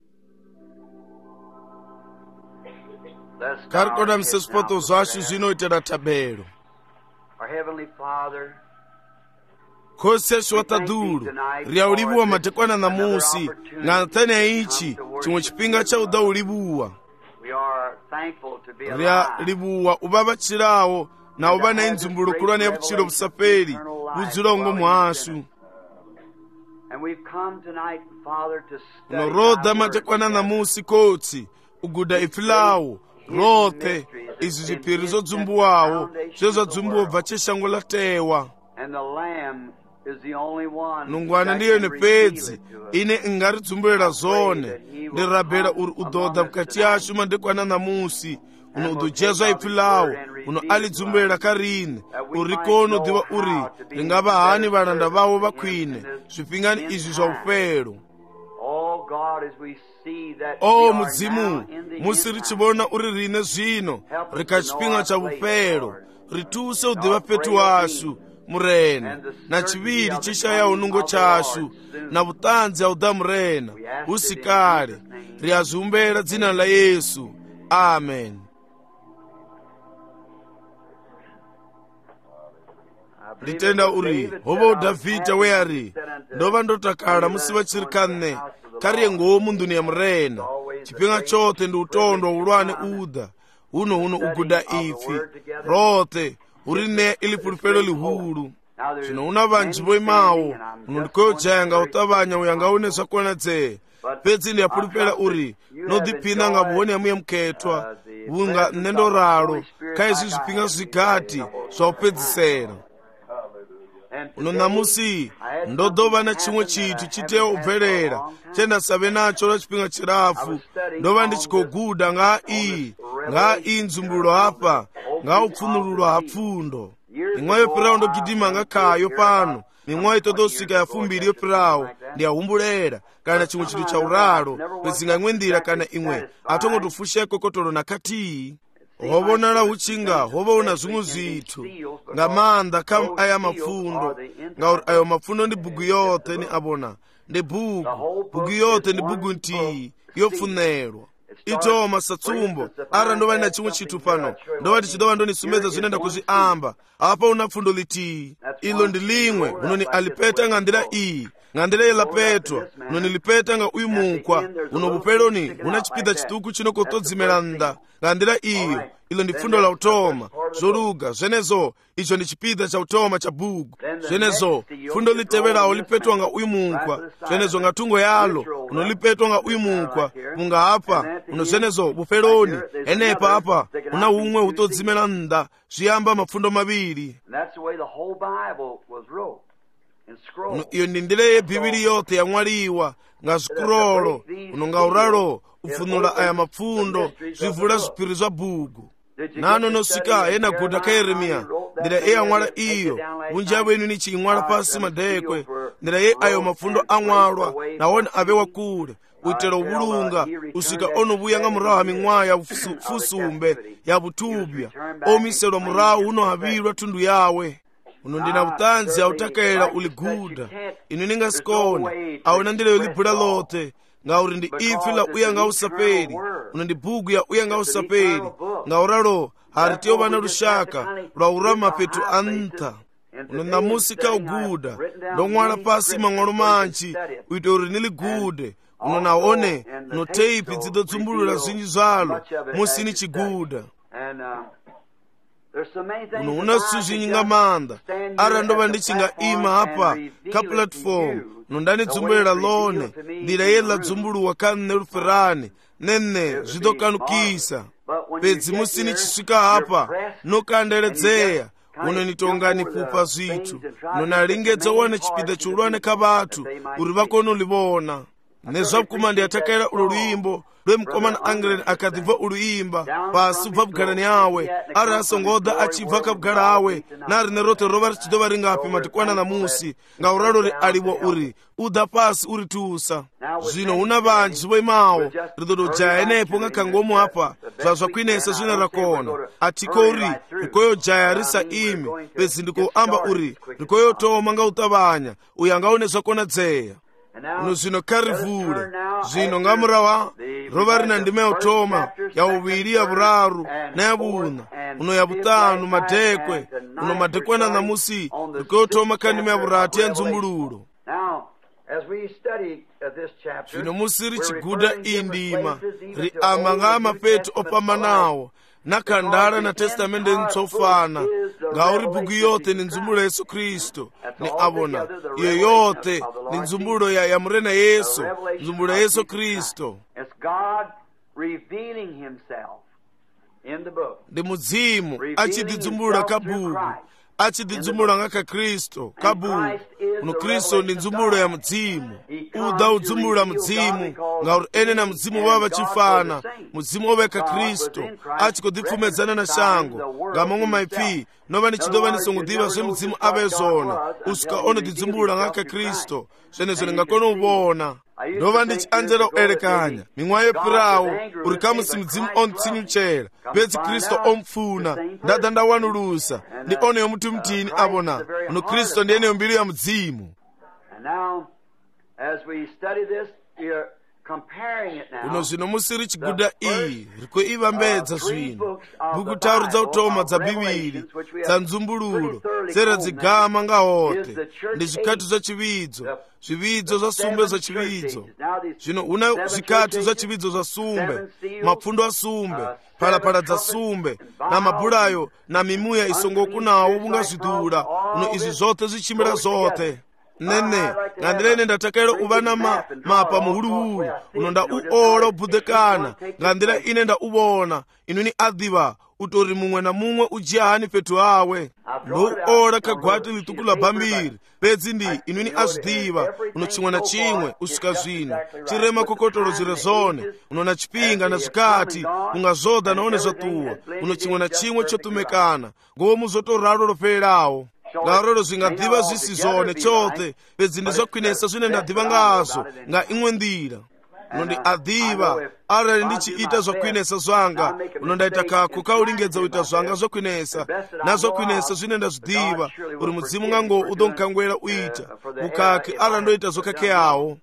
Karikona msesipoto zashu zvinoitira tabero. Koseswa taduru ria ulibuwa matekwana na musi ng'anthene ichi chimwe chipinga cha uda ulibuwa ria libuwa ubaba chirawo na ubana inzumbulukulwa ne buchiro busaperi buzulongo mwashu noroda matekwana na musi koti uguda ifilawo rote izi zipirizo dzumbuwawo zvezo dzumbuwa bvacheshango latewa nungwana ndiyo nepedzi ine ingari dzumbulela zone ndirabhera uri udhodha mukati yashu mandekwana namusi uno udojezwa ifilawo uno alidzumbulela karine uri kono diva uri ringava hani varanda vavo vakwine zvipingani izvi zva ufero. O mudzimu musi richivona uri rine zvino rikachipinga cha ufero rituse udiva petu washu murena na chiviri chishaya unungo chashu na vutanzi auda murena usikale riazumbera dzina la Yesu. Amen. Nditenda uri hovo Davhidha weari ndova ndotakala musi vachiri kane kariye ngomu nduni ya murena chipinga chote ndi utondo ulwane uda uno uguda ifi rote urine ili pulipelo lihulu zvino una vanji voimawo uno ndikoyojaya utavanya uyanga une zvakonadze pedzi ndi yapulipela uri nodhipina nga vuhoni ya muye muketwa vunga nendo ralo kaizvi zvipinga zvigati zvaupedzisera uno namusi ndodova na chimwe chitu chitewa ubvelera chendasave nacho la chipinga chirafu ndova ndichikoguda nga ii nzumbulo hapa nga upfunululo hapfundo nimwayo pirawo ndogidima nga kayo pano nimwayo todosika yafumbiri yopirawo ndiyahumbulera kana chimwe chitu cha uralo kwezinga imwendira kana imwe atongo tufusheko kotolo nakati hovonala uchinga hovona zvimwe zvitu nga manda kam aya mapfundo ngauri ayo mapfundo ndi bhuku yote ni abona ndi bhuku yote ndi bhuku nti yopfunerwa itoma satsumbo ara ndova ina chimwe chitu pano ndova ndichidova ndonisumedza zvinoenda kuzviamba apa una pfundo liti ilo ndi limwe unoni alipeta nga ndira iyi nga ndira yelapetwa unoni lipeta nga uyu mukwa uno bupeloni una chipida chituku chinokotodzimera nda nga ndira iyo ilo ndi pfundo la utoma zoruga zvenezo icho ndi chipida cha utoma cha bhuku zvenezo pfundo liteverawo lipetwa nga uyu mukwa zvenezo nga tungo yalo unolipetwa nga uyu mukwa munga apa uno zvenezo bupeloni enepa apa una umwe utodzimera nda zviyamba mapfundo maviri iyo ndi ndire yebhibhiri yote yamwaliwa nga zikurolo uno nga uralo upfunula aya mapfundo zvivula zvipiri zva bhuku nano nosika ena guda ka Yeremiya ndira ye amwala iyo bunja bwenu ni chimwala pasi madekwe ndira ye ayo mapfundo amwalwa nawona abewa kule uitero ubulunga usika ono buyanga muraha mingwaya fusumbe ya butubya omiselo muraha uno habilwa tundu yawe uno ndina butanzi autakela uliguda inu ninga sikone awona ndile ulibula lote nga uri ndi ifi la uyanga usaperi uno ndi bhuku ya uyanga usaperi nga uralo haritiyo vana lushaka lwa urama petu anta uno namusi ka uguda ndong'wala pasi mang'walo manji uite uri niligude uno naone uno teipi dzidodzumbulula zvinji zvalo musini chiguda uno una suzhinji nga manda ara ndova ndichinga ima apa ka platform nondanidzumbulela lone ndira yela dzumbuluwa kanne luferani nenne zvidokanukisa pedzi musini chisvika apa nokandeledzeya unonitongani pupa zvitu nonalingedza uwane chipida chiulwane ka vatu uri vakone ulivona nezvakumandi yatakaira ulu luimbo lwemukomana Angren akadhibva uluimba pasi ubva bugharani yawe ari asongoda achibva kabugara awe nari neroto rova richidova ringapi matikwana namusi nga uralo aliwa uri uda pasi uri tusa zvino una vanji voimawo ridodojaya enepo nga kangomu apa zvazvakwinesa zvina rakona atiko uri rikoyojaya risa imi pedzi ndikoamba uri rikoyotoma nga utavanya uya ngaune zvakonadzeya uno zvino karivhure zvino ngamurawa rova rina ndime yautoma yauviri yavuraru nayavuna uno yavutanu madhekwe uno madhekwana namusi rikeutoma kandime yavurati yanzumbululo. Zvino musi richiguda iyi ndima riamba ngamapeto opambanawo nakandara na testamende ntsofana ngauri bhuku yote ni nzumbulo Yesu Kristo ni avona iyo yote ni nzumbulo ya murena Yesu, nzumbulo ya Yesu Kristo. Ndi mudzimu achidizumbula kabhuku achidizumbula ngaka Kristo kabhuku uno Kristo ndi nzumbulo ya mudzimu uda udzumbula mudzimu ngauri ene na mudzimu wava chifana mudzimu oveka Kristo achikodipfumedzana na shango ngamamwe maipfi nova nichidova nisongudiva zve mudzimu ave zona usikaona dizumbula ngaka Kristo zvenezvo ndingakona uvona. Ndova ndichianzela kuerekanya mimwe yepirawo uri kamusi mudzimu ontsinyuchera pedzi Kristo omfuna ndada ndawanulusa ndi one yomuti mtini avona uno Kristo ndiyeneyo mbilu ya mudzimu. Uno zvino musi richiguda iyi rikuivambedza zvino bhuku tauro dzautoma dza Bhibhiri dza nzumbululo dzera dzigama ngahote ndi zvikatu zva chividzo zvividzo zva sumbe zva chividzo. Zvino una zvikatu zva chividzo zva sumbe mapfundo a sumbe phalaphala dza sumbe na mabhulayo na mimuya isongokunawo vungazvidhura uno izvi zvote zvichimbira zvote nene ngandira ndatakaira uva na mapa muhuluhulu uno ndauola ubhudhekana ngandira ine ndauvona inuni adhiva utori mumwe na mumwe ujihani petu awe ndouola kagwati lituku la bhambiri pedzi ndi inuni azvidhiva uno chimwe na chimwe usvika zvino chirema kokotolo zvire zvone uno na chipinga na zvikati ungazodha naone zvatuwa uno chimwe na chimwe chotumekana ngomu zotoralo lopererawo ngarolo zvingadhiva zvisi zvone chote pedzi ndizokwinesa zvine ndadhiva ngazvo nga imwe ndira uno ndi adhiva arali ndichiita zvakwinesa zvanga uno ndaita kako kaulingedza uita zvanga zvokwinesa nazvokwinesa zvine ndazvidhiva uri mudzimu ngango udonkangwera uita ukake arali ndoita zvokakeyawo.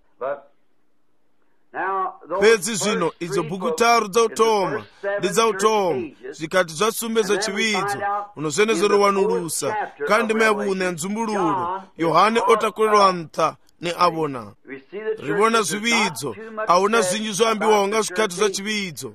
Pedzi zvino idzo bhuku tauro dzautoma ndi dzautoma zvikati zvasumbe za chividzo uno zvenezvo rowanulusa kandi mayavuna nzumbululo Yohane otakurerwa ntha ni avona rivona zvividzo auna zvinji zvoambiwawo nga zvikati zva chividzo.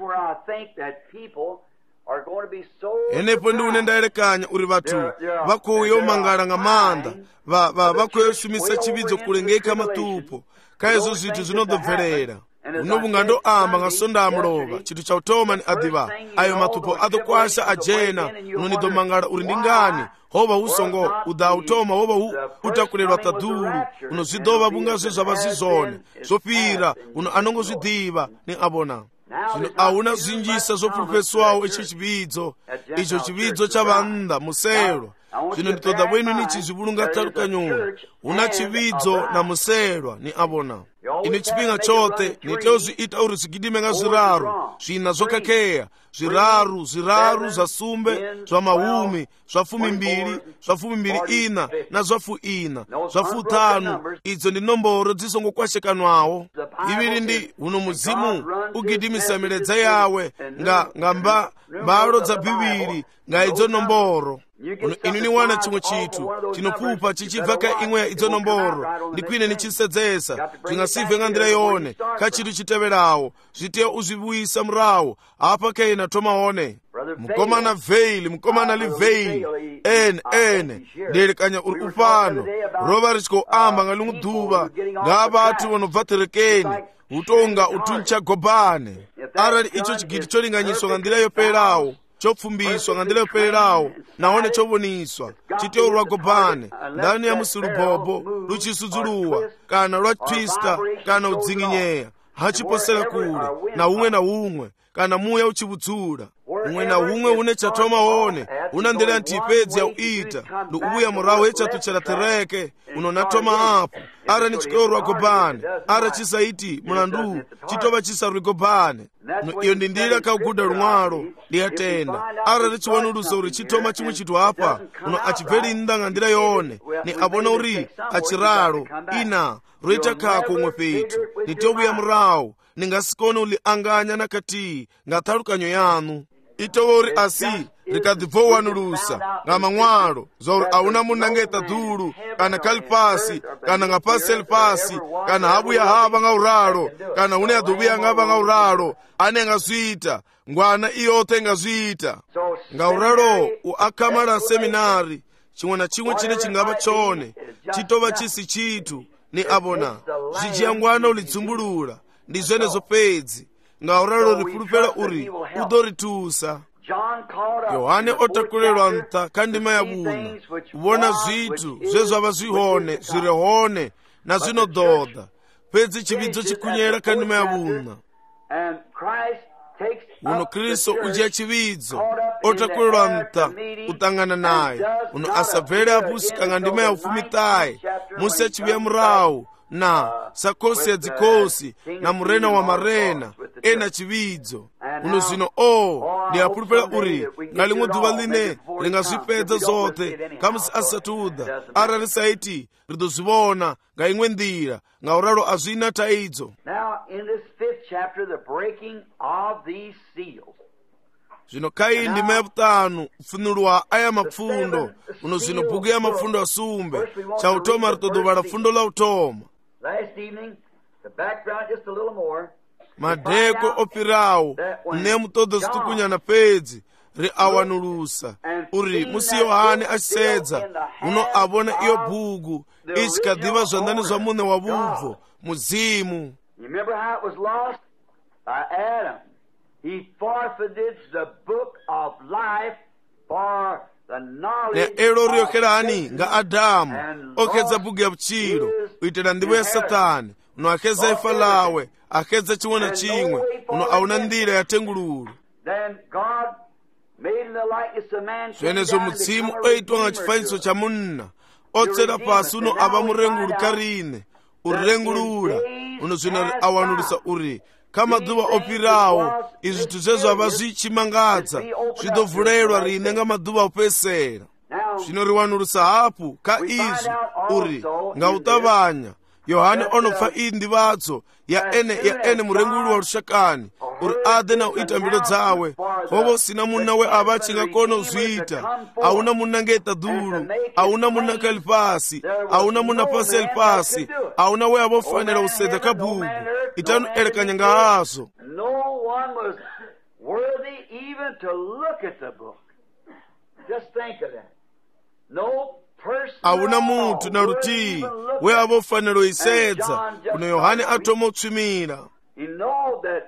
Enepo ndi une ndaerekanya uri vatu vakuuya umangala nga manda vakuuya usumisa chividzo kulengeka matupo kaizvo zvithu zvinodobverera unovunga ndoamba ngasonda amulova chithu chautoma ni adhiva ayo matupo adokwasha ajena unonidomangala uri ndingani hova usongo uda utoma hova utakulelwa tadulu uno zvidova vunga zve zvava zizone zvopira uno anongo zvidhiva ni avona zvino auna zinjisa zopurupeswawo icho chividzo icho chividzo chavanda muselwa zvino nditoda bwenu nichizvivulunga tarukanyuno una chividzo na muselwa ni avona ine chipinga chote niteozviita uri zigidime nga zviraru zvina zvokakeya zviraru zva sumbe zva mahumi zva 12 zva 24 na zva 4 zva 5 idzo ndi nomboro dzisongokwashekanwawo iviri ndi uno mudzimu ugidimisa miledza yawe nga mbalo dza Bhibhiri nga idzo nomboro uno inuni wana chimwe chithu chinopupa chichibva ka imwe ya idzo nomboro ndikwine nichisedzesa zvingasive nga ndira yone ka chithu chiteverawo zvite uzvivuyisa murawo apa kaina tomaone mukomana Veili ene nderekanya uri upano rova richikoamba nga limwe dhuva nga vatu vanobva terekeni utonga utuncha gobane arali icho chigidi choringanyiswa nga ndira yopererawo chopfumbiswa nga ndira yopererawo naone chovoniswa chiteo lwa gobane ndani ya musilubobo luchisudzuluwa kana lwa twista kana udzinginyeya hachiposera kule na umwe kana muya uchivudzula umwe na umwe une chatoma wone una ndira ntipedzi ya uita ndi ubuya murawo echatu chera tereke unonatoma apo ara ni chikorwa gobhane ara chisaiti mulandu chitova chisarwi gobhane. Iyo ndi ndira kaguda lumwalo liyatenda ara richiwanulusa uri chitoma chimwe chitu apa uno achibveli ndanga ndira yone ni abona uri achiralo ina roita kako umwe peitu nitobuya murawo ningasikone uli anganya nakati ngathalukanyo yanu itowo uri asi rikadhibvowanulusa nga mang'walo zvauri auna munangeta dhulu kana kalipasi kana ngapasi elipasi kana habuya hava nga uralo kana une adhubuya ngava nga uralo ane ngazviita ngwana iyothe ngazviita nga uralo uakamala seminari chimwe na chimwe chine chingava chone chitova chisi chitu ni abona zvijiya ngwana ulidzumbulula ndi zvenezo pedzi nga uralo rifulupela uri udoritusa. Yohane otakulelwa nta kandima ya buna ubona zvitu zvezvava zvihone zvirehone na zvinodhodha pedzi chividzo chikunyera kandima ya buna uno Kristo ujiya chividzo otakulelwa nta utangana naye uno asabvele apusika nga ndima ya ufumitaye musi achiviya murawu na sakosi ya dzikosi na murena wa marena ena chividzo uno zvino ndi apulupela uri nga limwe dhuva line ringazvipedza zothe kamusi asatudha ara risaiti ridozvivona nga imwe ndira nga uralo azvina taidzo. Zvino kai ndima ya vutanu ufunulwa aya mapfundo uno zvino bhuku ya mapfundo asumbe chautoma ritodovala fundo la utoma. Last evening, the background just a little more. Madeko opirawo ne mutodo zitukunyana pedzi ri awanulusa uri musi Yohane achisedza uno abona iyo bhuku ichikadhiva zvandani zva mune wa bubvo muzimu. You remember how it was lost? By Adam. He forfeited the book of life for ne ero ryokerani nga Adamu okedza bhuku ya vuchiro uitira ndivo ya Satani uno akedza ifa lawe akedza chimwe na chimwe uno auna ndira ya tengululu. Zvenezo mudzimu oitwa nga chifanyiso cha munna otsera pasi uno ava murengulu karine urengulula uno zvino awanulisa uri kamadhuva opirawo izvi zvithu zvezvava zvichimangadza zvidovhulelwa rine nga madhuva opesera. Zvino riwanulusa hapu ka izvi uri nga utavanya Yohane onopfa iyi ndivadzo ya ene murengulu wa rushakani uri ade na uita mbilo dzawe hovo sina munna we ava achingakona uzviita auna munna ngeta dhulu auna munna kalipasi auna munna pasi elipasi auna we avofanira usedza kabhuku itanu elekanya nga hazo. No one was worthy even to look at the book. Just think of that. No person auna muntu na rutii we avofanira isedza kuno Yohane atoma utsvimira. You know that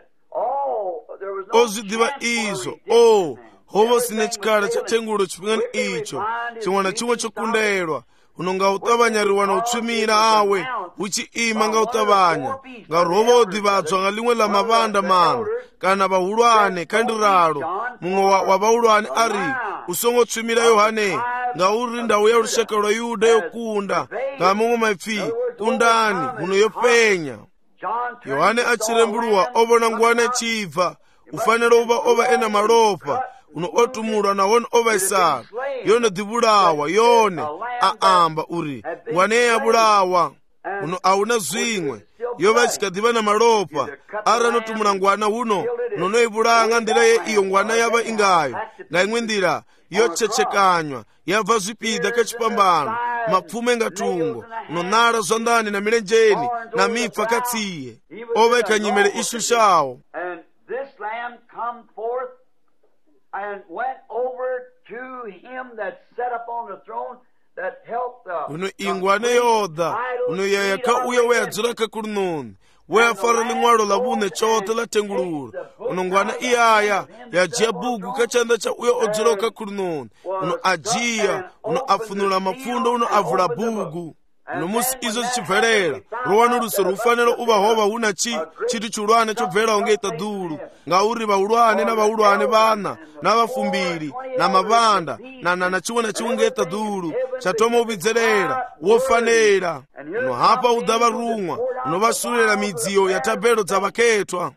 ozvidiva izvo hovo sine chikara cha tengulo chipingani icho chimwe na chimwe chokundaelwa uno nga utavanyariwa na utsvimira awe uchiima nga utavanya nga rovo odivadzwa nga limwe la mavanda mana kana vahulwane kandiralo mumwe wa vahulwane ari usongotsvimira Yohane nga uri ndau ya rushaka rwa Yuda yokunda nga mumwe maipfi kundani uno yopenya. Yohane achirembuluwa ovona ngwana chibva ufanira uva ova ena malopa uno otumulwa nawone ova isala yone dhibulawa yone aamba uri ngwana yabulawa uno auna zvimwe yova chikadhiva na malopa ara notumula ngwana uno nonoibulaya nga ndira ye iyo ngwana yava ingayo nga imwe ndira yochechekanywa yabva zvipida kachipambano mapfume ngatungo nonala zvandani na milenjeni na mipfa katsiye ova ikanyimele ishushawo. This lamb come forth and went over to him that sat upon the throne that helped the uno ingwane yodha uno yayaka uya weyadzuraka kulunoni weyafara limwalo la vune chote la tengululu uno ngwana iyaya yajiya bhuku kachanda cha uya odzuroka kulunoni uno ajiya uno afunula mapfundo uno avula bhuku. nomusi izo zichibverera ruwanuluso rufanira uva hova huna chiti chulwane chobvera ungeita dhulu ngauri vaulwane na vaulwane vana na vafumbiri na mavanda na chimwe na chimwe ngeita dhulu chatoma uvidzerera wofanira no hapa udava rumwa unovasulira midziyo ya tabelo dza vaketwa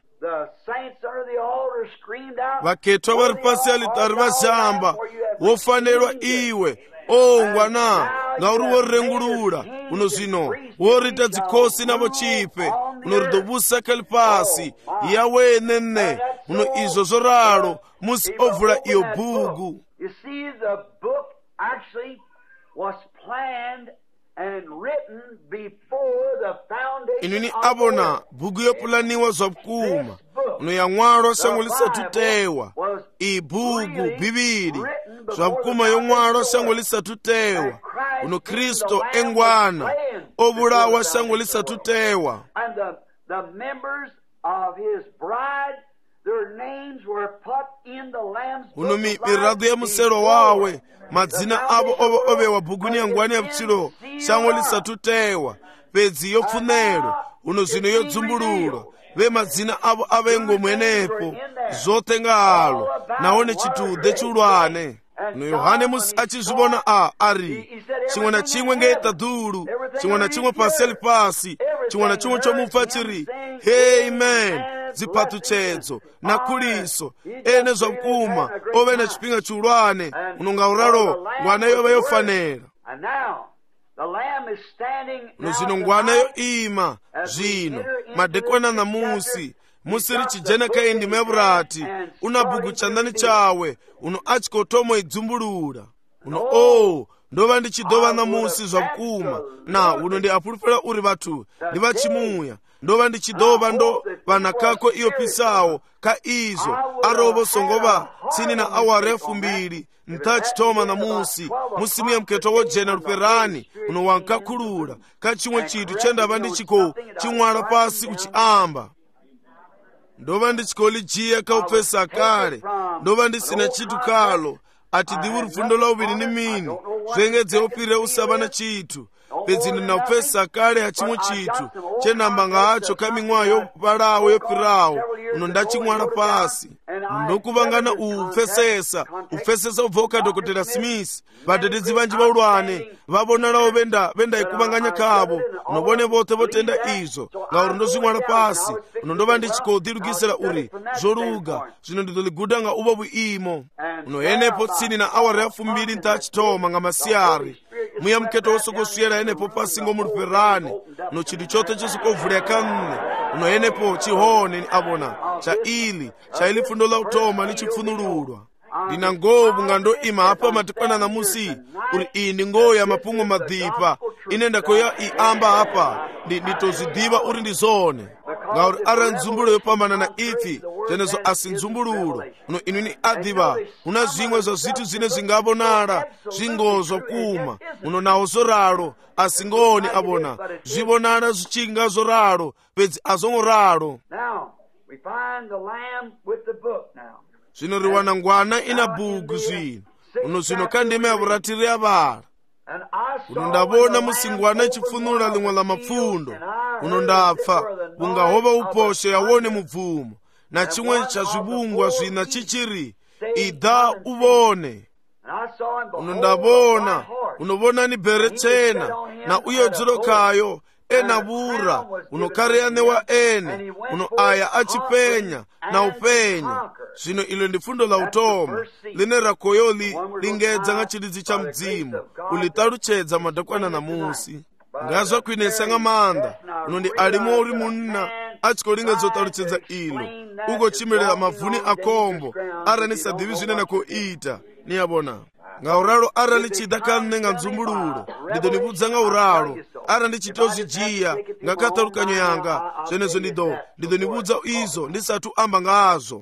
vaketwa vari pasi alitari vazhamba wofanirwa iwe ngwana ngauri worengulula uno zvino worita dzikosi navo chipe unoridovusa kalipasi yawenene uno izvo zvoraro musi ovhura iyo bhuku. Inini abona bhuku yopulaniwa zvabukuma uno yamwalwa shango lisatu tewa ibhuku bhibhiri zvabukuma yomwalwa shango lisatu tewa uno Kristo engwana ovulawa shango lisatu tewa uno mirado ya musero wawe madzina avo ovewa bhuguni yangwani ya vuchilo shango lisatu tewa pedzi yopfunero uno zvino yodzumbululo ve madzina avo avengo mwenepo zotenga halo naone chitudhe chulwane no Yohane musi achizvibona ari chimwe na chimwe ngeita dhulu chimwe na chimwe paseli pasi chimwe na chimwe chomupfa chiri amen dzipatuchedzo nakuliso ene zvabukuma ove na chipinga chulwane unonga uraro ngwana yove yofanera nozvino ngwana yoima zvino madekwana namusi musi richijena kaindima yavurati una bhuku chandani chawe uno achikotomo idzumbulula uno ndova ndichidova namusi zvabukuma na uno ndi apulupira uri vatu ndi vachimuya ndova ndichidova ndo vana kako iyo pisawo ka izo arovo songova tsini na awara ya 2 ntachitoma namusi musimuya mketo wojena luperani uno wankakulula ka chimwe chitu chendava ndichiko chimwala pasi uchiamba ndova ndichikolijiya kaupesa kale ndova ndisina chitu kalo ati divu rufundo la uviri ni mini zvengedze upire usava na chitu pedzi ndinaupesa kale hachimwe chitu chenambanga hacho kaming'wa yopalawo yopirawo uno ndachimwala pasi ndokuvangana upfesesa ubva ukadhokotera Smith vadhedhedzi vanji vaulwane vavonalawo venda ikuvanganya kavo unobone vote votenda izvo ngauri ndozvimwala pasi uno ndova ndichikodhilugisira uri zvoluga zvino ndidoliguda nga uvo vuimo unohenepo tsini na awara ya 2 ntachitoma nga masiyari muya mketo wosokoswera enepo pasi ngomuluperani uno chitu chote chosikovhula yakanne unohenepo chihone ni avona chaili fundo la utoma lichipfunululwa ndina ngovu nga ndo ima apa matikwana namusi uri iyi ndi ngoyo ya mapungo madhipa ine ndakoya iamba apa nditozidiva uri ndizone ngauri ara nzumbululo yopambana na ifi zenezo asi nzumbululo uno inuni adiva una zvimwe zva zvitu zvine zvingavonala zvingozva kuma uno nawo zoralo asi ngoni avona zvivonala zvichinga zoralo pedzi azongoralo. Zvino riwana ngwana ina bhuku zvino uno zvino kandima yavuratiri yavala uno ndavona musingwana chifunula limwe la mapfundo uno ndapfa ungahova uposhe yawone mubvumo na chimwe cha zvivungwa zvina chichiri idha uvone uno ndavona unovona ni bhere chena na uyo dzulokayo ena vura unokareya newa ene uno aya achipenya na upenya zvino ilo ndi fundo la utoma line rakoyoli lingedza nga chilidzi cha mdzimu ulitaluchedza madakwana namusi ngazva kuinesa nga manda uno ndi alimo uri munna achikolingedzo taluchedza ilo uko chimelela mavuni akombo ara nisadivi zvine nakoita niyabona ngauralo ara lichida kanne nga nzumbululo ndidonibudza nga uralo ara ndichitozvijiya nga katalukanyo yanga zvenezo ndidonibudza izo ndisatu amba ngazo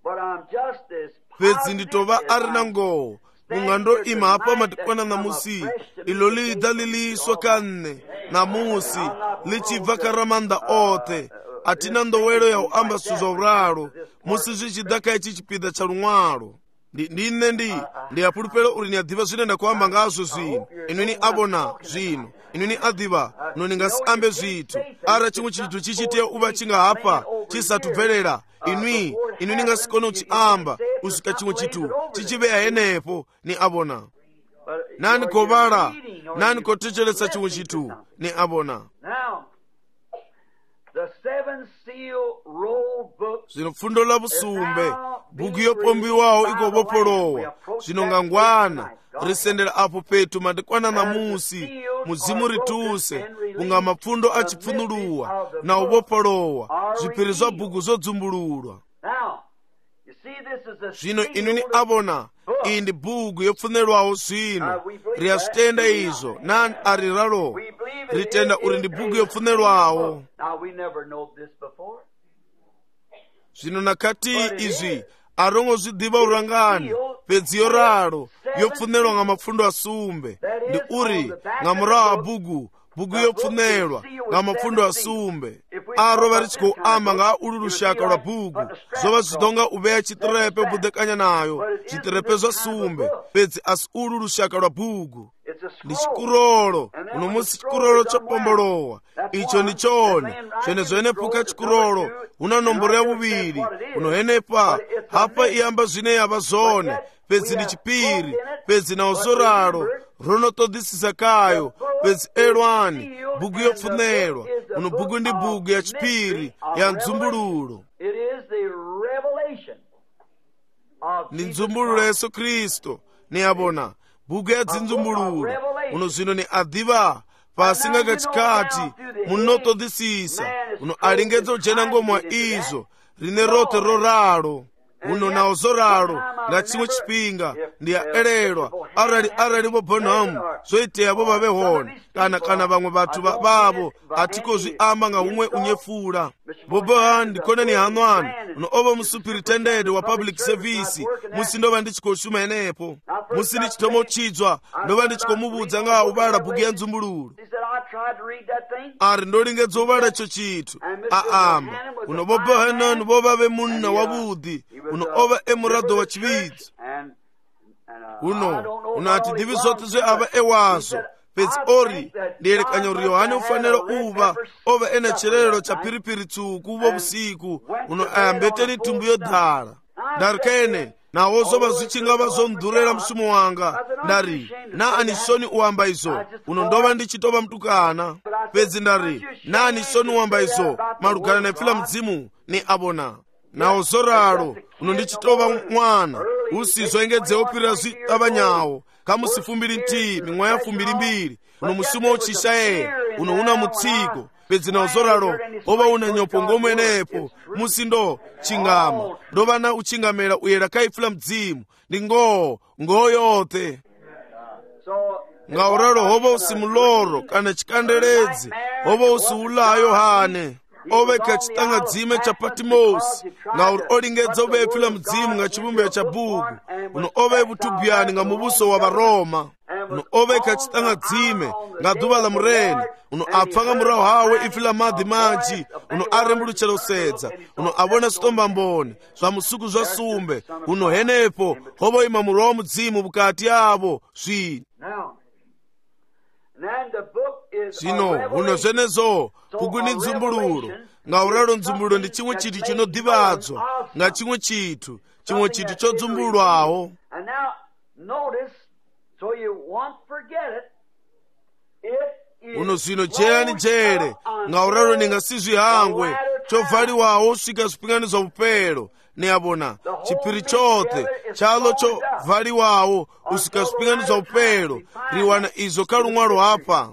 pedzi nditova ari na ngoho ungando ima apa matikwana namusi ilo lida liliswa kanne namusi lichibva karamanda ote atina ndowelo ya uamba suzwa uralo musi zvichidaka ichi chipida cha lumwalo ndi apulupelo uri ni adhiva zvine ndakuamba ngazvo zvino. Inu ni abona zvino. Inu ni adhiva no ningasiambe zvithu. Ara chimwe chinthu chichite uva chingahapa chisatubverera. Inu ningasikona uchiamba usika chimwe chinthu chichiveya henepo ni abona. Nani kovala, nani kotecheretsa chimwe chinthu ni abona. Zvino fundo la busumbe buku yopombiwawo ikobopolowa zvino ngangwana risendera apo petu madekwana na musi muzimu rituse kunga mapfundo achipfunuluwa na ubopolowa zvipiri zva buku zodzumbululwa. Zvino inu ni abona iyi ndi buku yopfunelwawo zvino riyazvitenda izvo nani ariralo ritenda uri ndi buku yopfunelwawo. Zvino nakati izvi arongo zvidhiva urangani pedziyo raro yopfunelwa nga mapfundo asumbe ndi uri nga murawo wa buku yopfunelwa nga mapfundo asumbe aro vari chikoamba nga ulu lushaka lwa buku zova zvidonga uveya chitirepe budekanya nayo chitirepe zva sumbe pedzi asi ulu lushaka lwa buku ndi chikurolo uno musi chikurolo chopombolowa icho ndi chone zvenezo henepuka chikurolo una nomboro ya vuviri unohenepa hapa iyamba zvine yava zvone pedzi ndi chipiri pedzi na uzoralo ronotodhisisa kayo pedzi elwani buku yopfunelwa uno buku ndi buku ya chipiri ya nzumbululo ni nzumbululo Yesu Kristo ni abona buku ya dzinzumbululo uno zvino ni adhiva pasinga kachikati munotodhisisa uno alingedza ujena ngomwa izo rine rote roralo uno nawo zoralo nga chimwe chipinga ndi aelelwa arali bo Bonham zoiteya bo babehona kana vamwe vathu babo atikozviamba nga umwe unyefula bobo ndikona ni hanwani uno oba musuperitendent wa public service musi ndova ndichikoshuma enepo musi ndichitomo chidzwa ndova ndichikomubudza nga ubala buku ya nzumbululo ari ndolingedza ubala icho chithu aamba uno bobo hanan boba be munna wabudi uno ova emurado wa chividzi uno ati divi zote zve ava ewazo pedzi ori ndiyerekanya uri Yohane ufanira uva ova ena chirerero cha piripiri tsuku uvo usiku uno ayambeteni tumbu yodhara ndari kaene nawo zova zvichingava zondurera musumo wanga ndari naani soni uamba izo uno ndova ndichitova mutukana pedzi ndari naani soni uamba izo malugana naipfila mudzimu ni abona nawo zoralo uno ndichitova mwana usizo engedze opirira zvitavanyawo kamusifumbiri nti mimwaya fumbiri mbiri uno musumo uchishaye uno una mutsiko pedzi nawo zoralo ova una nyopo ngomwenepo musindo chingama ndovana uchingamela uyera kaipfula mdzimu ndi ngoo yote ngauralo hova usimuloro kana chikanderedzi hova usiula Yohane oveka chitanga dzime cha Patimosi ngauri olingedza ubepfila mdzimu nga chivumbiro cha buku uno ove vutubuyani nga mubuso wa Varoma uno oveka chitanga dzime nga duva la mureni uno apfanga murawo hawe ifila madhi manji uno arembuluchera usedza uno avona sitomba mboni zva musuku zva sumbe uno henepo hovo ima murawo mudzimu bukati yavo zvino zvino uno zvenezo buku ni nzumbululo ngauralo nzumbululo ndi chimwe chinthu chinodhivadzwa nga chimwe chinthu chodzumbulwawo. Uno zvino jeyani jere ngauralo ningasizvihangwe chovhaliwawo usvika zvipinganizo upelo ni abona chipiri chote chalo chovhaliwawo usvika zvipinganizo upelo riwana izo kalumwalo apa.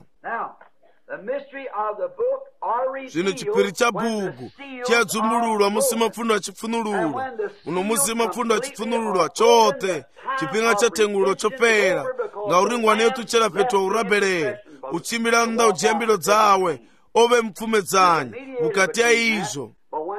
Zvino chipiri cha buku chiyadzumbululwa musi mapfundo achipfunululwa uno musi mapfundo achipfunululwa chote chipinga cha tengulo chopera ngauri ngwane yetu chera petwa urabelere uchimbira nda ujambiro dzawe ove mpfumedzanyi bukati ya izo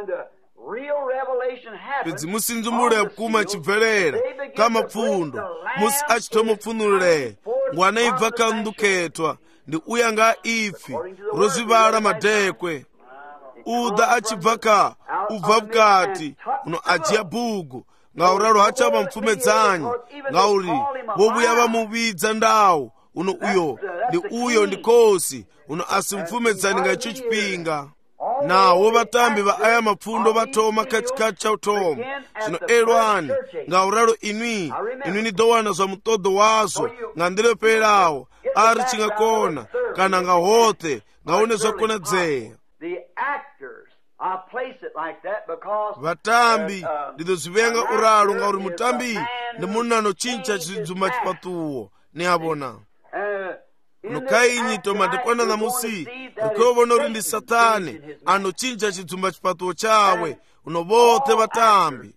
pedzi musi nzumbululo yakuma chibvelera kama pfundo musi achitomupfunulule ngwane ibva kanduketwa ndi uya nga ifi rozivala madekwe udha achibvaka ubva bukati uno ajiya buku ngauralo hachapa mpfumedzanyi ngauri vovuya vamuvhidza ndawo uno uyo ndi khosi uno asimupfumedzani nga icho chipinga. Nawo vatambi va aya mapfundo vatoma katikati cha utomo. Zvino elwani ngauralo inwi ni dowana zva mutodo wazo nga ndileperawo ari chingakona kana nga hote ngaone zvakonadzera. Vatambi ndidozvivenga uralo ngauri mutambi ndi munhu anochinja chidzuma chipatuwo ni avona. Nukainyi toma ndikona namusi ndikovona uri ndi Satani anochinja chidzumba chipatuwo chawe uno vote vatambi.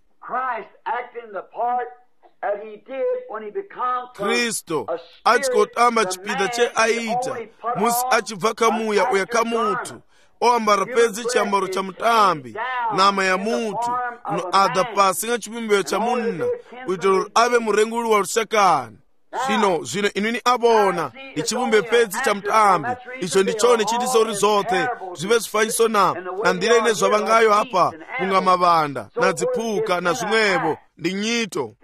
Kristo achikotamba chipinda che aita musi achibva kamuya uya kamutu oambara pedzi chiambaro cha mutambi nama ya mutu uno adha pasi nga chipumbiro cha munna kuitira ave murenguri wa rushakani. Zvino inini abona ichivumbe pedzi cha mutambi icho ndichone chitisori zote zvive zvifanyiso na ndira ine zvavangayo apa kunga mavanda na dzipuka na zvimwevo ndi nyito.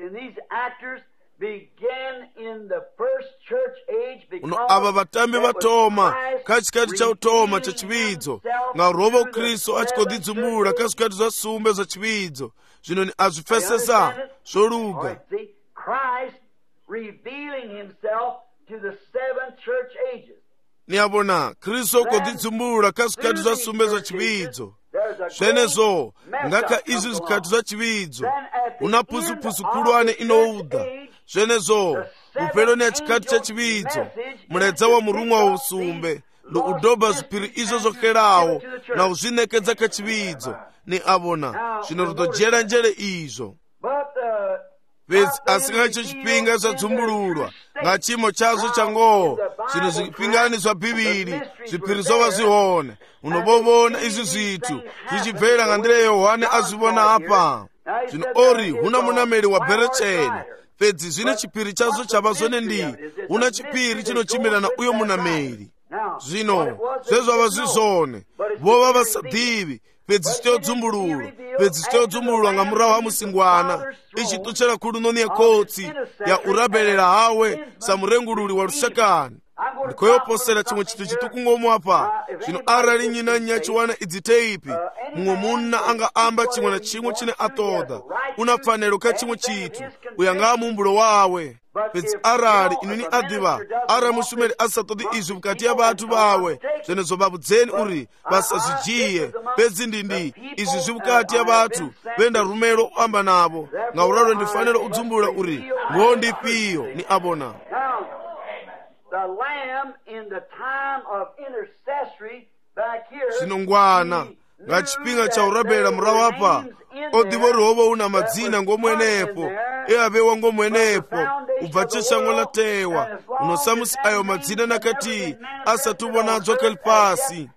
Uno ava vatambi vatoma kachikati cha utoma cha chividzo ngarovo Kristu achikodzidzumula kachikati zva sumbe zva chividzo zvino ni azvipfesesa zvoluga. Revealing himself to the 7 church ages. Niabona Kristo kodzidzumula kachikati zva sumbe zva chividzo zvenezo ngaka izvi zvikati zva chividzo una pusupusu kulwane inouda zvenezo upelo ni achikati cha chividzo muledza wa murumwa wa usumbe ndo udobha zvipiri izvo zvokherawo na uzvinekedza kachividzo ni avona zvino rudojera njere izvo. Pedzi asingacho chipinga zvadzimbululwa nga chimo chazo changoho zvino zvipingani zva Bhibhiri zvipiri zvova zvihone unovovona izvi zvitu zvichibvera nga ndira Yohane azvivona apa. Zvino ori huna munameri wa Berecheni pedzi zvine chipiri chazo chava zvone ndi huna chipiri chinochimirana uyo munameri. Zvino zvezvava zvizvone vova vasadivi pedzi zvitodzumburulwa nga murahu ha musingwana ichituchera kulunoni yekotsi ya urabelera hawe samurengululi wa rushakani. Ndikoyoposera chimwe chitu chitukungomu apa zvino arali nyina nyachiwana idziteipi mumwe munna anga amba chimwe na chimwe chine atoda unafanelo ka chimwe chitu uyanga mumbulo wawe. Pedzi arali inuni adiva ara mushumeri asatodi izvi mukati ya vatu vawe zvenezo vabudzeni uri vasazvijiye pedzi ndindi izvi zvimukati ya vatu venda rumero amba navo ngauralo ndifaniro udzumbula uri ngondipiyo ni abona. Sinongwana nga chipinga cha urabela murahu apa odivori hovo una madzina ngomwenepo eavewa ngomwenepo ubva cheshango latewa unosamusi ayo madzina nakati asatuvonadzwa kalipasi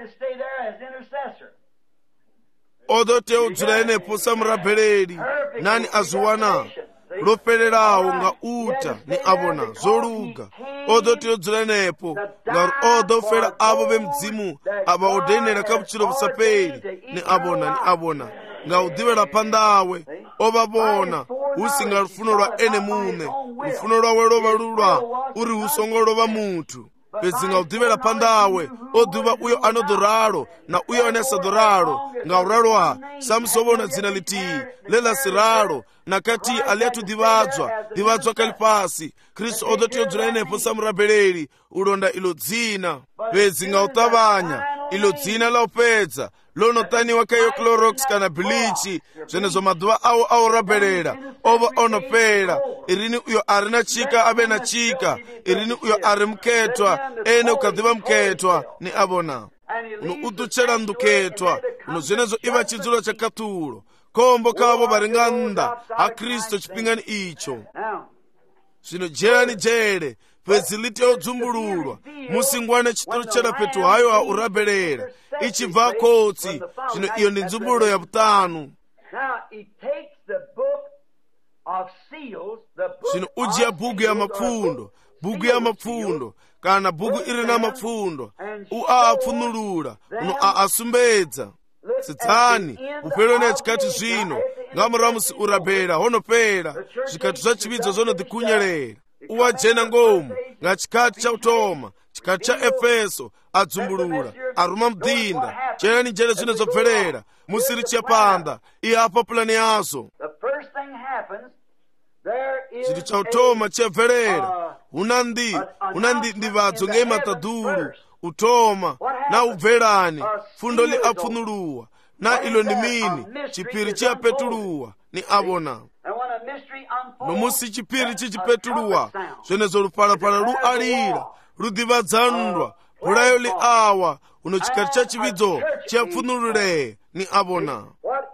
odoteudzira enepo samurabheleli nani azviwana lopererawo nga uta ni avona zoluga odoteudzira enepo ngauri odofera avo vemdzimu ava odenera kabuchiro busapeli ni avona nga udivela pandawe ovavona usinga lufuno lwa ene mune lufuno lwawe lova lulwa uri usongo lova mutu pedzi nga udivela pandawe oduva uyo anodoralo na uyo anesadoralo nga uralwa samusovona dzina litiyi lelasiralo nakati aliatudivadzwa kalipasi Kristu odoteudzira enepo samurabheleli ulonda ilo dzina pedzi nga utavanya ilo dzina la upedza lonotaniwa kayo Clorox kana bilichi zvenezo maduva awo aurabhelela ovo onopela irini uyo ari na chika ave na chika irini uyo ari muketwa ene ukadiva muketwa ni avona uno utuchera nduketwa uno zvenezo iva chidzulo cha katulo kombo kavo vari nga nda ha Kristu chipingani icho. Zvino jerani jere pedzi liti odzumbululwa musingwana chituchera petu hayo ha urabhelela ichibva kotsi zvino iyo ndi nzumbululo ya butanu. Zvino ujiya bhuku ya mapfundo kana bhuku iri na mapfundo uaapfunulula uno aasumbedza sitsani upelo ne chikati zvino nga muramusi urabhera honopera zvikati zvachividzo zonodhikunyerera uwajena ngomu nga chikati cha utoma chikati cha Efeso adzumbulula aruma mdinda chena ni njere zine zobverera musiri chiyapanda iyapa pulani yazo chiti cha utoma chiyabverera unandi ndivadzo ngeimatadulu utoma na ubverani fundo li apfunuluwa na ilo ndi mini chipiri chiyapetuluwa ni abona nomusi chipiri chichipetuluwa zvenezo lupalapala lu alira ludivadzandwa pulayo li awa uno chikati cha chividzo chiyapfunulule ni abona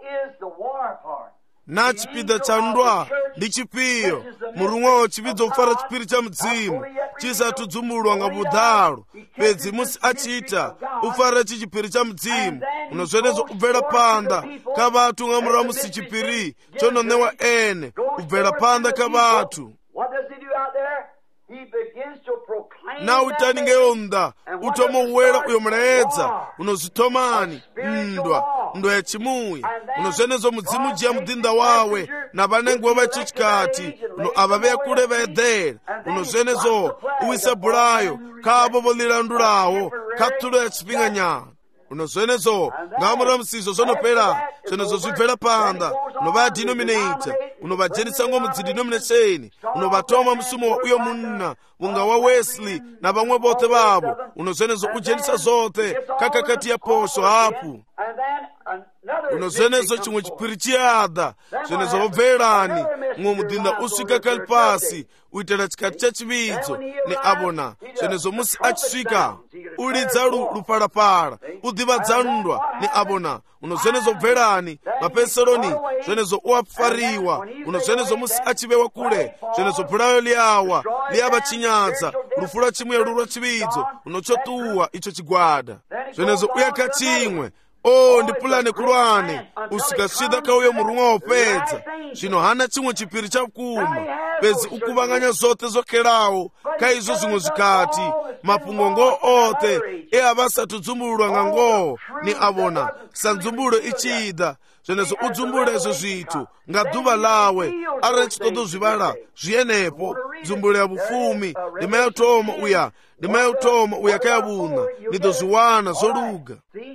na chipida cha ndwa ndi chipiyo murumwawo chividzo ufara chipiri cha mdzimu chisatudzumbulwa nga budhalo pedzi musi achita ufara chichipiri cha mdzimu unozvenezo ubvera panda kavatu nga muramusi chipiri chononewa ene ubvera panda kavatu na uitani ngeyonda utomo uwera uyo mulaedza unozitomani ndwa ya chimuyi unozvenezo mudzimu jiya mudinda wawe na vanenguva vachichikati uno ava vekule vaedhera unozvenezo uwisa bulayo kavo volilandulawo katulo ya chipinganyana unozvenezo ngamuramusizo zonopera zvenezo zvibvera panda unovadinominata unovajenisa mudzinnomination unovatoma musumo wa uyo munna unga wa Wesley na vamwe vote vavo unozvenezo ujenisa zote kakakati ya posho hapu unozvenezo chimwe chipiri chiyada zvenezo vobverani mwe mudinda usvika kalipasi uitela chikati cha chividzo ni abona zvenezo musi achisvika ulidza lupalapala udivadzandwa ni abona unozvenezo bverani mapenseroni zvenezo uapfariwa unozvenezo musi achivewa kule zvenezo bulayo liawa liava chinyadza lufula chimwe lulwa chividzo unochotuwa icho chigwada zvenezo uyaka chimwe ndipulane kulwane usikasvida kauye murumwa wopedza zvino hana chimwe chipiri chakuma pedzi ukuvanganya zote zokerawo kaizvo zvimwe zvikati mapungongo ote eavasatudzumbululwa nga ngoho ni avona sandzumbulo ichida zvenezo udzumbula izvo zvitu nga dhuva lawe ari chitodo zvivala zviyenepo dzumbulo ya bufumi ndima yautoma uya kayavuna nido zviwana zoluga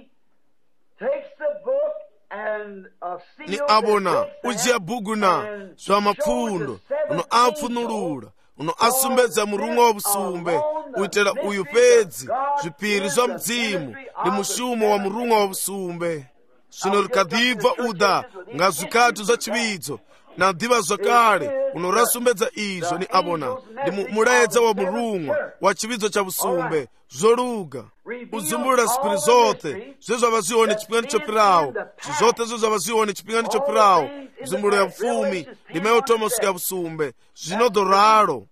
ni abona ujiya bhuguna zva mapfundo uno apfunulula uno asumbedza murumwa wobusumbe uitela uyu pedzi zvipiri zva mudzimu ni mushumo wa murumwa wobusumbe zvino rikadhibva uda nga zvikatu zva chividzo na dhiva zvakare unorasumbedza izvo ni abona ndi mulaedza wa murumwa wa chividzo cha busumbe zvoluga udzumbulula zipiri zote zvezvava zvione chipingani chopirawo zvizote zvezvava zvione chipingani chopirawo dzumbulo ya bufumi ndima yautoma usvika busumbe zvinodoralo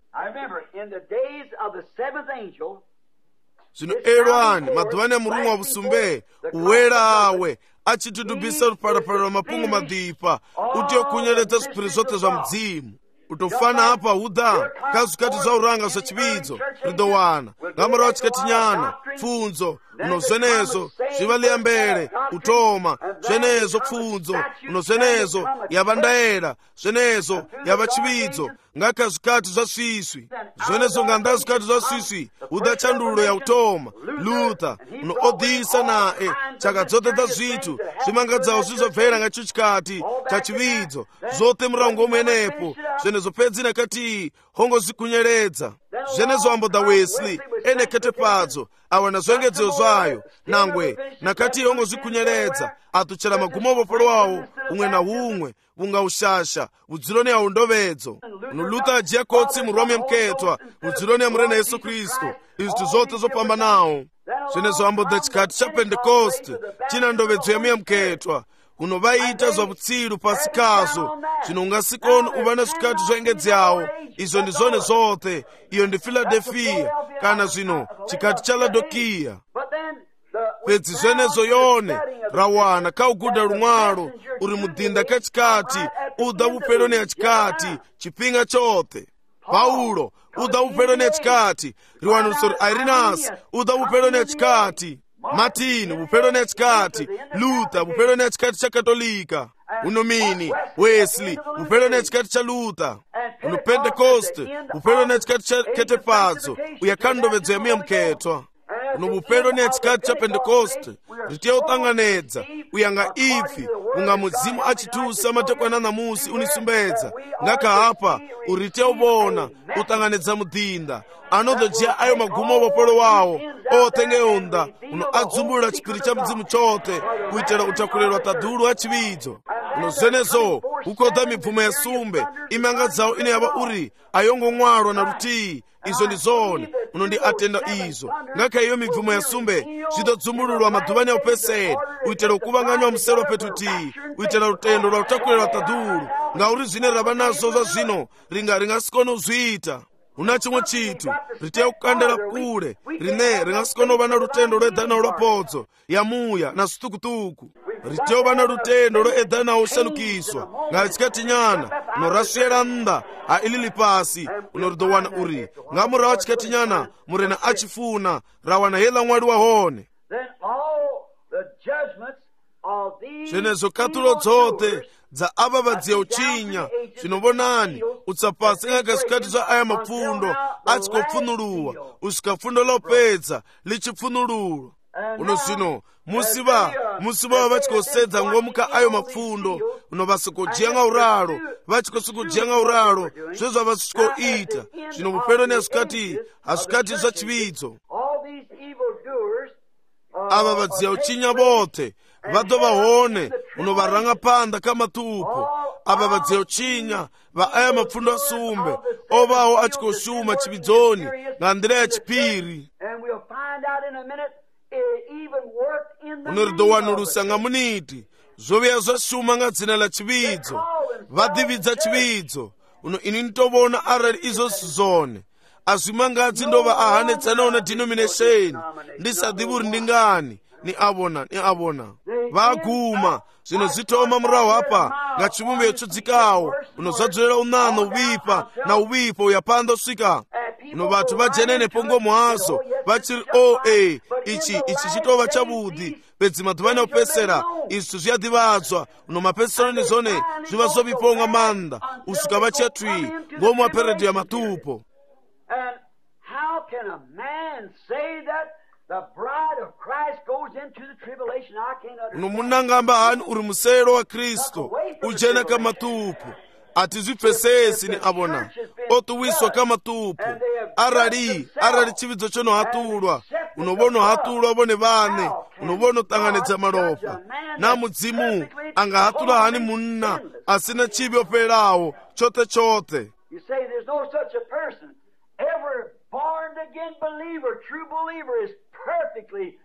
zvino erwani madhuvani ya murumwa wa busumbe uwera awe achitudubisa rupalapala rwa mapungo madhipa utiyokunyeredza zvipiri zote zva mudzimu utofana apa huda kazvikati zvauranga zva chividzo ridowana ngamura chikati nyana pfunzo unozvenezo zvivaliya mbere utoma zvenezo pfunzo unozvenezo yava ndaera zvenezo yava chividzo ngakazvikati zva swiswi zvenezo nganda zvikati zva swiswi huda chandulo ya utoma Luther unoodhisa naye chakadzotedza zvitu zvimangadzawo zvizobvera ngacho chikati cha chividzo zote murango mwenepo zvenezo pedzi nakati hongozikunyeredza zvenezo ambodha Wesley enekete padzo awana zvengedzero zvayo nangwe nakati hongozikunyeredza atuchera magumo vopolo wawo umwe na umwe vunga ushasha udzironi ya undovedzo uno Luther ajiya kotsi murome mketwa udzironi ya murena Yesu Kristu izvitu zote zopambanawo zvenezo ambodha chikati cha Pentekoste china ndovedzo yamiya mketwa unovaita zvavutsilu pasi kazo zvino ungasikoni uva nezvikati zvaengedzawo izvo ndizvone zote iyo ndi Philadelphia kana zvino chikati cha Laodikia pedzi zvenezo yone rawana kauguda lumwalo uri mudhinda kachikati uda vupeloni ya chikati chipinga chote Paulo uda vupeloni ya chikati riwanuliso ri Irenaeus uda vupeloni ya chikati Martin vupeloni ya chikati Luther vupeloni ya chikati cha Katolika uno mini Wesley upelona chikati cha Luther, uno Pentecost upelona chikati cha Ketepadzo uyakandovedzo yamiya muketwa, uno upelona chikati cha Pentecost ritiya utanganedza uyanga ifi unga mudzimu achitusa matekwana namusi unisumbedza ngaka hapa uritiya ubona utanganedza mudinda anodzojiya ayo magumo vopolo wawo otengeunda uno adzumbulula chipiri cha mudzimu chote kuitira utakulirwa tadulu a chividzo uno zenezo ukodza mibvumo ya sumbe imanga dzawo ine yava uri ayongomwalwa na rutiyi izo ndi zone uno ndi atenda izo ngaka iyo mibvumo ya sumbe zidodzumbululwa madhuvani ya upeseri uitira ukuvanganywa musero petuti uitira rutendo rwa utakulirwa tadulu ngauri zvine rava nazo zva zvino ringasikona uzviita una chimwe chitu ritiya kukandela kule rine ringasikona uva na rutendo rwedhana rwapodzo yamuya na zvitukutuku ritiya uva na rutendo rwedhana ushanukiswa ngachikatinyana unoraswera mda ha ili lipasi unoridowana uri ngamurawa chikatinyana murena achifuna rawana hela mwali wahone zvenezo katulo dzote dza ava vadziya uchinya zvinovonani utsapasi ngakazvikati zva aya mapfundo achikopfunuluwa usvika pfundo lopedza lichipfunululwa uno zvino musi vava vachikosedza ngomuka ayo mapfundo uno vasikojiya ngauralo vachikosikojiya ngauralo zvezvava zvichikoita zvino vupeloni hazvikati zvachividzo ava vadziya uchinya vote vadho vahone unovaranga panda kamatupo ava vadziya uchinya va aya mapfundo asumbe ovawo achikoshuma chividzoni ngandira ya chipiri unoridowanulusa nga muniti zoviya zvashuma nga dzina la chividzo vadhividza chividzo uno ini nitovona arali izosi zone azvimangadzi ndova ahanedzanawo na denomination ndisadhivi uri ndingani ni avona vaguma zvino zvitoma murahu apa nga chivumbeyo chodzikawo unozvadzorera unano uvipa na uvipo uyapanda usvika uno vathu vajenene pongomo hazo vachiri ichi chitova chavudi pedzi madhuvani opesera izvi zviyadhivadzwa uno mapesero ni zvone zviva zoviponga manda usvika vachatwi ngomu waperedhi ya matupo. And how can a man say that the bride of Christ goes into the tribulation? I can't understand. Unomunangamba hani uri musero wa Kristo ujena kama tupu atizvipfesesi ni avona otuwiswa kama tupu arali chividzo chono hatulwa unovono hatulwa vone vane unovono tanganedza malopa na mudzimu anga hatulwa hani munna asina chivi operawo chote. You say there's no such a person. Every born-again believer, true believer, is perfectly,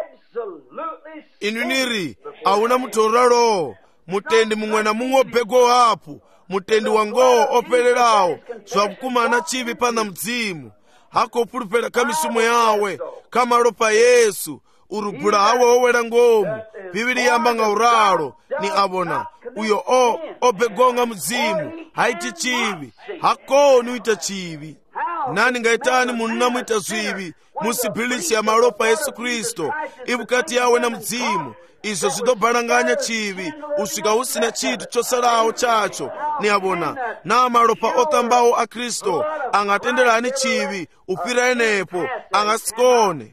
absolutely inuniri auna mutoraro mutendi mumwe na mumwe obhego hapo mutendi wangowo opererawo zvakumana chivi pana mudzimu hakopulupela kamisumo yawe kamalopa Yesu urubula hawe owera ngomu bibili yamba nga uralo ni avona uyo obegonga mudzimu haiti chivi hakoni uita chivi nani ngaitani munna muita zvivi musibhilisi ya malopa Yesu Kristo ibukati yawe na mudzimu izvo zvidobhalanganya chivi usvika usina chitu chosalawo chacho ni avona na malopa otambawo a Kristo angatenderani chivi upira enepo angasikone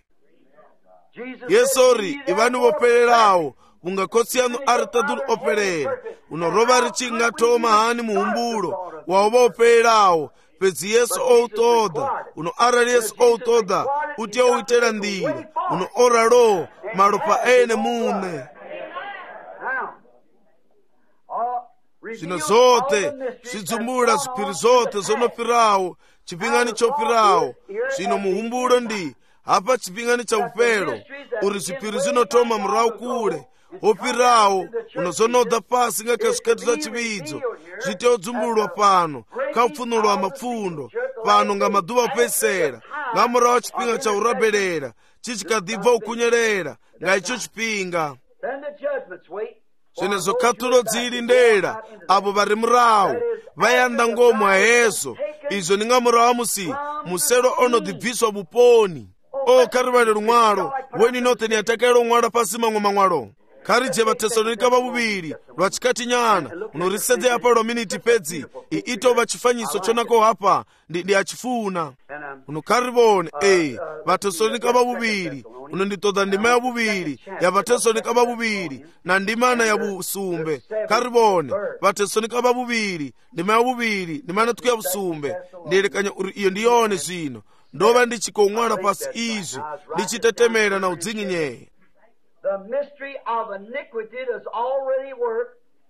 yesori ivani vopererawo ungakotsi yanu aritadulu operera unorova richingatoma hani muhumbulo wavo vopererawo pedzi Yesu outoda uno arali Yesu outoda utiya uitera ndira uno oralo malopa ene mune zvino zote zvidzumbula zvipiri zote zonopirawo chipingani chopirawo zvino muhumbulo ndi hapa chipingani cha upelo uri zvipiri zvinotoma murawu kule opirawo unozonodza pasi ngakazvikati zva chividzo zvite odzumbulwa pano kapfunulwa mapfundo pano nga madhuva opesera ngamurawo chipinga cha urabelera chichikadhibva ukunyerera nga icho chipinga zvenezo katulo dziri ndera avo vari murawo vayanda ngomo ahezo izvo ninga murawo musi musero onodhibviswa buponi karivale rumwalo weni noteni yatakairo mwala pasi mamwe mamwalo karije vatesalonike vavuviri lwachikati nyana unorisedze apa lwa miniti pedzi itova chifanyiso chonako hapa ndi achifuna unokarivone vatesalonike vavuviri unonditoda ndima ya vuviri ya vatesalonike vavuviri na ndimana ya vusumbe karivone vatesalonike vavuviri ndima ya vuviri ndimana tuku ya vusumbe ndiyelekanya uri iyo ndiyone zvino ndova ndichikong'wana pasi izvi ndichitetemera na udzinyinyeye. The mystery of iniquity does already work.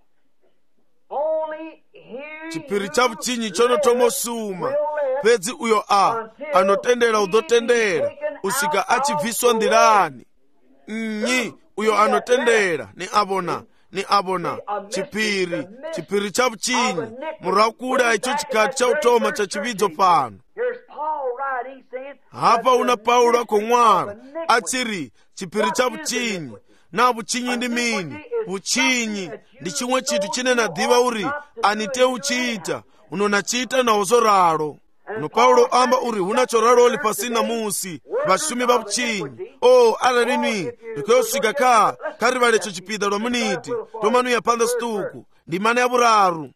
Only he chipiri cha vuchinyi chonotomosuma pedzi uyo anotendera udotendera usika achibviswa ndirani uyo anotendera ni abona chipiri cha vuchinyi murakura icho chikati cha utoma cha chividzo pano. Hapa una Paulo akong'wara achiri chipiri cha vuchinyi na vuchinyi ndi mini. Vuchinyi ndi chimwe chinthu chine nadiva uri anite uchita unonachita na ozoralo. Uno Paulo amba uri unacho raloli pasina musi vashumi va vuchinyi alarinwi likuyosvika kari valecho chipida lwa muniti tomanuya panda stuku ndimana ya vuraru.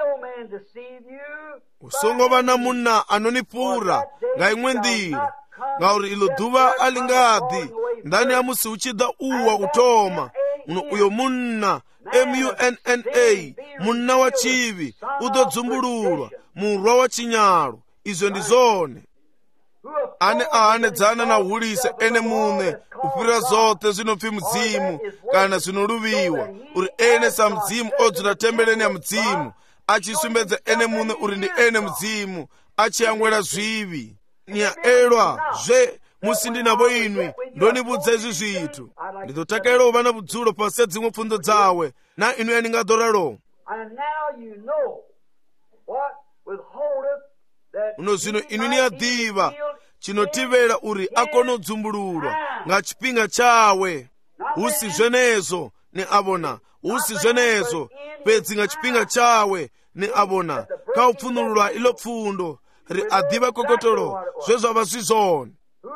Usongova na munna anonipura nga imwe ndira ngauri ilo duva alingadi ndani ya musi uchida uwa utoma uyo munna munna wa chivi udodzumbululwa murwa wa chinyalo. Izo ndi zone ane aanedzana na uhulise ene mune kupira zote zinopfi mudzimu kana zinoluviwa uri ene sa mudzimu odzula tembeleni ya mudzimu achisumbedza ene mune uri ndi ene mudzimu achiyangwera zvivi niyaelwa zve musi ndinavo inwi ndonibudza izvi zvithu nditotakela uva na vudzulo pasi ya dzimwe pfunzo dzawe na inu yaningadoralo. Uno zvino inu niyadiva chinotivera uri akona udzumbululwa nga chipinga chawe usi zvenezo ni abona usi zvenezo pedzi nga chipinga chawe ni abona kaupfunululwa ilo pfundo ri adiva kokotolo zvezvava zvizone.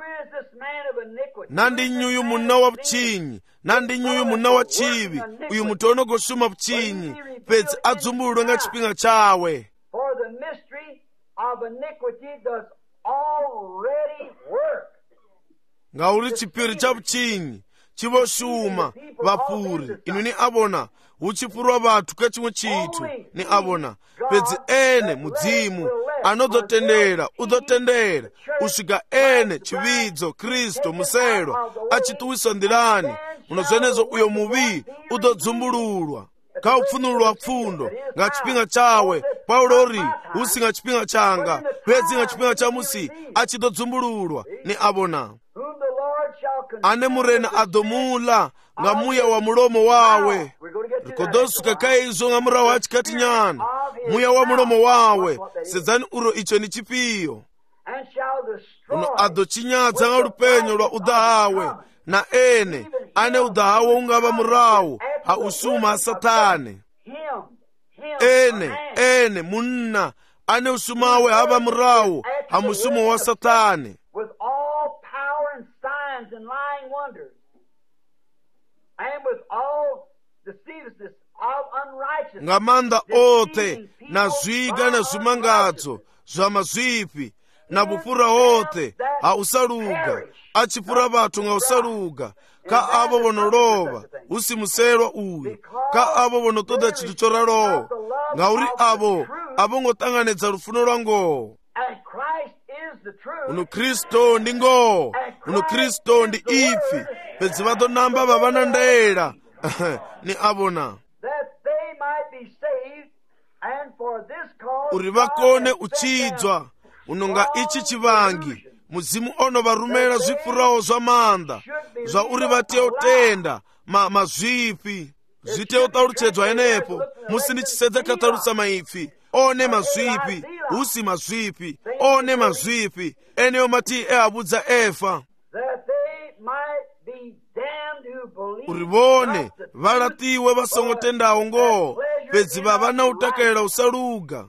Nandi nyuyu munna wa vuchinyi nandi nyuyu munna wa chivi uyu muti onogoshuma vuchinyi pedzi adzumbululwe nga chipinga chawe. Ngauri chipiri cha vuchinyi chivoshuma vapuri inu ni abona uchipurwa vathu ka chimwe chithu ni abona pedzi ene mudzimu anodotendera udotendera usvika ene chividzo Kristo muselwa achituwisa ndirani uno zvenezo uyo muvi udodzumbululwa kaupfunulwa pfundo nga chipinga chawe. Paulo ri usi nga chipinga changa pedzi nga chipinga cha musi achidodzumbululwa ni abona ane murena adomula nga muya wa mulomo wawe rikodosuka kaizo nga murawo achikati nyana muya wa mulomo wawe sedzani uro icho ni chipiyo uno adochinyadza nga lupenyo lwa udahawe na ene ane udahawe ungava murawo ha usuma ha satane ene munna ane usumawe hava murawo ha musumo wa satane and lying wonders, and with all deceivedness of unrighteousness, ngamanda ote na zwiga na zvimangadzo zva mazvipi na vupura ote ha usaluga achipura vathu nga usaluga ka avo vonolova usi muselwa uyu ka avo vonotoda chinthu choralowa ngauri avo ngotanganedza lufuno lwa ngoho. Uno Kristo ndi ngoho uno Kristo ndi ifi pedzi vadonamba vavana ndela ni abona uri vakone uchidzwa unonga ichi chivangi muzimu ono varumela zvipfurawo zva manda zva uri vateotenda mazvipi zviteotalutsedzwa enepo musi ndichisedza katarutsa maipfi one mazvipi usi mazvipi one mazvipi eneyo mati eabudza efa uri vone valatiwe vasongotendawo ngoho pedzi vavana utakalela usaluga.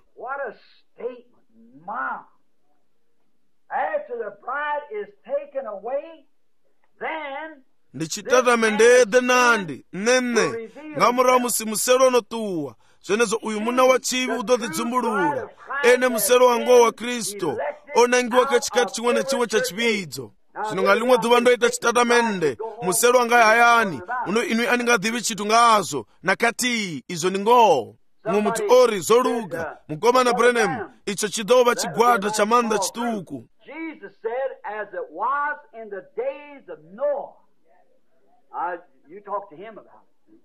ndi chitatamende denandi nene ngamura musi musero no tuwa zvenezo uyu muna wa chivi udodidzumbulula ene musero wango wa Kristo onangiwa kachikati chimwe na chimwe cha chividzo. Zvino ngalimwe dhuva ndoita chitatamende musero wanga hayani uno inwi aningadhivi chitu ngazo nakati izvo ni ngoo mwe muti ori zoluga mukoma na Branham icho chidova chigwada cha manda chituku. Jesus said, as it was in the days of Noah. You talk to him about it.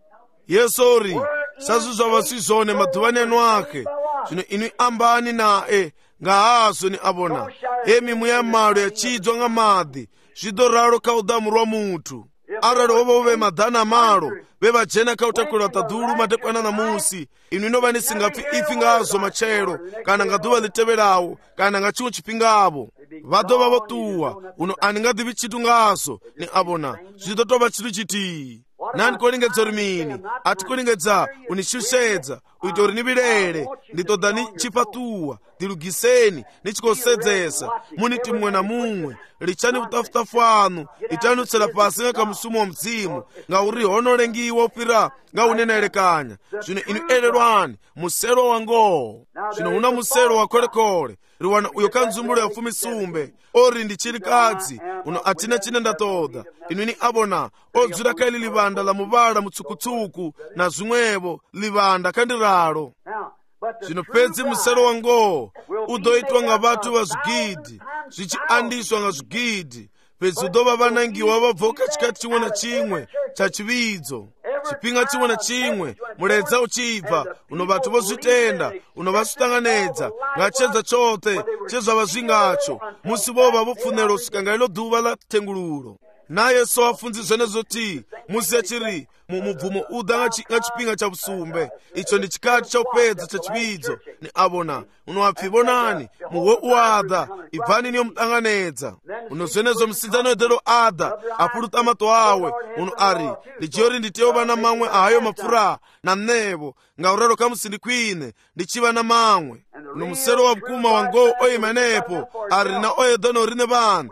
Yesori sazuzwa vasizone madhuvani anu ake zvino inwi ambani nae ngahazo ni abona emimu ya malo yachidzwa nga madhi zvidoraro kaudamu rwa mutu arali ovo ve madhana malo vevajena kautakulwa tadhulu madekwana na musi inwi inova nisingapfi ifi ngazo machero kana ngadhuva liteverawo kana nga chimwe chipingavo vadova votuwa uno aningadhivi chitu ngazo ni abona zvidotova chitu chiti nani kolingedza uri mini ati kolingedza unixuxedza uita uri ni vilele nditoda ni chipatuwa ndilugiseni ni chikosedzesa muniti mumwe na mumwe lichani vutafutafu anu itani utsela pasi nga kamusumu wa mzimu nga uri honolengiwa upira nga unenaelekanya zvino inu elelwani musero wangowo zvino una musero wa kolekole riwana uyo kanzumbulo ya fumisumbe ori ndi chilikadzi uno atina chine ndatoda inu ni abona odzula kaili livanda la muvala mutsukutsuku na zimwevo livanda kandiralo zvino pedzi musero wangowo udoitwa nga vatu va zwigidi zvichiandiswa nga zwigidi pedzi udova vanangiwa vabvoka chikati chimwe na chimwe cha chividzo chipinga chimwe na chimwe muledza uchibva uno vatu vozvitenda uno vasvitanganedza ngachedza chote chezvava zvingacho musi vova vopfunero kusvika ngailo dhuva la tengululo naye so afunzi zvenezoti musi yachiri mumubvumo uda nga chipinga cha vusumbe icho ndi chikati cha upedza cha chividzo ni abona uno wapfivonani muhwe uada ibvani niyo mudanganedza uno zvenezo musindzano edero ada apuluta mato awe uno ari ndichiyori nditeyova na mamwe ahayo mapfura na mnevo ngaurero kamusindikwine ndichiva na mamwe uno musero wa mkuma wango oimanepo ari rina oedano rine vanhu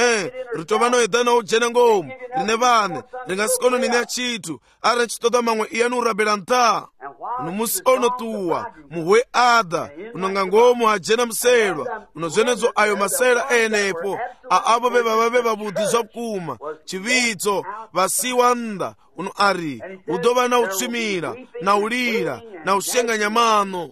ritova noedano ujene ngomu rine vanhu ringasikono nine achitu ari nchitoda mamwe iyani urabela nta uno musi ono tuwa muhwe ada unonga ngomu hajena muselwa uno zvenezo ayo masela enepo aabo vevava vevabudhizwa mkuma chividzo vasiwa nda uno ari udova na utsvimira na ulira na ushenganya mano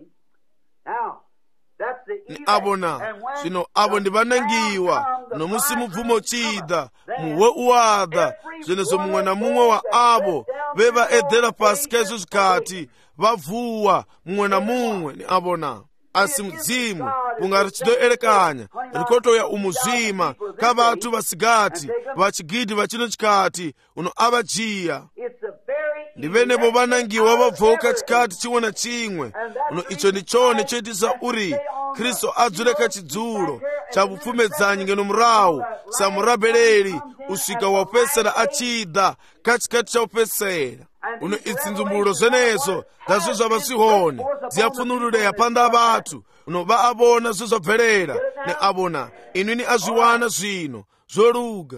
ni abona zvino avo ndi vanangiwa nomusi mubvumo chida muhwe uada zvenezo mumwe na mumwe wa avo vevaedhera pasi kaizvo zvikati vavhuwa mumwe na mumwe ni abona asi mudzimu ungari chidoelekanya rikotoya umuzvima kavatu vasigati vachigidhi vachino chikati uno avajiya ndivenevo vanangiwa vabvoka chikati chimwe na chimwe uno icho ndichone choitisa uri Kristo adzule kachidzulo cha vupfumedzanyi ngeno murawu samurabeleli usvika wapesera achida kachikati cha upesera uno itsi nzumbulo zvenezo ndazvo zvava zvihone dziyapfunululeya panda vatu uno vaavona zvo zvabvelera ne avona inwini azviwana zvino zvoluga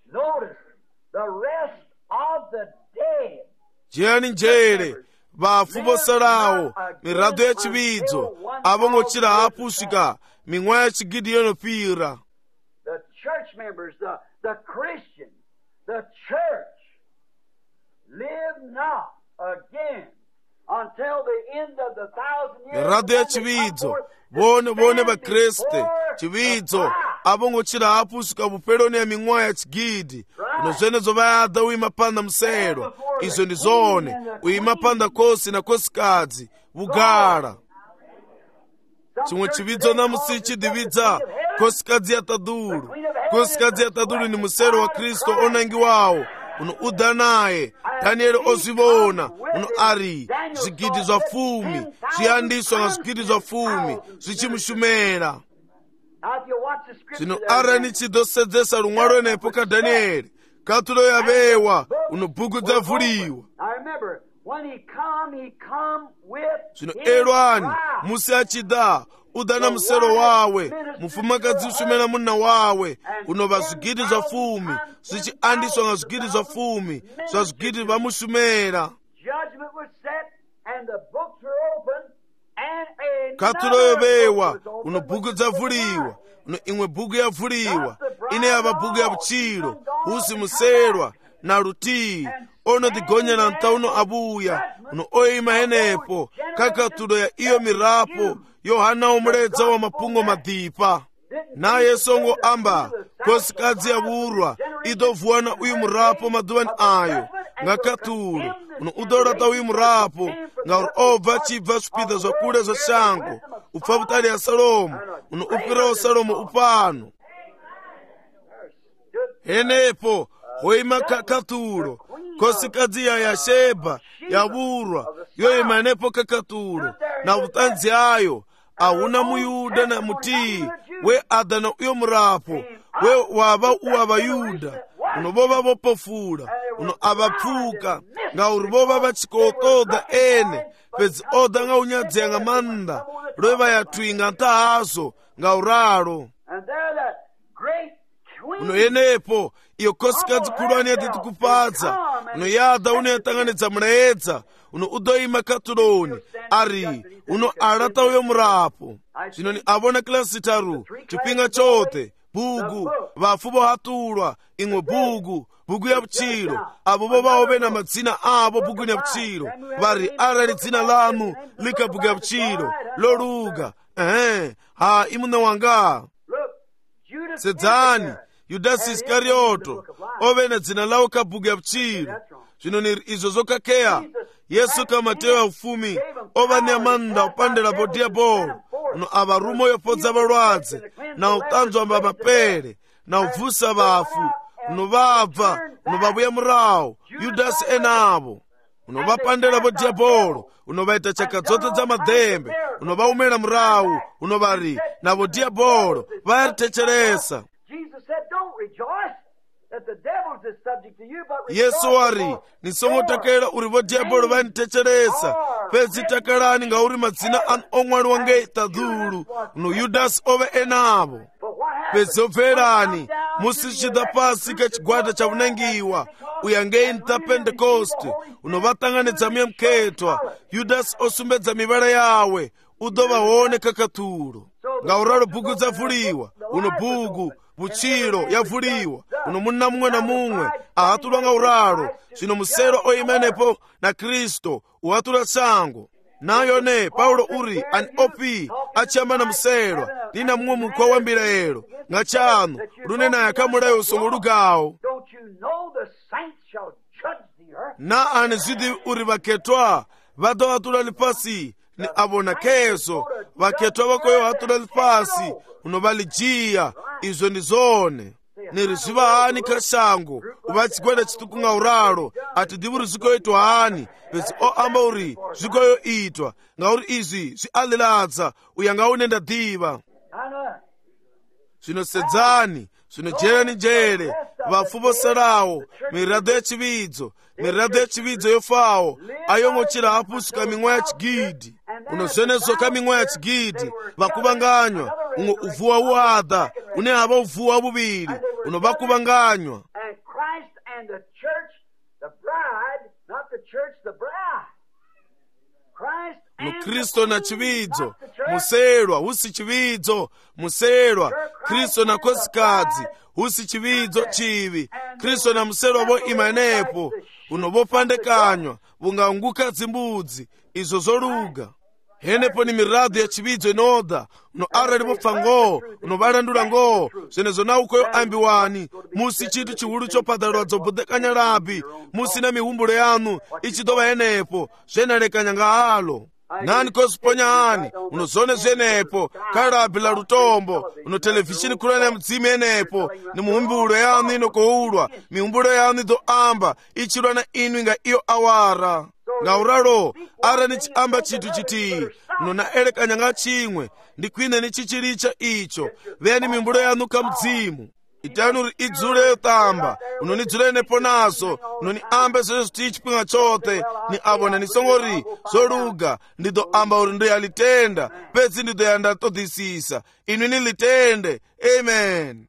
jiyani njere vafu vosalawo miradzo ya chividzo avongochira hapu usvika mimwe ya chigidi yonopira miradzo ya chividzo vone vakreste chividzo avongochira hapu usvika vupeloni ya mimwe ya chigidi uno zvenezo vayada uima panda muselwa izvo ndi zone uima panda kosi na kosikadzi vugara chimwe chividzo namusi chidividza kosikadzi ya tadulu kosikadzi ya tadulu ni musero wa Kristo onangiwawo uno uda naye Danieli ozivona uno ari zvigidi zva 10 zviyandiswa nga zvigidi zva 10 zvichimushumera zvino arani chidosedzesa rumwaro nepo kaDhanieli katulo yavewa uno bhuku dzavhuliwa zvino elwani musi achida udana musero wawe mufumakadzi usumela munna wawe unova zwigidi zwa 10 zvichiandiswa nga zwigidi zwa 10 zwa zwigidi vamusumela. Kathulo yovewa uno bhuku dzavuliwa uno imwe bhuku yavuliwa ine yava bhuku ya vuchilo usi muselwa na lutii ono digonya na ntauno abuya uno oima henepo kakathulo ya iyo mirapo Yohana omuledza wa mapungo madipa naye songo amba kosikadzi yavurwa idovuwana uyu murapo maduvani ayo nga kathulo uno udorata uyu murapo ngauri obva chibva zvipida zvakule zva shango upfa vutali ya Salomo uno upirawo Salomo upano. Henepo hoima kakathulo kosikadzi ya Sheba yavurwa yoima henepo kakathulo na vutanzi ayo ahuna muyuda na mutii we adana uyo murapo we wava uwa vayuda uno vova vopofula uno avapfuka ngauri vova vachikotoda ene pedzi oda nga unyadzea nga manda lwe vayatwinga ntahazo ngauralo uno yenepo iyo kosikadzi kulwani yatitikupadza uno yada uno yatanganidza mulaedza uno udoima kathuloni ari uno alata uyo murapo zvino ni avona klasi taru chipinga chote bhuku vafu vohatulwa imwe bhuku ya vuchilo avo vovavo na madzina avo bhukuni ya vuchilo vari arali dzina lanu lika bhuku ya vuchilo loluga ha imune wanga sedzani Yudasi Iskarioto ove na dzina lawo ka bhuku ya vuchilo zvino ni izvo zokakeya Yesu ka Mateyo ya 10 ova ni amanda upandela diabolo uno ava rumo yopodza valwadze na utanzwa mba mapele na uvusa vafu uno vabva uno vavuya murawo Yudasi enavo uno vapandela diabolo uno vaita chaka dzote dza madhembe uno vaumela murawu uno vari navo diabolo vayaritecheresa. Yesu wari nisongotakela uri vo diabolo vanitecheresa pedzi takalani ngauri madzina anu omwali wange tadhulu no Yudasi ove enavo pedzi obverani musichida pasi kachigwada chavunangiwa uyange nta Pentekoste unovatanganidza muyamuketwa Yudasi osumbedza mivala yawe udovahone kakathulo ngauralo bhuku dzavuliwa uno bhuku vuchilo yavuliwa uno munna mumwe na mumwe ahatulwa ngauralo zvino musero oimenepo na Kristo uhatula sango nayone Paulo uri ani opi achiyamba na muselwa lina mumwe mukwa wambileelo nga chanu lune naye akamulayo usongo lugawo na ani zwidi uri vaketwa vadohatula lipasi ni avona keso vaketwa vakoyo hatula lipasi uno valijiya izvo ni zone niri ziva hani kashango uvachigweda chituku ngauralo ati divuri zvikoitwa hani pedzi oamba uri zvikoyo itwa ngauri izvi zvialiladza uya ngaunenda diva zvinosedzani zvinojerani jere vafu vosarawo mirado yechividzo yofawo ayongochira hapusuka mimwe yachigidhi unozvenezo kamimwe yachigidhi vakuvanganywa umwe uvuwa uada une hava uvuwa vuviri unovakuvanganywa mukristo na chividzo muselwa husi chividzo muselwa kristo na kosikadzi husi chividzo chivi kristo na muselwa vo imanepo unovopandekanywa vungaunguka dzimbudzi izvo zoluga henepo ni mirado ya chividzo inoda uno arali vopfa ngoo unovalandula ngoo zvenezo naukoyo ambiwani musi chitu chihulu chopadalwa dzobudekanya lapi musi na mihumbulo yanu ichidova henepo zvenalekanya ngahalo nani kosiponya hani unozone zvenepo kalabi la lutombo uno televishini kulana ya mdzimi henepo ni muhumbulo yanu inokoulwa mihumbulo yanu idoamba ichilwa na inu inga iyo awara ngauralo ara nichiamba chitu chiti uno naelekanya nga chimwe ndikwine ni chichilicha icho veyani mihumbulo yanu ka mdzimu itani uri idzule yotamba unonidzule nepo nazo unoni ambe zvezvo tichipinga chote ni abona nisongori zoluga ndido amba uri ndo yalitenda pedzi ndido yandatodhisisa inu nilitende. Amen.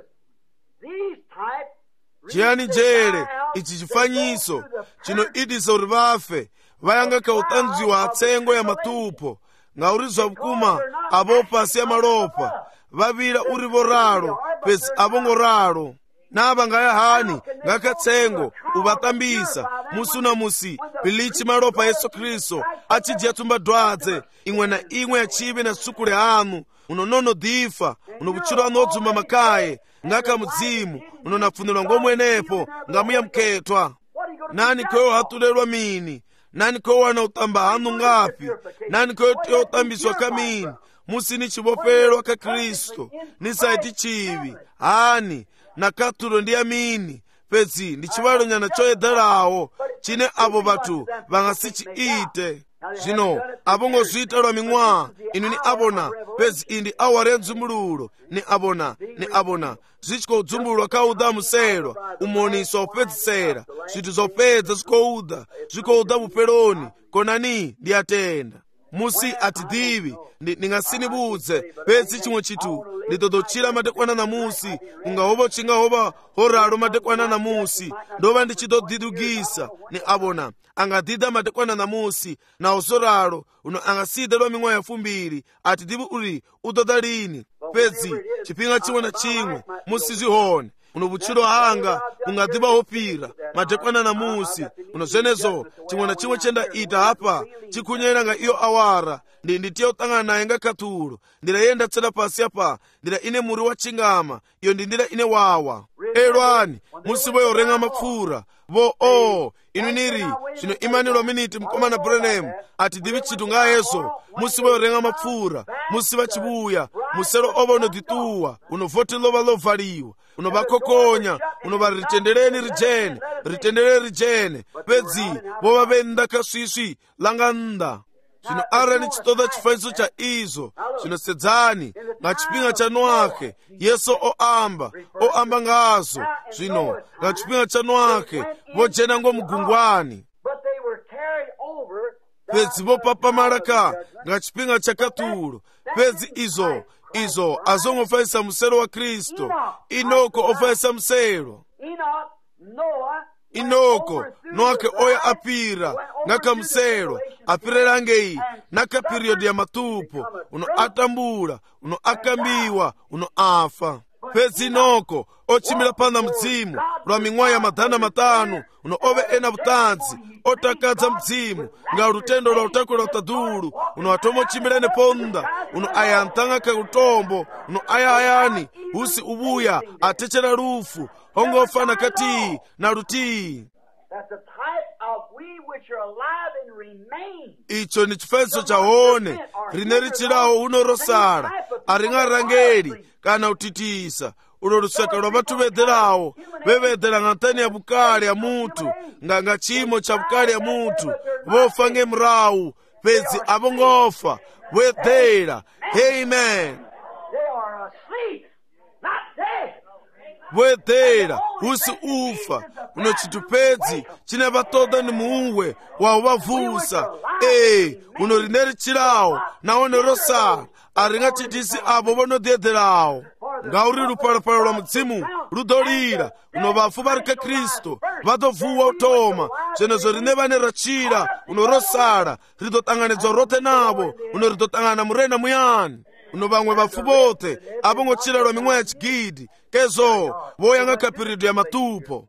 chiyani jere ichi chifanyiso chinoitisa uri vafe vayanga kautanzwiwa atsengo ya matupo ngauri zvavukuma avo pasi ya malopa vavira uri voralo pedzi avongoralo nava ngayahani ngakatsengo uvatambisa musi na musi bilichi malopa Yesu Kristo achidya tumba dwadze imwe na imwe ya chivi na sukule anu unonono difa unokuchira anodzuma makaye ngaka mudzimu unonapfunirwa ngomwenepo ngamuya mketwa. Nani koyo hatulelwa mini? Nani koyo wana utamba hanu ngapi? Nani koyo utambiswa kamini? Musi ni chiboferwa ka Kristo nisaiti chivi hani nakatulo ndi amini pedzi ndi chivalo nyana choyedherawo chine avo vatu vangasichiite. Zvino avongozviita lwa ming'wa inu ni abona pedzi indi awari edzumululo ni abona zvichikoudzumulwa kauda musero umoniswa upedzisera zvithu zopedza zvikouda vupeloni konani ndiyatenda musi atidhivi ndingasinibudze pedzi chimwe chithu nditodochira madekwana na musi ungahova chingahova horalo madekwana na musi ndova ndichidodidugisa ni abona angadhidha madekwana na musi na usoralo uno angasida lwa ming'wa ya 2 atidhivi uri udoda lini pedzi chipinga chimwe na chimwe musi zvihone uno vuchiro hanga ungadhiva hopira madekwana na musi uno zvenezo chimwe na chimwe chenda ita hapa chikunyera nga iyo awara nditiya utangana naye ngakatulo ndira yenda tsela pasi apa ndira ine muri wa chingama iyo ndindira ine wawa elwani musi voyo renga mapfura vo inu niri zvino imanilo miniti mkomana Branham atidhivi chitu ngayeso musi voyo renga mapfura musi vachivuya musero ovo unodhituwa unovhotilova lovhaliwa unovakokonya unova ritendere rijene pedzi vova venda kasvisvi langanda. Zvino arani chitoda chifanyiso cha izvo zvinosedzani ngachipinga chanwake Yesu oamba ngazo zvino ngachipinga chanwake vojena ngomugungwani pedzi vopapamaraka ngachipinga chakatulo pedzi izo azongofanyisa musero wa Kristo Inoko ofanyisa musero Inoko noake oya apira ngaka musero apirerangeyi naka periodi ya matupo uno atambula uno akambiwa uno afa pedzi Inoko ochimira pana mudzimu lwa ming'wa ya 5 uno ove ena vutanzi otakadza mudzimu nga lutendo lwa utakwela utadulu uno atomo ochimira ene ponda uno ayantanga ka utombo uno ayayani usi ubuya atechera lufu hongofana kati na lutii. Icho ni chifanyiso chahone rine richirawo unorosala aring'arangeri kana utitisa uno luseka lwa vatu vedherawo vevedhera ng'antani ya bukali ya mutu nganga chimo cha bukali ya mutu vofange mrawu pedzi avongofa vedhera. Amen. Wedhera usi ufa uno chitu pedzi chine vatoda ni muwe wawo vavusa uno rine richirawo naone rosala aring'achitisi avo vonodhedherawo ngauri rupalapala lwa mudzimu rudolira uno vafu vari ka Kristo vadovuwa utoma zvenezo rine vane rachira uno rosala ridotanganidzwa rote navo uno ridotangana murena muyani uno vamwe vafu vote avongochira lwa ming'wa ya chigidi kezo voyanga ka periodi ya matupo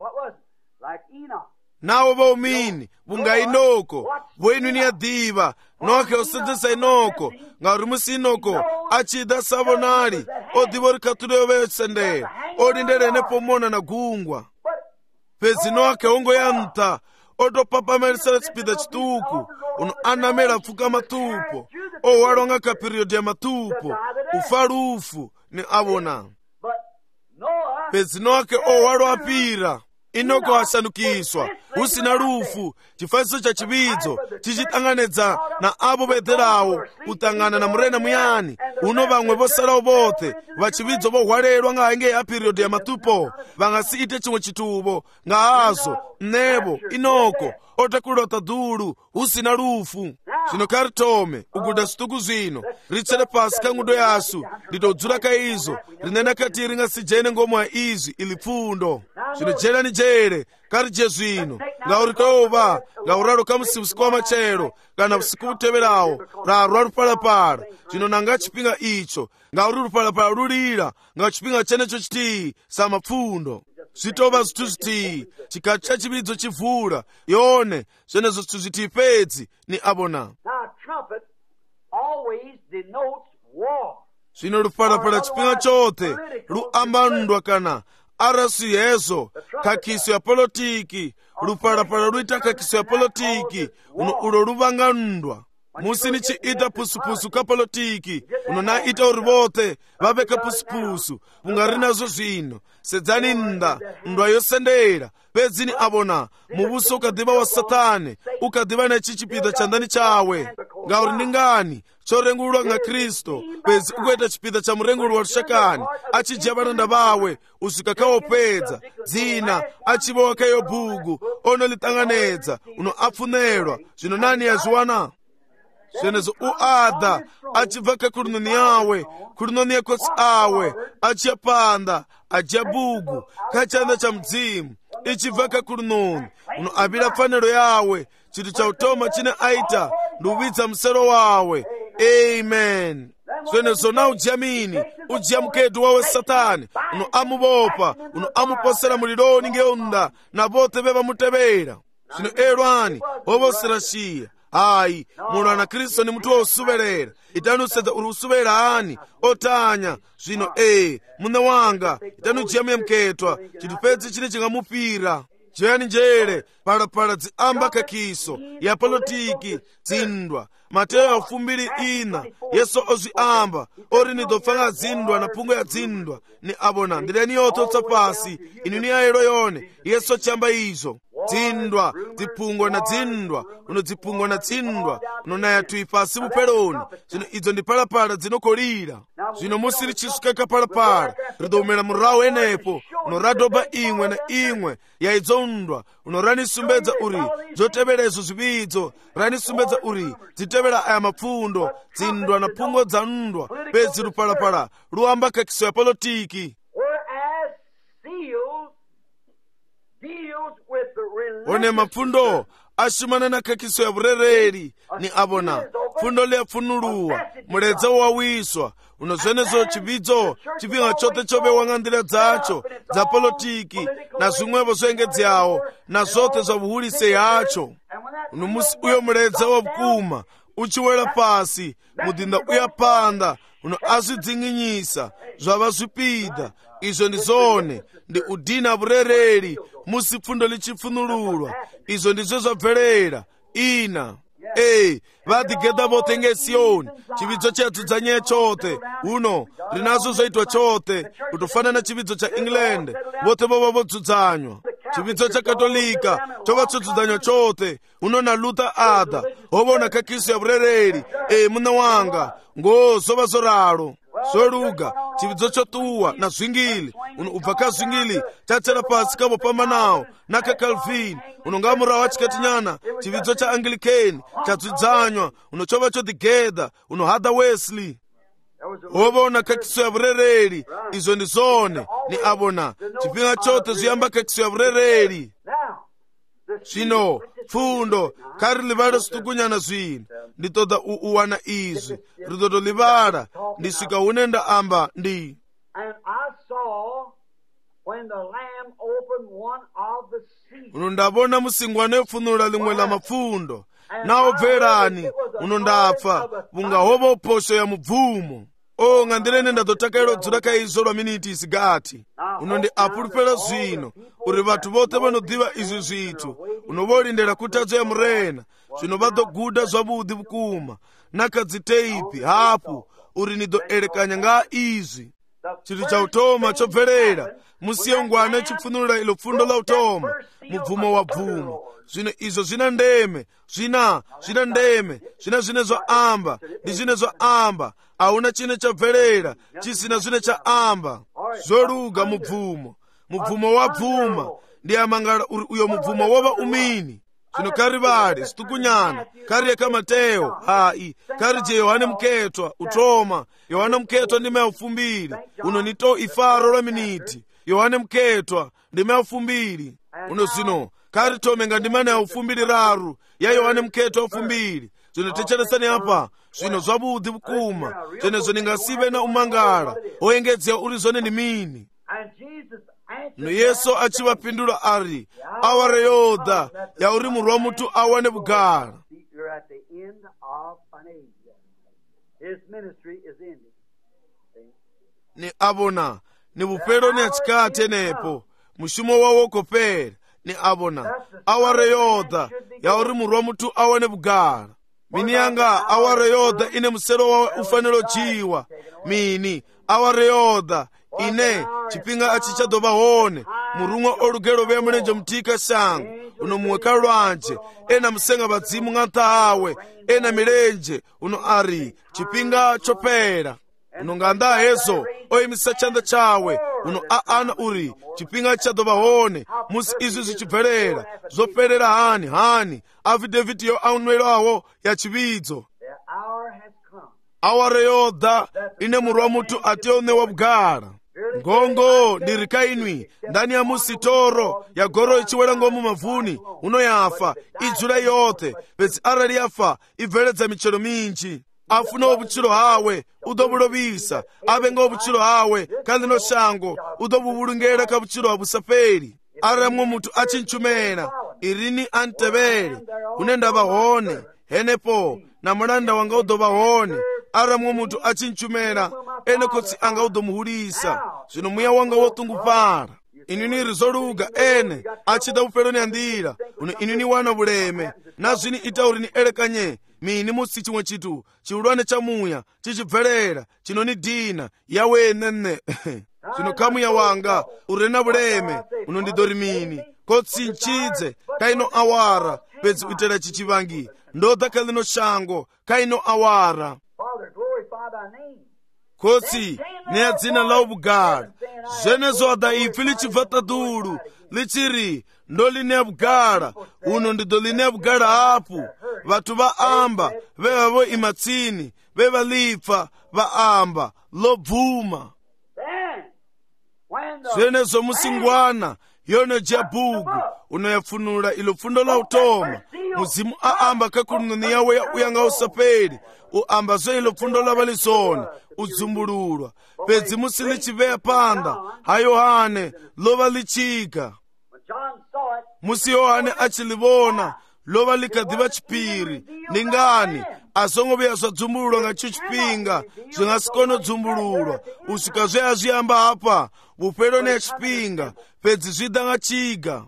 nawo voumini vunga Inoko voinu ni yadhiva noake osedzesa Inoko ngauri musi Inoko achida savonali odhiva rikatuleyo vesendera odinderene pomona na gungwa pedzi noake ongo yanta otopapamerisera chipida chituku uno anamera pfuka matupo owalonga ka periodi ya matupo ufalufu ni avona pedzi noake owalo apira Inoko asanukiswa usina lufu chifaniso cha chibidzo chichitanganedza na abo bedherawo utangana na murena muyani uno vamwe vosalawo bothe vachibidzo vohwalelwa ngaenge ya periodi ya matupo vangasiite chimwe chituvo ngaazo nebo Inoko otakulota dulu usina lufu. Zvino karitome uguda situku zvino ritsere pasi kangudo yasu nditodzura kaizo rinena kati ringasijene ngomo ya izvi ili pfundo. Zvino jera ni jere kari jezvino ngauri kova ngauraro kamusiku wa machero kana usiku uteverawo rarwa rupalapala. Zvino nanga chipinga icho ngauri rupalapala rulira nga chipinga chenecho chiti samapfundo. Zvitova zvithu zviti chikati cha chibidzo chivhura yone zvenezo zvithu zviti pedzi ni abona. Zvino rupalapala chipinga chote ruambandwa kana arasi hezo kakiso ya politiki rupalapala ruita kakiso ya politiki ulo ruvangandwa musi nichiita pusupusu ka politiki unonaita uri vote vave kapusupusu ungari nazo zvino sedzani ndwa yosendera pedzini abona mubuso ukadiva wa Satani ukadiva na chichipida cha ndani chawe ngauri ndingani chorengulwa nga Kristo pedzi ukuita chipida cha murengulu wa rushakani achijia vananda vawe usika kaopedza dzina achivowa kayo bhugu ono litanganedza uno apfunelwa zvino nani yazviwana. Zvenezo uada achibva kakurinoni yawe kurinoni yakotsi awe achiyapanda ajia bugu kachanda cha mdzimu ichibva kakurinoni uno abira fanero yawe chitu cha utoma chine aita nduvidza musero wawe. Amen. Zvenezo na ujamini ujia mkedu wawe Satani uno amubopa uno amuposera mulironi ngeunda na vote veva mutevera. Zvino erwani wovosirashiya hayi munhu ana Kristo ni mutu wosuverera itanusedza uri usuverera ani otanya zvino mune wanga itanujiya mketwa chitu pedzi chine chingamupira jeyani njere palapala dziamba kakiso ya politiki dzindwa Mateyo 2:4 Yesu ozviamba ori nidopfanga dzindwa na pungo ya dzindwa ni abona ndireni yototsa pasi inuni yaero yone Yesu chamba izvo dzindwa dzipungwa na dzindwa unodzipungwa na dzindwa unonaya tui pasi muperoni. Zvino idzo ndi palapala dzinokolira. Zvino musi richisvika kapalapala ridomera murawo enepo unoradhoba imwe na imwe yaidzondwa unoranisumbedza uri dzotevera izvo zvibidzo ranisumbedza uri dzitevera aya mapfundo dzindwa na pungo dzandwa pedzi rupalapala ruamba kakiso ya politiki. One mapfundo ashimana na kakiso ya burereri ni abona pfundo liyapfunuluwa muledza wawiswa unozvenezo chibidzo chipinga chote chobewa nga ndira dzacho dza politiki na zvimwevo zvoengedzawo na zvote zva buhulise yacho. Uno musi uyo muledza wabukuma uchiwela pasi mudinda uyapanda uno azvidzinginyisa zvava zvipida izvo ndizone ndi udina burereri musi pfundo lichipfunululwa izvo ndizvo zvabverera ina. Vadigedha vote ngesiyoni chibidzo chadzadzanya chote uno rinazo zvaitwa chote kutofana na chibidzo cha England vote vova vodzadzanywa. Chibidzo cha Katolika chova chodzadzanywa chote uno na Luther ada hovona kakiso ya burereri muna wanga ngozova zoraro soluga chibidzo chotuwa na zwingili uno ubva kazwingili chatsera pasi kavopambanawo naka Calvin unonga murawo achikatinyana chibidzo cha Anglikani chadzadzanywa uno chova chodigedha uno hada Wesley hovona kakiso ya burereri izvo ndizone ni abona chipinga chote zviyamba kakiso ya burereri. Zvino pfundo kari livalo situkunyana zvino nditoda uwana izvi ritoto livala ndisvika une ndaamba ndi uno ndavona musingwana wepfunula limwe la mapfundo nawo bverani uno ndapfa vunga hovo posho ya mubvumo. Nga ndirene ndatotakairo dzura kaizvo lwa miniti isigati uno ndi apulupela zvino uri vathu vote vanodiva izvi zvithu unovolindela kutadzo ya murena zvino vadoguda zvavudi vukuma nakadziteipi hapu uri nidoelekanya nga izvi. chinthu cha utoma chobverera musiye ngwane chifunulira ilo fundo la utoma mubvumo wa bvumo. Zvino izvo zvina ndeme zvina ndeme zvine zvaamba ndi zvine zvaamba. Hauna chine chabverera chisina zvine chaamba. Zvoluga mubvumo wa bvuma ndiyamangala uri uyo mubvumo wova umini. Zvino kari vali situkunyana kari eka Mateo hai kari je Yohane muketwa utoma. Yohane muketwa ndime aufumbiri uno nito ifaro la miniti. Yohane muketwa ndime aufumbiri uno zvino kari tomenga ndimane aufumbiri raru ya Yohane muketwa aufumbiri. Zvino ticheresani apa zvino zvabudhi vukuma zvenezvo ndingasive na umangala oengedzea uri zvone ni mini. No Yesu achivapindura ari awara yodha yauri murwa mutu awane bugara. Ni abona ni bupero ni achikate nepo mushumo wawo kopera ni abona awara yodha yauri murwa mutu awane bugara. Mini yanga awara yodha ine musero wawe ufanelo chiwa mini awara yodha ine chipinga achichadova hone murumwa olugero vya mwenje mtika sangu uno muweka lwanje ena musenga badzimu nganta hawe ena milenje uno ari chipinga chopera uno nganda hezo oyimisa chanda chawe uno aana uri chipinga chadova hone musi izu zichibverera zoperera hani affidavit yo aunwelo awo ya chividzo. Awara yodha ine murwa mutu atione wa bugara. Ngongo ndirikainwi ndani ya musitoro ya goro ichiwela ngomu mavuni uno yafa ijula yote pezi arali yafa ibveledza michero minji. Afuna obuchiro hawe udobulobisa abenga obuchiro hawe kandi no shango udobubulungera ka buchiro abusaperi. Aramwe mutu achinchumena irini antebele unenda bahone henepo na mulanda wanga udobahone. Aramwe mutu achinchumena ene kotsi anga udomuhulisa zvino muya wanga wotungupara. Inini rizoluga ene achida uperoni andira uno inini wana buleme na zvini itaurini elekanye mini musi chimwe chitu chiulwane cha muya chichibverera chinoni dina yawe nene. Zvino kamuya wanga urena buleme uno ndidori mini kotsi nchidze kaino awara pedzi uitera chichivangi ndodha kalino shango kaino awara. Kotsi ne dzina la ubugara zvenezo da ifi lichibvata dulu lichiri ndoline bugara uno ndidoline bugara apu vatu vaamba vevavo imatsini vevalipfa vaamba lobvuma. Zvenezo musingwana yono jabugu unoyafunula ilo fundo la utoma muzimu aamba kakununi yawe uyanga usapeli uamba zo ilo fundo la valisoni udzumbululwa pedzi musili chiveya panda ha Yohane lova lichika musi Yohane achilivona lova likadiva chipiri ningani asongoveya zwadzumbululwa nga chichipinga zvingasikono dzumbululwa usika zve azviamba apa bupero ne chipinga pedzi zvida nga chiga.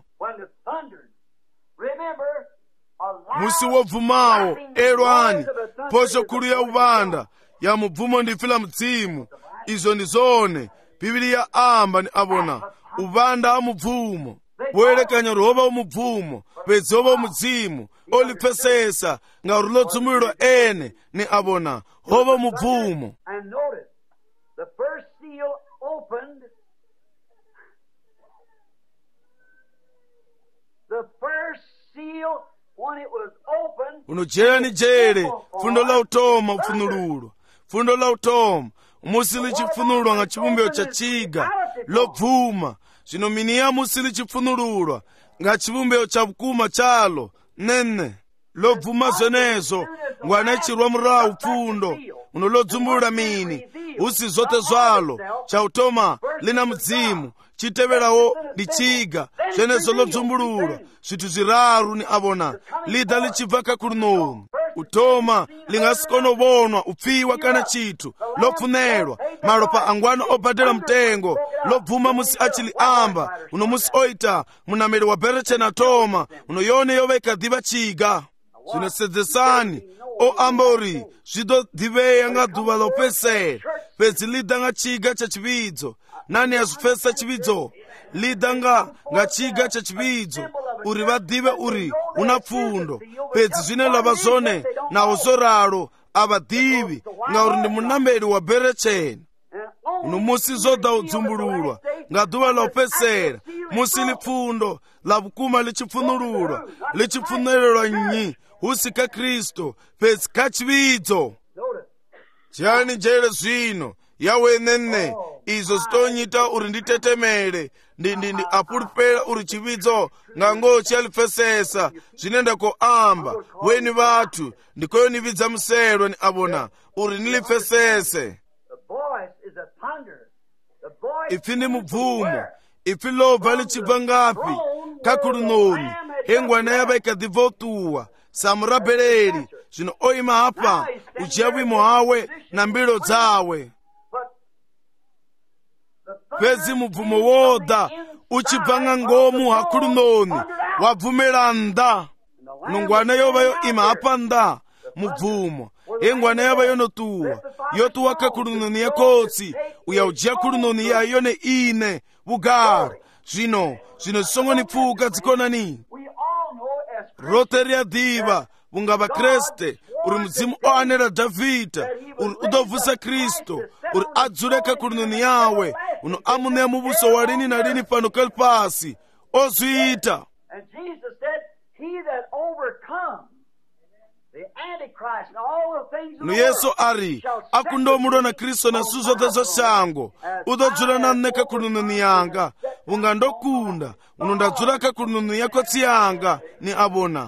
Musi wobvumawo elwani posho kulu ya ubanda ya mubvumo ndifila mdzimu izo ndizone Biblia amba ni abona ubanda amubvumo bwelekanya roba umubvumo pedzi oba umudzimu olipesesa nga rulodzumulirwa ene ni abona hoba umubvumo. And notice the first seal opened. The first seal, when it was opened, unojera ni jere fundo la utoma ufunululwa fundo la utoma musili chifunulwa nga chibumbeo cha chiga lobvuma zvino mini ya musili chifunululwa nga chibumbeo cha bukuma chalo nene lobvuma zvenezo ngwana chirwa murawu fundo unolodzumbulula mini usi zote zwalo cha utoma lina mdzimu chiteverawo ndi chiga zvenezo lobzumbululwa zvithu zviraru ni abona lida lichibva kakuno utoma lingasikonovonwa upfiwa kana chithu lopfunelwa malopa angwana obhadhela mtengo lobvuma musi achiliamba uno musi oita munameli wa berechena toma uno yone yoveka diva chiga zvinosedzesani oamba uri zvidodiveya nga dhuva lopesera fhedzi ḽida nga tshiga tsha tshivhidzo. Nani a zwi pfesesa tshivhidzo? Ḽida nga tshiga tsha tshivhidzo uri vha ḓivhe uri hu na pfundo, fhedzi zwine ḽa vha zwone naho zwo ralo a vha ḓivhi ngauri ndi munambeli wa bere tshena. Uno musi zwo ḓa u dzumbululwa nga ḓuvha ḽa u fhedzisela, musi ḽi pfundo ḽa vhukuma ḽi tshi pfunululwa, ḽi tshi pfunelelwa nnyi hu si kha Kristo, fhedzi kha tshivhidzo. Dzhiani nzhele zwino yawe nne izwo zwi tou nyita uri ndi tetemele, ndi a fhulufhela uri tshivhidzo nga ngoho tshi a ḽi pfesesa zwine nda khou amba. Weni vhathu ndi khou yo ni vhidza muselo ni a vhona uri ni ḽi pfesese. Ipfi ndi mubvumo, ipfi ḽo bva ḽi tshi bva ngafhi? Kha khulunoni he ngwana ya vha i kha ḓi bva u ṱuwa sa murabeleli. Zwino o ima hafha u dzhia vhuimo hawe na mbilo dzawe. Fhedzi mubvumo wo ḓa u tshi bva nga ngomu ha khulunoni wa bvumela nnḓa. Ngwana yo vha yo ima hafha nnḓa mubvumo he ngwana ya vha yo no ṱuwa, yo ṱuwa kha khulunoni ya khotsi u ya u dzhia khulunoni ya yone ine vhugala. Zwino zwi songo ni pfuka dzikhonani. Roṱhe ri a ḓivha vhunga vhakreste uri mudzimu o anela Davida uri u ḓo vusa Kristo uri a dzule kha khulunoni yawe, uno a mu ṋea muvhuso wa lini na lini fhano kha ḽifhasi. O zwi ita. No Yesu ari a kundaho mulwa na Kristo na zwithu zwoṱhe zwa shango u ḓo dzula na nṋe kha khulunoni yanga, vhunga ndo kunda uno nda dzula kha khulunoni ya khotsi yanga. Ni a vhona.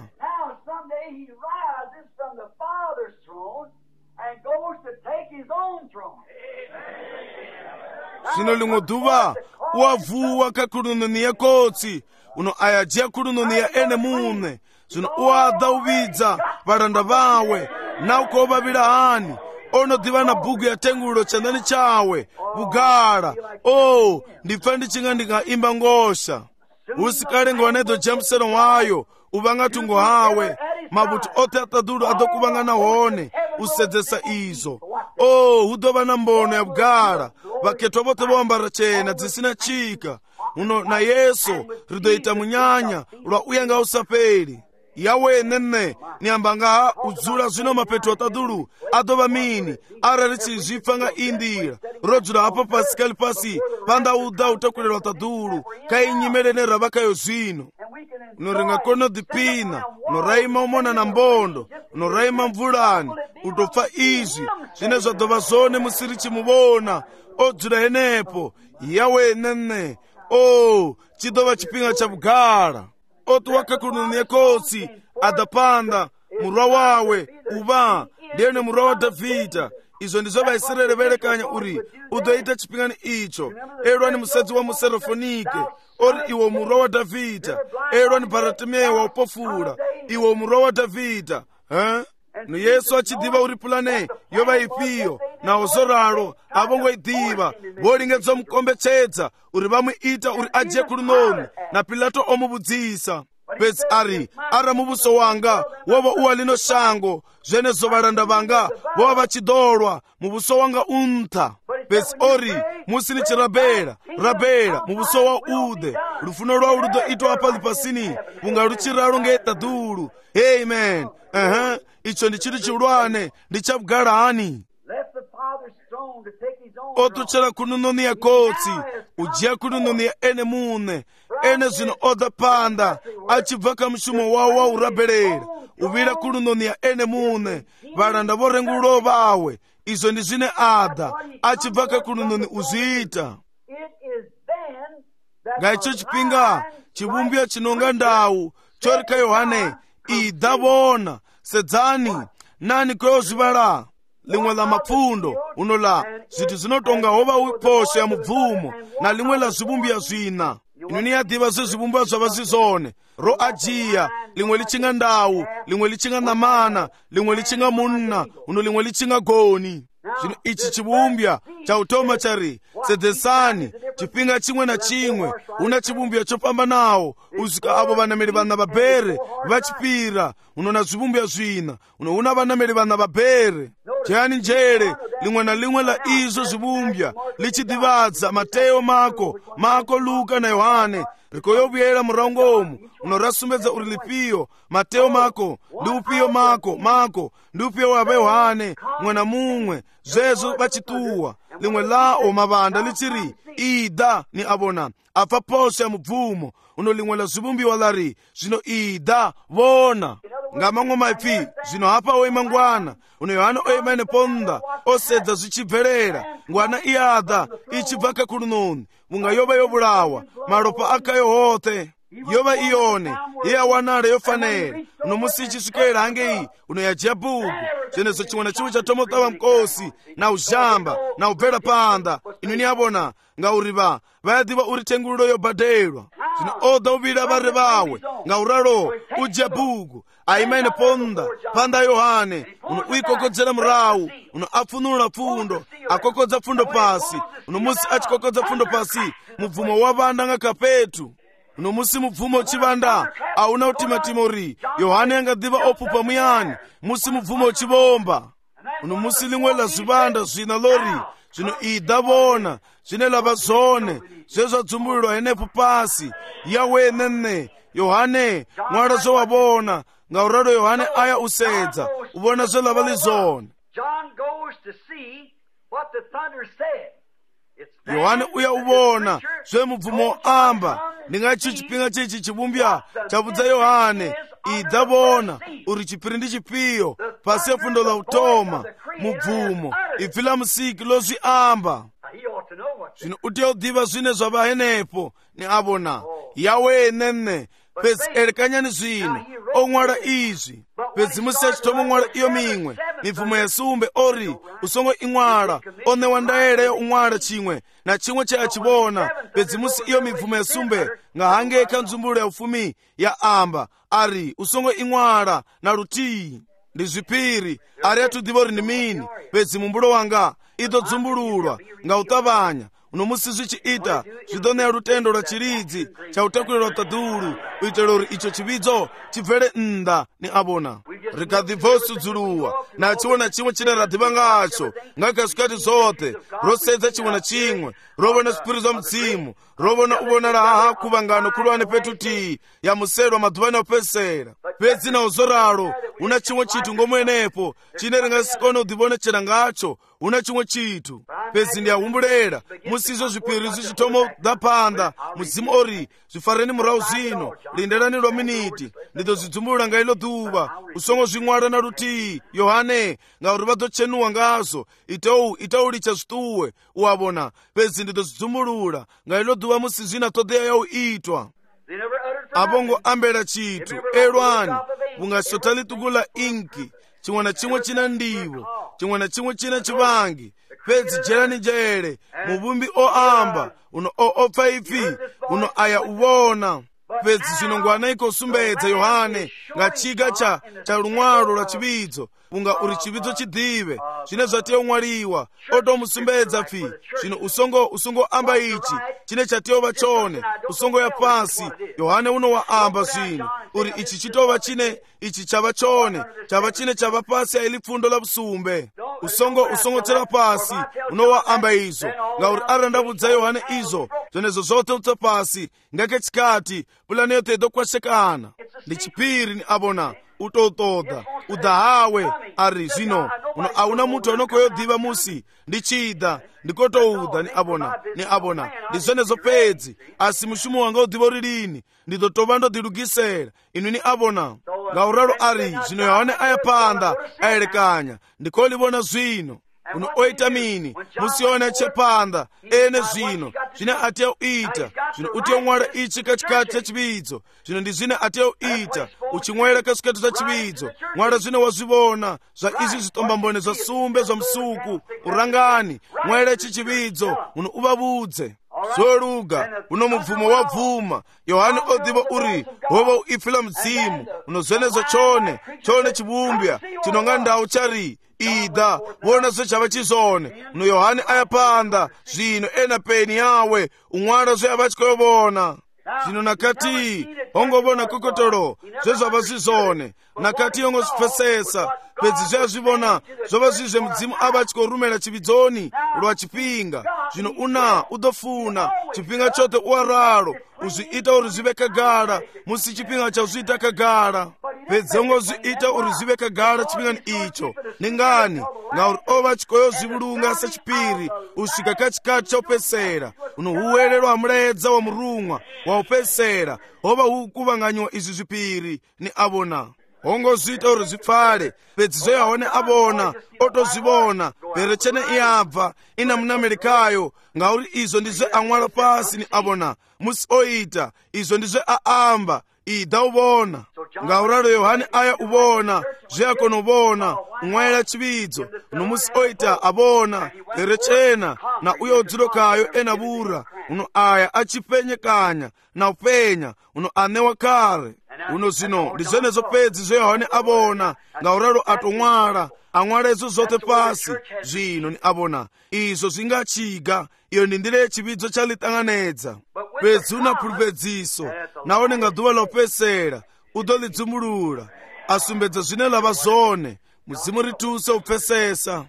Zwino ḽiṅwe ḓuvha u a vuwa kha khulunoni ya khotsi uno a ya dzhia khulunoni ya ene muṋe. Zwino u a ḓa u vhidza vhalanda vhawe, na u khou vha vhila hani? O no ḓivha na bugu ya thengulo tshanḓani tshawe vhugala. Ndi pfa ndi tshi nga ndi nga imba ngosha. Hu si kale ngwana ḓo dzhia muselo wayo u vha nga thungo hawe, mavuthu oṱhe a ṱaḓulu a ḓo kuvhangana hone u sedzesa izwo. Hu ḓo vha na mbono ya vhugala, vhakhethwa vhoṱhe vho ambara tshena dzi sina tshika. Uno na Yesu ri ḓo ita munyanya lwa u ya nga u sa fheli. Yawe nne ni amba nga ha u dzula zwino maphetho a ṱaḓulu a ḓo vha mini arali tshi zwi pfa nga iyi nḓila ro dzula hafha fhasi kha ḽifhasi phanḓa u ḓa u takulelwa ṱaḓulu kha iyi nyimele ine ra vha khayo zwino. No ri nga kona u ḓiphina, no ra ima u mona na mbondo, no ra ima mvulani u tou pfa izwi zwine zwa ḓo vha zwone musi ri tshi mu vhona o dzula henefho. Yawe nne tshi ḓo vha tshifhinga tsha vhugala. O ṱuwa kha khulunoni ya khotsi a ḓa phanḓa, murwa wawe u vha ndi ene murwa wa Davida. Izwo ndi zwo Vaisraeli vha elekanya uri u ḓo ita tshifhingani itsho. Elwani musedzi wa muserofonike ori iwe murwa wa Davida. Elwani Baratimeo wa u pofula, iwe murwa wa Davida. No Yesu a tshi ḓivha uri pulane yo vha ifhio, naho zwo ralo a vho ngo i ḓivha, vho lingedza u mukombetshedza uri vha mu ita uri a dzhie khulunoni, na Pilato o mu vhudzisa. Fhedzi ari ara muvhuso wanga wo vha u wa ḽino shango, zwenezwo vhalanda vhanga vho vha vha tshi ḓolwa, muvhuso wanga u nṱha. Fhedzi ori musi ni tshi rabela muvhuso wa uḓe, lufuno lwawu lu ḓo itwa hafha ḽifhasini vhunga lu tshi ralo ngei ṱaḓulu. Amen. Icho ndi tshithu tshihulwane, ndi tsha vhugalani. O ṱutshela khulunoni ya khotsi u dzhia khulunoni ya ene muṋe. Ene zwino o ḓa phanḓa a tshi bva kha mushumo wawe wa u rabelela, u vhila khulunoni ya ene muṋe. Vhalanda vho rengululo vhawe, izwo ndi zwine a ḓa a tshi bva kha khulunoni u zwi ita. Nga itsho tshifhinga tshivhumbio tshi no nga ndau tsho ri kha Yohane, ḓa vhona, sedzani, nani khou yo zwi vhala. Ḽiṅwe ḽa mapfundo uno ḽa zwithu zwi no tonga ho vha phosho ya mubvumo, na ḽiṅwe ḽa zwivhumbia zwina. Inu ni a ḓivha zwe zwivhumbwa zwa vha zwi zwone. Ro a dzhia, ḽiṅwe ḽi tshi nga ndau, ḽiṅwe ḽi tshi nga ṋamana, ḽiṅwe ḽi tshi nga munna, uno ḽiṅwe ḽi tshi nga goni. Zwino itshi tshivhumbia tsha u thoma tsha ri sedzesani, tshifhinga tshiṅwe na tshiṅwe hu na tshivhumbia tsho fhambanaho u swika avho vhaṋameli vhana vha bere vha tshi fhira. Uno na zwivhumbia zwina, uno hu na vhaṋameli vhana vha bere. Dzhiani nzhele limwe na limwe la izo zibumbya lichidivadza Mateyo, Marko, Luka na Yohane rikoyobwera murangomu unorasumbedza uri lipiyo Mateyo, Marko ndi upiyo Marko ndi upiyo wa Yohane mwana mumwe zvezo vachituwa limwe lao mavanda lichiri ida ni abona afa pose ya mubvumo uno limwe la zibumbiwa lari zvino ida vona ngamamwe maipfi zvino hapa oima ngwana uno Yohane oima ine ponda osedza zvichibverera ngwana iyada ichibva kakulunoni vunga yova yovulawa maropa akayo hote yova iyone iyawanala yofanera uno musi ichiswikera hange iyi uno yajiya bhuku zvenezo chimwe na chimwe chatomotava mkosi na uzhamba na ubvera panda ino niyabona ngauriva vayadiva uri tengululo yobhadelwa zvino oda uvira vari vawe ngauralo ujiya bhuku aima ine ponda panda Yohane uno uikokodzera murawu uno apfunula pfundo akokodza pfundo pasi uno musi achikokodza pfundo pasi mubvumo wavanda nga kapetu uno musi mubvumo uchivanda auna utimatima uri Yohane angadiva opupa muyani musi mubvumo uchivomba uno musi limwe la zvivanda zvina lori zvino idavona zvine lava zone zvezvadzumbululwa henepo pasi yawenene Yohane mwala zowavona ngauralo Yohane aya usedza uvona zvelava lizona Yohane uya uvona zvemubvumo amba ndingachi chipinga chichi chibumbya chabudza Yohane idavona uri chipiri ndi chipiyo pasi yefundo la utoma mubvumo ibvi la musiki lozvi amba zvino utiya udiva zvine zvava henepo ni avona yawenene pedzi erekanyani zvino onwala izvi pedzi musi achitoma onwala iyo mimwe mibvumo yasumbe ori usongo inwala onewa ndaela yo unwala chimwe na chimwe chayachivona pedzi musi iyo mibvumo yasumbe ngahangeka nzumbululo ya ufumi ya amba ari usongo inwala na lutii ndi zvipiri ari atudiva uri ni mini pedzi mumbulo wanga idodzumbululwa ngautavanya uno musi zvichiita zvidonera lutendo lwa chiridzi chautakulirwa tadulu uitela uri icho chividzo chibvere nda ni avona rikadhibva usudzuluwa na chimwe na chimwe chine radhiva ngacho ngakasvikati zote rosedza chimwe na chimwe rovona zvipiri zva mudzimu rovona uvona rahaha kuvangano kulwane petutii yamuserwa madhuvani opesera pedzi na uzoralo una chimwe chitu ngomwenepo chine ringasikone udhivonechera ngacho una chimwe chitu pedzi ndiyahumbulera musi izvo zvipiri zvichitoma udapanda mudzimu ori zvifareni murau zvino lindelani lwa miniti ndidozvidzumbulula ngailo dhuva usongo zvimwala na lutii Yohane ngauri vadochenuwa ngazvo itaulicha zvituwe uavona pedzi ndidozvidzumbulula ngailo dhuva musi zvina todeya yauitwa avongo ambela chitu elwani vungasota litukula inki chimwe na chimwe china ndivo chimwe na chimwe china chivangi pedzi jerani jere muvumbi oamba uno opfa ifi uno aya uvona pedzi zvino ngwana ikosumbedza Yohane ngachiga cha lumwalo lwa chividzo unga uri chividzo chidhive zvine zvatiye umwaliwa otomusumbedza pfi zvino usongo amba ichi chine chatiyova chone usongo ya pasi Yohane uno waamba zvino uri ichi chitova chine ichi chava chone chava chine chava pasi aili pfundo la busumbe usongo tsela pasi uno waamba izo ngauri arandavudza Yohane izo zvenezo zote utsa pasi ngake chikati pulani yote idokwashekana ndi chipiri ni avona utotoda udahawe ari zvino uno auna mutu anokoyodhiva musi ndichida ndikotouda ni avona ndi zvenezo pedzi asi mushumo wanga udhiva uri lini ndidotova ndodilugisera inu ni avona ngauralo ari zvino Yohane ayapanda ayelekanya ndikolivona zvino uno oita mini musiona chepanda ene zvino zvine atiya uita zvino utiya umwala ichi kachikati cha chividzo zvino ndi zvine atiya uita uchimwela kasikati za chividzo mwala zvine wazvivona zva izvi zvitombambone zva sumbe zva musuku urangani mwela ichi chividzo uno uvavudze zoluga uno mubvumo wabvuma Yohane odhiva uri hova uifila mudzimu uno zvenezo chone chibumbya chinonga ndau chari ida wona zve chava chizone uno Yohane ayapanda zvino ena peni yawe umwala zve avachikoyovona zvino nakati ongobona kokotolo zvezvava zvizvone nakati ongozvipfesesa pedzi zveazvivona zvova zvizve mudzimu ava achikorumela chividzoni lwachipinga zvino udofuna chipinga chote uwaralo uzviita uri zvive kagara musi chipinga chauzviita kagara pedzi ongozviita uri zvive kagara chipingani icho ningani ngauri ova achikoyozvivulunga sechipiri usvika kachikati chaupesera unohuwerero hwamuredza wamurumwa waupesera hova hukuvanganywa izvi zvipiri ni avona ongozviita uri zvipfare pedzi zvoyaone avona otozvivona bherechene iyabva ina munamerikayo ngauri izvo ndizve amwala pasi ni avona musi oita izvo ndizve aamba idha uvona ngauraro yohani aya uvona zveakonovona umwaira chividzo nomusi oita avona bherechena na uyo udzirokayo ena vura uno aya achipenyekanya na upenya uno anewa kare uno zvino ndizvenezo pedzi zveyohani avona ngauraro atomwara amwara izvo zvote pasi zvino ni avona izvo zvingachiga iyo ndindire yechividzo chalitanganedza pedzi una pulpedziso naone nga dhuva laupesera udolidzumulula asumbedza zvine lava zvone mudzimu rituse upfesesa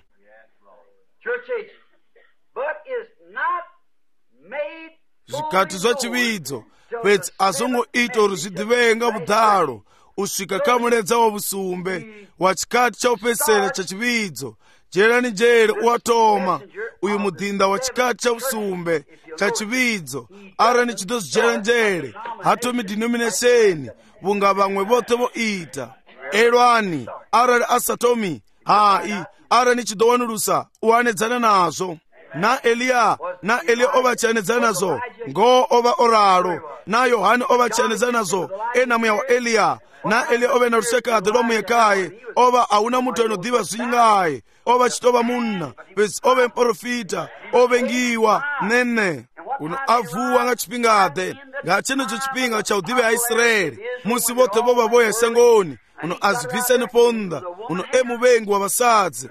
zvikati zvachividzo pedzi azongoita uri zvidivenga vudhalo usvika kamuredza wavusumbe wachikati chaupesera chachividzo jerani jere uwatoma uyu mudhinda wachikati chausumbe chachividzo arani chidozijera njere hatomi denomination vunga vamwe vote voita elwani arali asatomi hai arani chidowanulusa uwanedzana nazvo na eliya ova chianedzana nazo ngo ova oralo na yohani ova chianedzana nazo ena muya wa eliya na eliya ove na rusekade lwamuyekaye ova auna mutu anodiva zvingaye ova chitova munna pedzi ove mprofita ove ngiwa nene uno avuwa nga chipingade ngachenecho chipinga cha udhive ya Israeli musi vote vova voya sangoni uno azibviseni ponda uno emuvengi wa vasadzi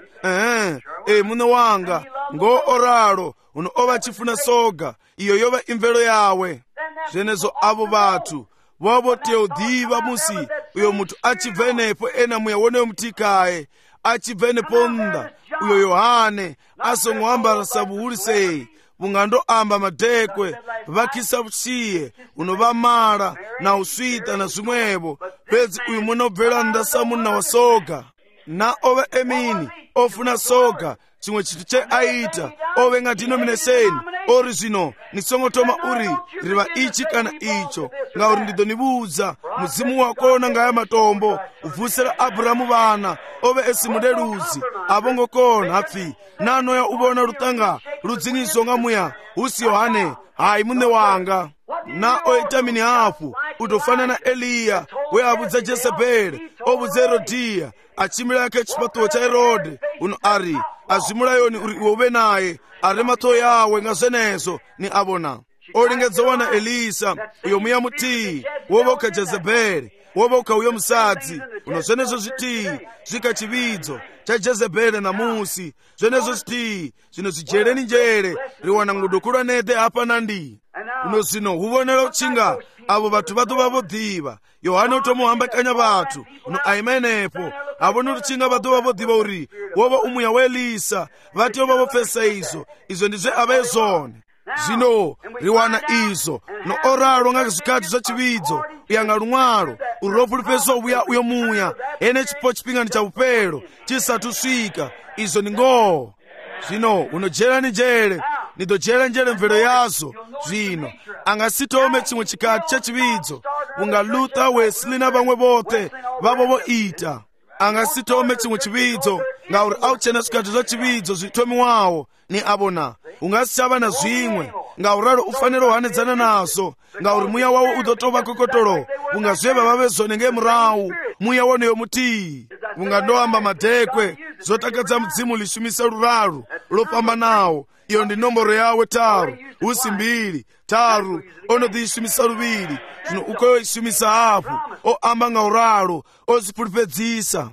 mune wanga ngo oralo uno ova chifuna soga iyo yova imvelo yawe zvenezo avo vatu vavotiya udhiva musi uyo mutu achibvenepo ena muya woneyo mutikaye achibvene ponda uyo yohane asongoambara savuhulisei vungandoamba madhekwe vakisa vuchiye unovamala na usvita na zvimwevo pedzi uyu munobvera ndasa munna wa soga na ove emini ofuna soga chimwe chitu cheaita ove nga denomination ori zvino nisongotoma uri riva ichi kana icho ngauri ndidonivuudza mudzimu wakona ngaya matombo uvhusira Abhuramu vana ove esimudeluzi avongokona hapfi nanoya uvona rutanga rudzingiso nga muya husi Yohane hai mune wanga na oita mini hafu utofanana Eliya weavudza Jezebeli ovudza Herodiya achimira yake chipatuwo cha Herode uno ari azvimulayoni uri iwe naye ari mato yawe nga zvenezo ni avona olingedzowana Elisa uyo muya mutii wovoka Jezebeli wovoka uyo musadzi uno zvenezo zvitii zvika chividzo cha Jezebeli na musi zvenezo zvitii zvino zvijereni njere riwana ngudukura nede hapa nandi uno zvino huvonera uchinga avo vatu vato vavodhiva Yohane utomuhambakanya vatu uno aimenepo avona ruchinga vato vavodhiva uri wova umuya wa Elisa vati ova vofesa izo ndizve avezone zvino riwana izo no oralo nga zvikati zvachividzo uyanga lumwalo uropulipesa ubuya uyo muya ene chipo chipingani cha upelo chisatu swika izo ni ngoo zvino unojerani njere nidojera njere mvelo yazo zvino angasitome chimwe chikati chachividzo unga Luther Wesley na vamwe vote vavo voita angasitome chimwe chividzo ngauri auchena zvikati zvachividzo zvitomi wawo ni avona ungasichava na zvimwe ngauralo ufanira uhanedzana nazo ngauri muya wawo udotova kokotolo ungazveva vavezone ngemurau muya woneyo mutii ungandoamba madhekwe zotakadza mudzimu lishumisa ruraru lopambanawo iyo ndi nomboro yawe taru usi mbili taru onodhiishumisa ruviri zvino ukoyoishumisa hafu oamba ngauralo ozipulipedzisa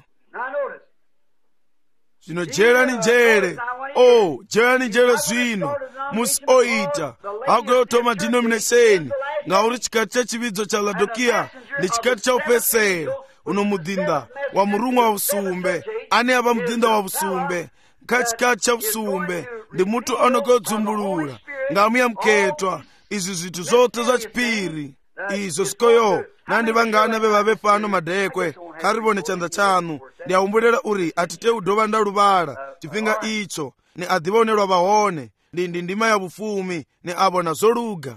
zvino jerani njere jerani njere zvino musi oita hakuyotoma denomination ngauri chikati cha chividzo cha Laodikia ndi chikati cha upesera. Uno mudinda wa murumwa wa usumbe ane ava mudinda wa usumbe kha chikati cha usumbe ndi mutu anokodzumbulula ngamuya mkhetwa izi zithu zote za chipiri izo sikoyo. Nandi vangana vevave pano madekwe kharivone chanda chanu ndi aumbulera uri atite udova ndaluvala chipinga icho ni adivonelwa vahone ndi ndima ya vufumi ni avona zoluga.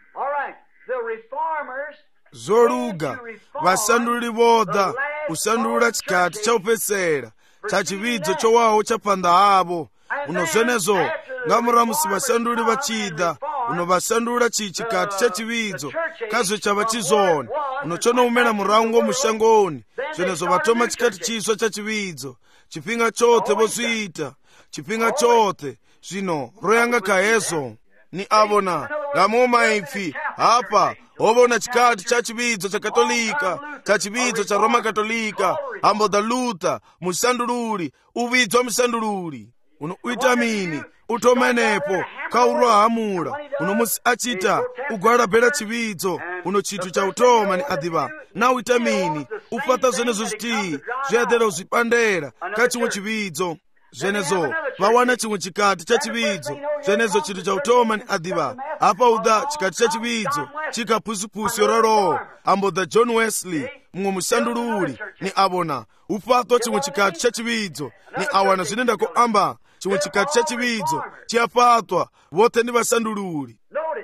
Zoluga vasanduli voda usandula chikati cha upesera cha chividzo chowawo cha panda avo. Uno zenezo ngamuramusi vasanduli vachida uno vasandula chikati cha chividzo kazo cha vachizoni uno chono umena murango mushangoni. Zenezo vatoma chikati chiswa cha chividzo chipinga chote vozwita chipinga chote zvino royanga kahezo ni avona ngamumaipfi hapa ovona chikati cha chividzo cha katolika cha chividzo cha Roma katolika ambo da Luther musandululi uvidzwa musandululi uno uitamini utomenepo kaurwa hamula uno musi achita ugwala bela chividzo uno chitu cha utoma ni adiva na uitamini ufata zenezo ziti zvedera uzipandera kachimwe chividzo zenezo vawana chimwe chikati cha chividzo zenezo chitu cha utoma ni adiva apa udha chikati cha chividzo chikapusupusi yoraro ambo da John Wesley mumwe musandululi ni avona ufatwa chimwe chikati cha chividzo ni awana zvinenda koamba chimwe chikati cha chividzo chiafatwa vote ndi vasandululi.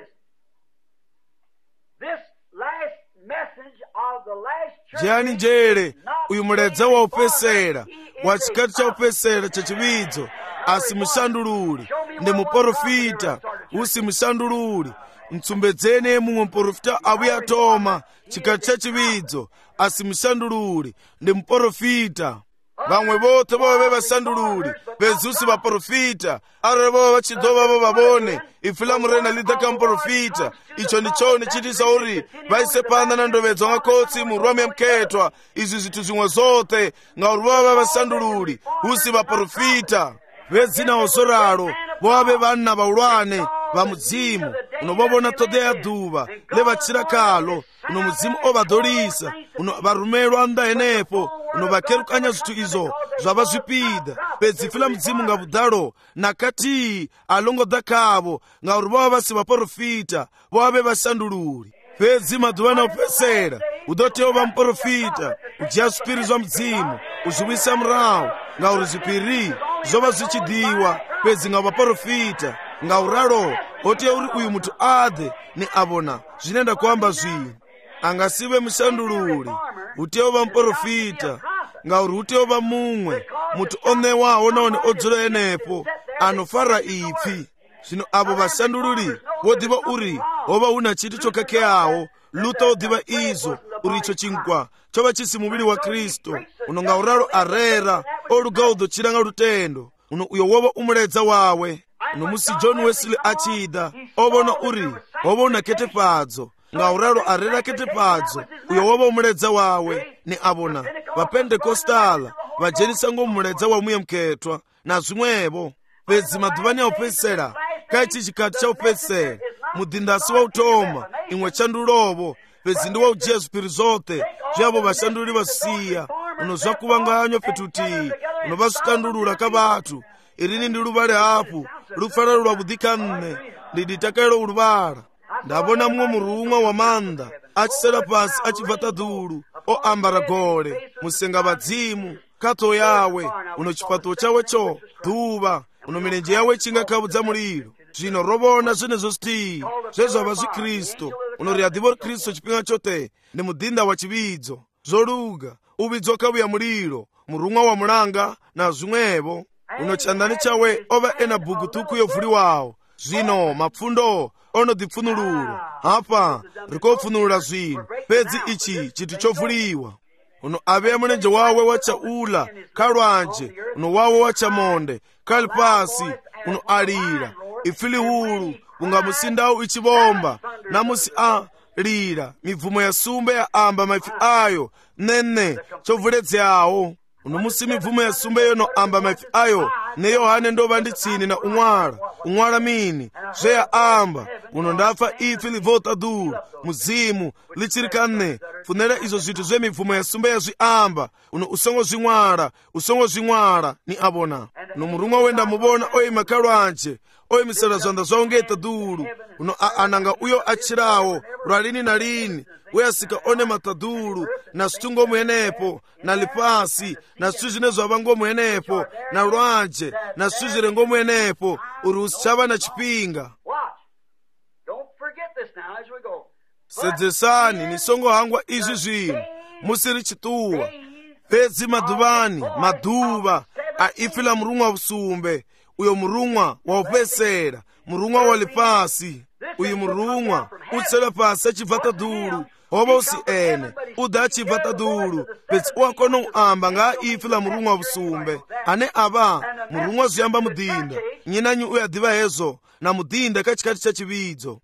Jani njere uyu muledza wa upesera wa chikati cha upesera cha chividzo asi musandululi ndi muprofita usi musandululi mtsumbedzene mumwe muprofita avuya toma chikati cha chividzo asi musandululi ndi muprofita. Vamwe vote vove vasandululi vezusi vaprofita arore vova vachidova vo vavone ifilamu rena lidhaka muprofita icho ndichoni chitisa uri vaise panda na ndovedzo ngakotsi murwame mkhetwa izi zithu zimwe zote ngauri vova vasandululi usi vaprofita vedzina osoralo vove vanna vaulwane va mudzimu uno vovona todeya duva levachira kalo uno mudzimu ovadolisa uno varumelwa anda enepo uno vakerukanya zithu izo zvava zvipida pedzifila mudzimu nga vudalo nakati alongoda kavo ngauri vova vasi vaprofita vove vasandululi pedzi maduva na upesera udotewo va muprofita ujiya zvipiri zva mudzimu uzviwisa murawu ngauri zvipiri zvova zvichidiwa pedzi nga vaprofita ngauralo ote uri uyu mutu ade ni avona zvinenda kuamba zvinhu angasive musandululi utewo va muprofita ngauri utewo va mumwe mutu onewawo naone odzula enepo anofara ipfi. Zvino avo vasandululi wodiva uri hova una chiti chokakeawo Luther wodiva izo uri icho chingwa chova chisi muvili wa Kristo uno ngauralo arera oluga udochiranga lutendo uno uyo wova umuledza wawe uno musi John Wesley achida ovona uri hova una ketepadzo ngauralo arera ketepadzo uyo wova umuledza wawe ni avona vapentekostala vajenisa ngomumuledza wamuye mkhetwa na zvimwevo pedzi madhuvani ya upesera kaichi chikati cha upesera mudhindasi wa utoma imwe chandulovo pedzi ndi wa ujiya zvipiri zote zvyavo vashanduli vasiya uno zvakuvanganya petuti uno vasvitandulula kavatu irini ndi luvale apu lufala lwa vudhikanne ndiditakailo uluvala ndavona mumwe murumwa wa manda achisera pasi achibvata dhulu oambara gole musenga vadzimu kato yawe uno chipato chawe cho dhuva uno milenje yawe chingakavudza muliro zvino rovona zvenezo stii zvezvava zvikristu uno riadhivo kristu chipinga chote ndi mudhinda wa chividzo zoluga uvidzo kavuya muliro murumwa wa mulanga na zvimwevo uno chandani chawe ova ena bhuku tuku yovuliwawo zvino mapfundo onodhipfunululo apa rikopfunulula zvinhu pedzi ichi chiti chovuliwa uno aveya mulenje wawe wachaula kalwanje uno wawe wachamonde kali pasi uno alira ifili hulu unga musindawu ichivomba namusi alira mibvumo ya sumbe ya amba maifi ayo nene chovuledzeawo uno musi mibvumo ya sumbe yono amba maifi ayo ne Yohane ndova nditsini na unwala mini zveya amba uno ndafa ife livota dulu muzimu lichirikane funera izo zinthu zvemivumo yasumba yazviamba uno usongo zwing'wala ni abona uno murumwa wenda mubona oyi makalo anje oyi misala zwanda zvaungeta dulu uno ananga uyo achirawo lwalini na lini uyasika one matadulu na situngo mwenepo na lipasi na situ zine zvavango mwenepo na lwanje na situ zirengo mwenepo uri usichava na chipinga. Sedzesani nisongo hangwa izvi zvinhu musiri chituwa pedzi madhuvani madhuva aifila murumwa usumbe uyo murumwa waupesera murumwa wali pasi uyu murumwa utsela pasi achibvata dulu hoba usi ene uda achibvata dulu pedzi uakona uamba ngaaifila murumwa usumbe ane ava murumwa zuyamba mudinda nyinanyu uyadiva hezo na mudinda kachikati cha chividzo.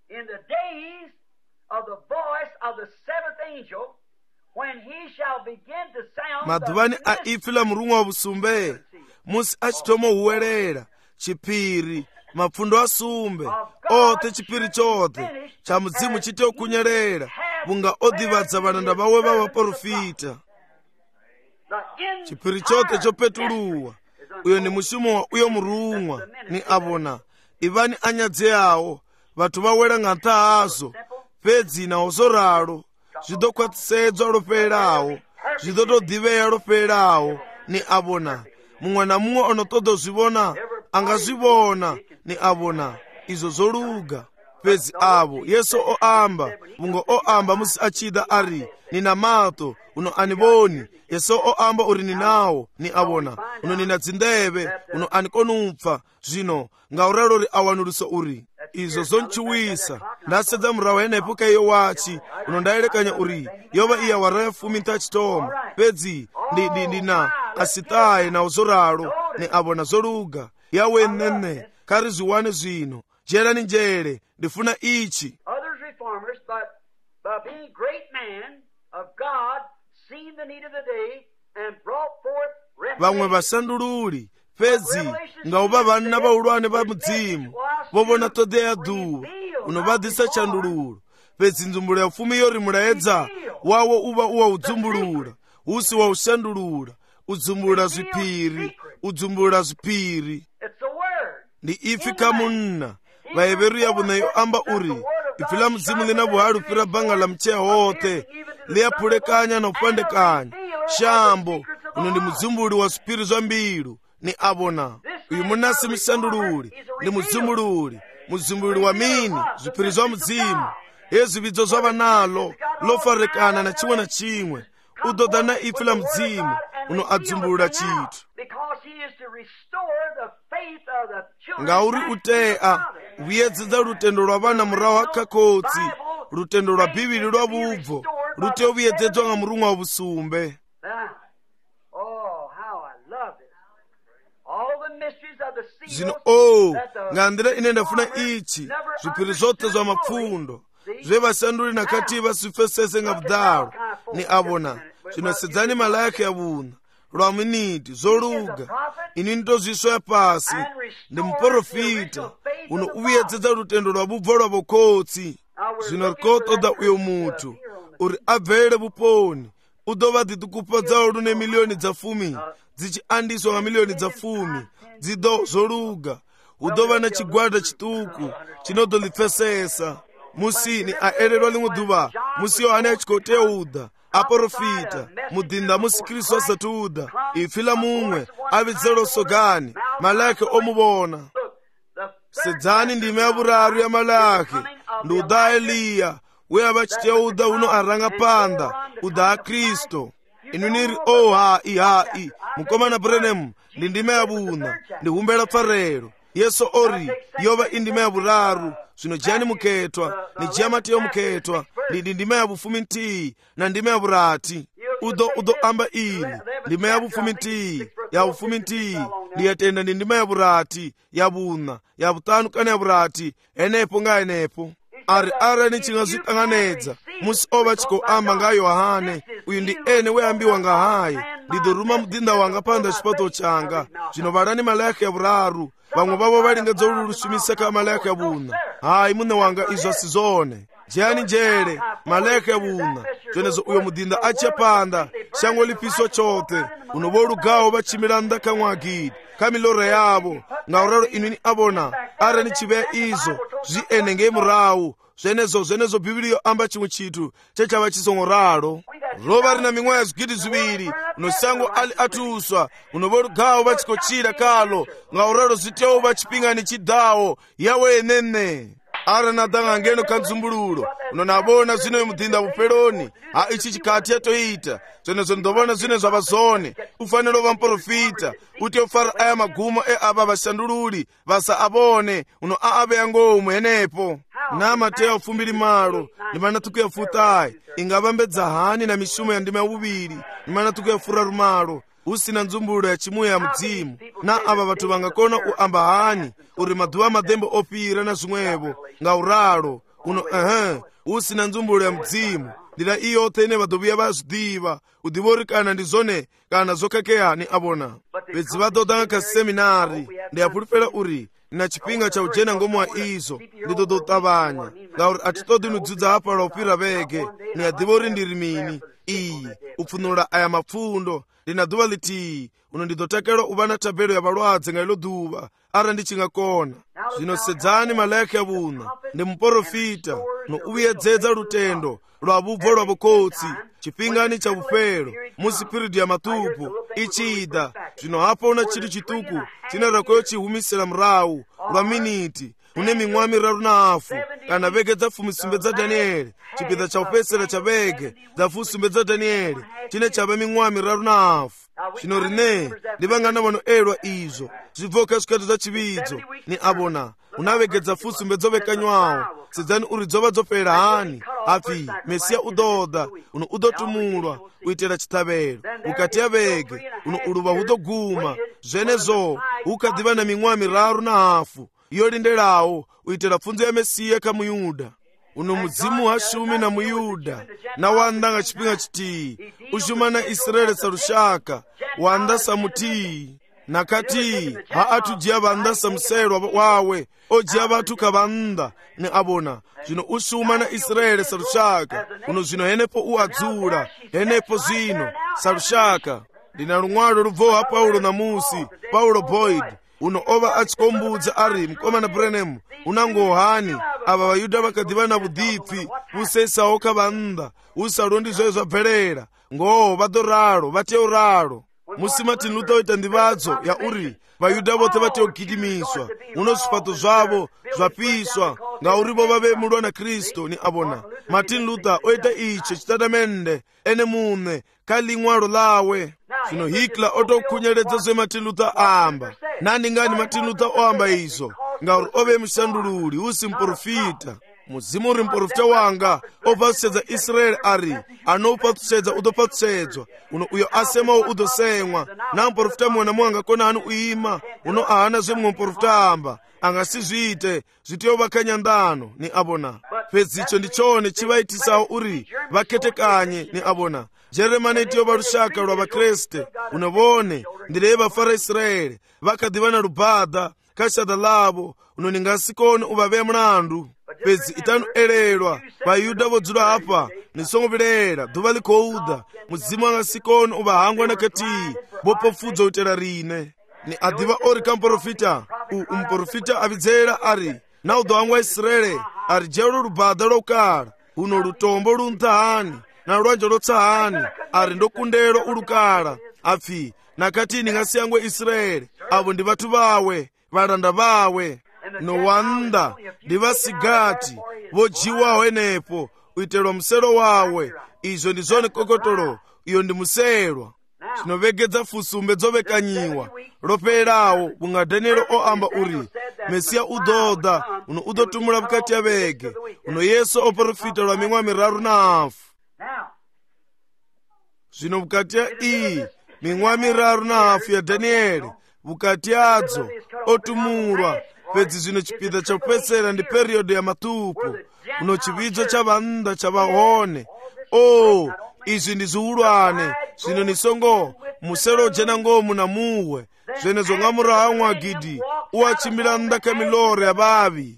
Madhuvani aifila murumwa wabusumbe musi achitomo huwerera chipiri mapfundo asumbe ote chipiri chote cha mudzimu chite kunyerera bunga odivadza vananda vawe vavaprofita chipiri chote chopetuluwa uyo ni mushumo wa uyo murumwa ni abona ivani anyadze yawo vatu vawera ng'anta azo pedzi nawo zoralo zvidokwatitsedzwa loperawo zvidotodiveya loperawo ni abona mumwe na mumwe onotoda zvivona angazvivona ni abona izo zoluga pedzi avo yesu oamba bungo oamba musi achida ari nina mato uno anivoni yesu oamba uri ninawo ni abona uno nina dzindeve uno anikonupfa zvino ngauralo ri awanuliso uri izo zonchuwisa ndasedza murawo henepo kaiyo wachi uno ndaelekanya uri yova iya waraya fumi ntachitoma pedzi ndina asitaye na uzoralo ni abona zoluga yawe nene kari zviwane zvino jera ni njere ndifuna ichi. Others reformers, but being great man of God, seen the need of the day and brought forth vamwe vasandululi pedzi ngauva vanna vaulwane va mudzimu vovona todeya duwa unovadzisa chandululo pedzi nzumbulo ya ufumi yori mulaedza wawo uva uwa udzumbulula usi wa ushandulula udzumbulula zvipiri ndi ifi kamunna vayeveru yavo nayo amba uri ifila mudzimu lina vuhalu pira banga la mcheya hote liyapulekanya na upandekanya shambo uno ndi mudzumbuli wa zvipiri zva mbilu ni abona uyu munasi misandululi ndi mudzumbuli wa mini zvipiri zva mudzimu yezi vidzo zvava nalo lofarekana na chimwe na chimwe udoda na ifi la mudzimu uno adzumbulula chitu ngauri utea vuyedzedza lutendo lwa vana murahu akakotsi lutendo lwa bhibhili lwa vubvo lute vuyedzedzwa nga murumwa wa vusumbe. Zvino nga ndira ine ndafuna ichi zvipiri zote zva mapfundo zvevasanduli nakati vasifesese nga vudalo ni abona zvinosedzani malaki ya vuna lwa miniti zoluga ini nditozviswa pasi ndi muprofita uno uvuyedzedza lutendo lwa vubvo lwa vukotsi zvino rikotoda uyo mutu uri abvele vuponi udova ditukupadzawo lune miliyoni dza 10 dzichiandiswa nga miliyoni dza 10 dzido zoluga udova na chigwada chituku chinodolipfesesa musini aererwa limwe duva musi yohane achikoteuda aprofita mudinda musi kristu asatuda ifila mumwe avidzelo sogani malaki omuvona sedzani ndime ya vuraru ya malaki ndi uda eliya uya vachiteuda uno aranga panda uda a kristo inu niri hai mukomana Branham ndi ndime ya vuna ndi humbela pfarelo yesu ori yova indime ya vuraru zvino jani muketwa ni jamatiyo muketwa ndi ndime ya vufumi ntii na ndime ya vurati udo amba ili ndime ya vufumi ntii ya vufumi ntii ndiyatenda ndi ndime ya vurati ya vuna ya vutanu kana ya vurati enepo nga enepo ari ni chinga zvitanganedza musi ova chikoamba nga yohane uyu ndi ene weambiwa nga hayi ndidoruma mudinda wanga panda chipato changa zvino valani malaki ya vuraru vamwe vavo valingedza ululusumisa ka malaki ya vuna hayi mune wanga izo sizone jani njere maleke buna twenezo uyo mudinda achapanda shango lipiso chote unobolugawo bachimilanda kamwagidi kamilore yabo ngauraro inwini abona are ni chibe izo zienenge murawu zvenezo bhibiriyo amba chimwe chitu chechava chisongoraro rova rina mimweya zvigidi zviviri unosango ali atuswa unovolugawo vachikochira kalo ngauraro zvitewo vachipingani chidhawo yawenene ara nadanga ngeno kanzumbululo unonabona zvino mudhinda bupeloni ha ichi chikati yatoita zvenezo ndobona zvine zvavazone ufanira ova muprofita uti ofara aya magumo ava vashandululi vasa abone uno aabe yangomu henepo na Mateyo 2:2 ndimana tukuyafutayi ingavambedza hani na mishumo ya ndima yauviri ndimana tukuyafura rumalo usina nzumbululo ya chimuya ya mudzimu na ava vatu vangakona uamba hani uri maduva madhembe opira na zvimwevo ngauralo uno usina nzumbululo ya mudzimu ndira iyo yote ine vadoviya vazvidiva udivori kana ndizone kana zokakeyani abona pedzi vadodanga kaseminari ndiyapulipela uri na chipinga cha ujena ngomu wa izo ndidodotavanya ngauri atitodi nudzudza apa la upira vege ni adivori ndiri mini iyi upfunula aya mapfundo lina duva liti uno ndidotakela uvana tabelo ya valwadze nga ilo duva ara ndichingakona zvino sedzani maleke ya vuna ndi muprofita no uviyedzedza lutendo lwa vubvo lwa vukotsi chipingani cha vupelo musipiridi ya matupu ichida zvino hapo una chili chituku chinarakoyo chihumisela mrawu lwa miniti une mimwa 3.5 kana vege dzafumbi dza Danieli chipida cha upesera cha vege dzafusumbe dza Danieli chine chava mimwa 3.5 zvino rine ndivangana vano elwa izo zvibvoka zvikati za chividzo ni abona unavegedza fusumbe dzovekanywawo sedzani uri dzova dzopera hani afi mesiya udoda uno udotumulwa uitera chitavelo ukati ya vege uno uluva hudoguma zvenezo ukadiva na mimwa 3.5 iyo lindelawo uitera pfunzo ya mesiya kamuyuda uno mudzimu hashumi na muyuda na wandanga chipinga chiti ushuma na Israeli sarushaka wandasa mutii nakati haatujia vandasa mselwa wawe ojia vatu kavanda ni abona zino ushuma na Israeli sarushaka uno zino henepo uadzura henepo zino sarushaka lina lumwalo luvoha Paulo na Musi Paulo Boyd uno ova achikombudza ari mkoma na Branham unangohani ava vayuda vakadiva na vudipfi vusesawo kavanda usalondi zvoye zvabvelera ngoo vadoralo vateuralo musi Martin Luther oita ndivadzo ya uri vayuda vote vateogidimiswa uno zvipato zvavo zvapiswa ngauri vo vave mulwa na Kristo ni abona Martin Luther oita icho chitatamende ene mune kalimwalo lawe zvino Hitler otokunyeledza zve Martin Luther amba nani ngani Martin Luther oamba izo ngauri ove mushandululi usi muprofita muzimu uri muprofita wanga opathusedza Israeli ari anopathusedza udopathudzedzwa uno uyo asemawo udosemwa na muprofita mwana mwanga kona hani uima uno ahana zve mumwe muprofita amba angasizviite zvitiyo vakanyandano ni abona pedzi icho ndichone chivaitisawo uri vaketekanye ni abona Jeremani itiyo varushaka lwa vakreste unavone ndireye vafara Israeli vakadiva na lubhadha kashada lavo uno ningasikone uvave mlandu pedzi itanu elelwa vayuda vodzula apa nisongovilera dhuva likouda mudzimu angasikone uvahangwa nakati vopofudzo utera rine ni adiva ori kamprofita umprofita avidzera ari na udohangwa Israeli ari jelo lubhadha lokala uno lutombo luntahani na lwanja lotsahani ari ndokundelo ulukala afi nakati ningasiyangwe Israeli avo ndi vatu vawe valanda vawe nowanda ndi vasigati vojiwawo enepo uitelwa mselo wawe izo ndi zone kokotolo iyo ndi muselwa zinovegedza fusumbe dzovekanyiwa loperawo bunga Danieli oamba uri mesiya udoda uno udotumula vukati ya vege uno Yesu oprofita lwa mimwa 3.5 zvino vukati ya iyi mimwa 3.5 ya Danieli vukati yadzo otumulwa pedzi zvino chipida cha kupesera ndi periodi ya matupu uno chividzo cha vanda cha vahone izvi ndi ziulwane zvino nisongo muselo ojena ngomu na muwe zvenezo ngamurahamwa gidi uachimbila ndaka milore ya vavi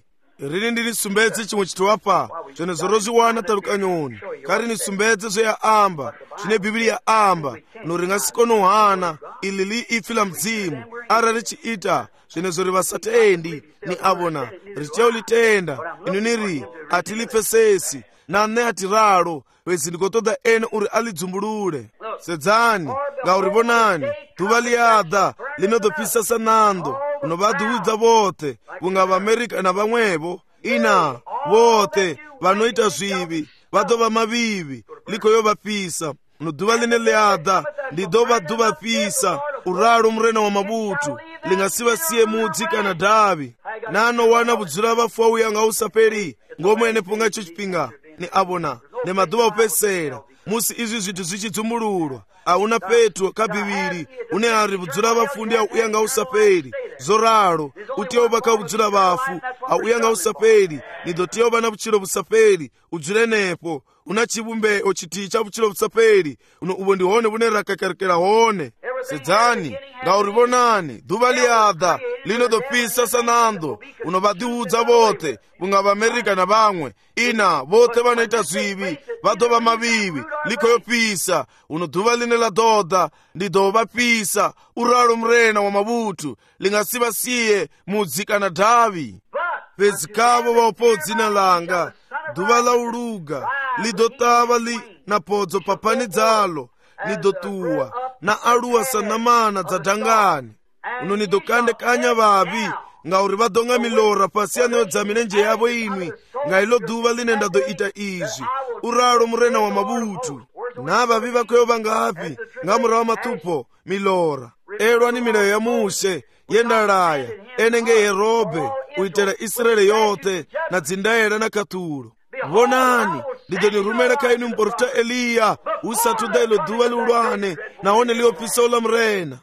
rini ndinisumbedze chimwe chithu apa zvenezo roziwana talukanyoni kari nisumbedze zveyaamba zvine bhibhiriya amba no ringasikonohana ili liipfi la mzimu ara richiita zvenezo rivasatendi ni avona richaulitenda inu niri atilipfesesi nane atiralo wezi ndikotoda ene uri alidzumbulule sedzani ngaurivonani dhuva liyadha linodopisa sanando unovadhudza vote kunga vamerika na vamwevo ina vote vanoita zvivi vadova mavivi likoyo vapisa nodhuva line liyadha ndidova dhuva pisa uralo murena wa mabutu lingasiva mudzi kana dhavi nanowana vudzura vafu auya ngausaperi ngomwene punga icho chipinga ni avona nemadhuva upesera musi izvi zvithu zvichidzumbululwa auna petro kabhiviri une ari vudzura vafundi auya ngausaperi zoralo utiyova kavudzura vafu auya ngausaperi nidotiyova na vuchilo vusaperi udzure nepo una chivumbeo chitihi cha vuchilo vusaperi uno uvo ndihone vune rakakerekera hone sedzani ngaurivonani dhuva liyadha linodopisa sanando unovadhiudza vote kunga vamerika na vamwe ina vote vanoita zvivi vadova mavivi likoyopisa uno dhuva line ladhodha ndidovapisa uralo murena wa mabutu lingasiva mudzi kana dhavi pezikavo vaopo dzina langa dhuva lauluga lidotava na podzo papani dzalo nidotuwa na aluwa sanamana dza dhangani uno nidokandekanya vavi ngauri vadonga milora pasi yanodza mirenje yavo inwi ngailo dhuva line ndadoita izvi uralo murena wa mabutu na vavi vakoyo vangapi ngamurawa matupo milora elwa ni milayo ya Muse yendalaya enenge Yerobe uitera Israeli yote na dzindaela na katulo vonani ndidonirumela kainu mporta Eliya usatuda ilo dhuva liulwane naone liopisa ula mrena.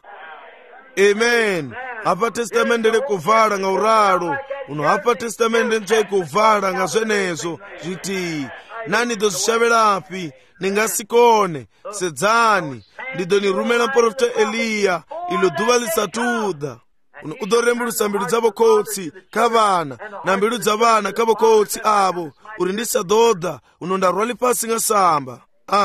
Amen. Apa testamende lekuvala nga uralo uno apa testamende nje kuvala nga zvenezo zviti nani dozishavelapi ningasikone sedzani ndidonirumela mporta Eliya ilo dhuva lisatuda uno udorembulusa mbilu dzavo kotsi kavana na mbilu dza vana kavo kotsi avo uri ndisadodha uno ndarwali pasi nga samba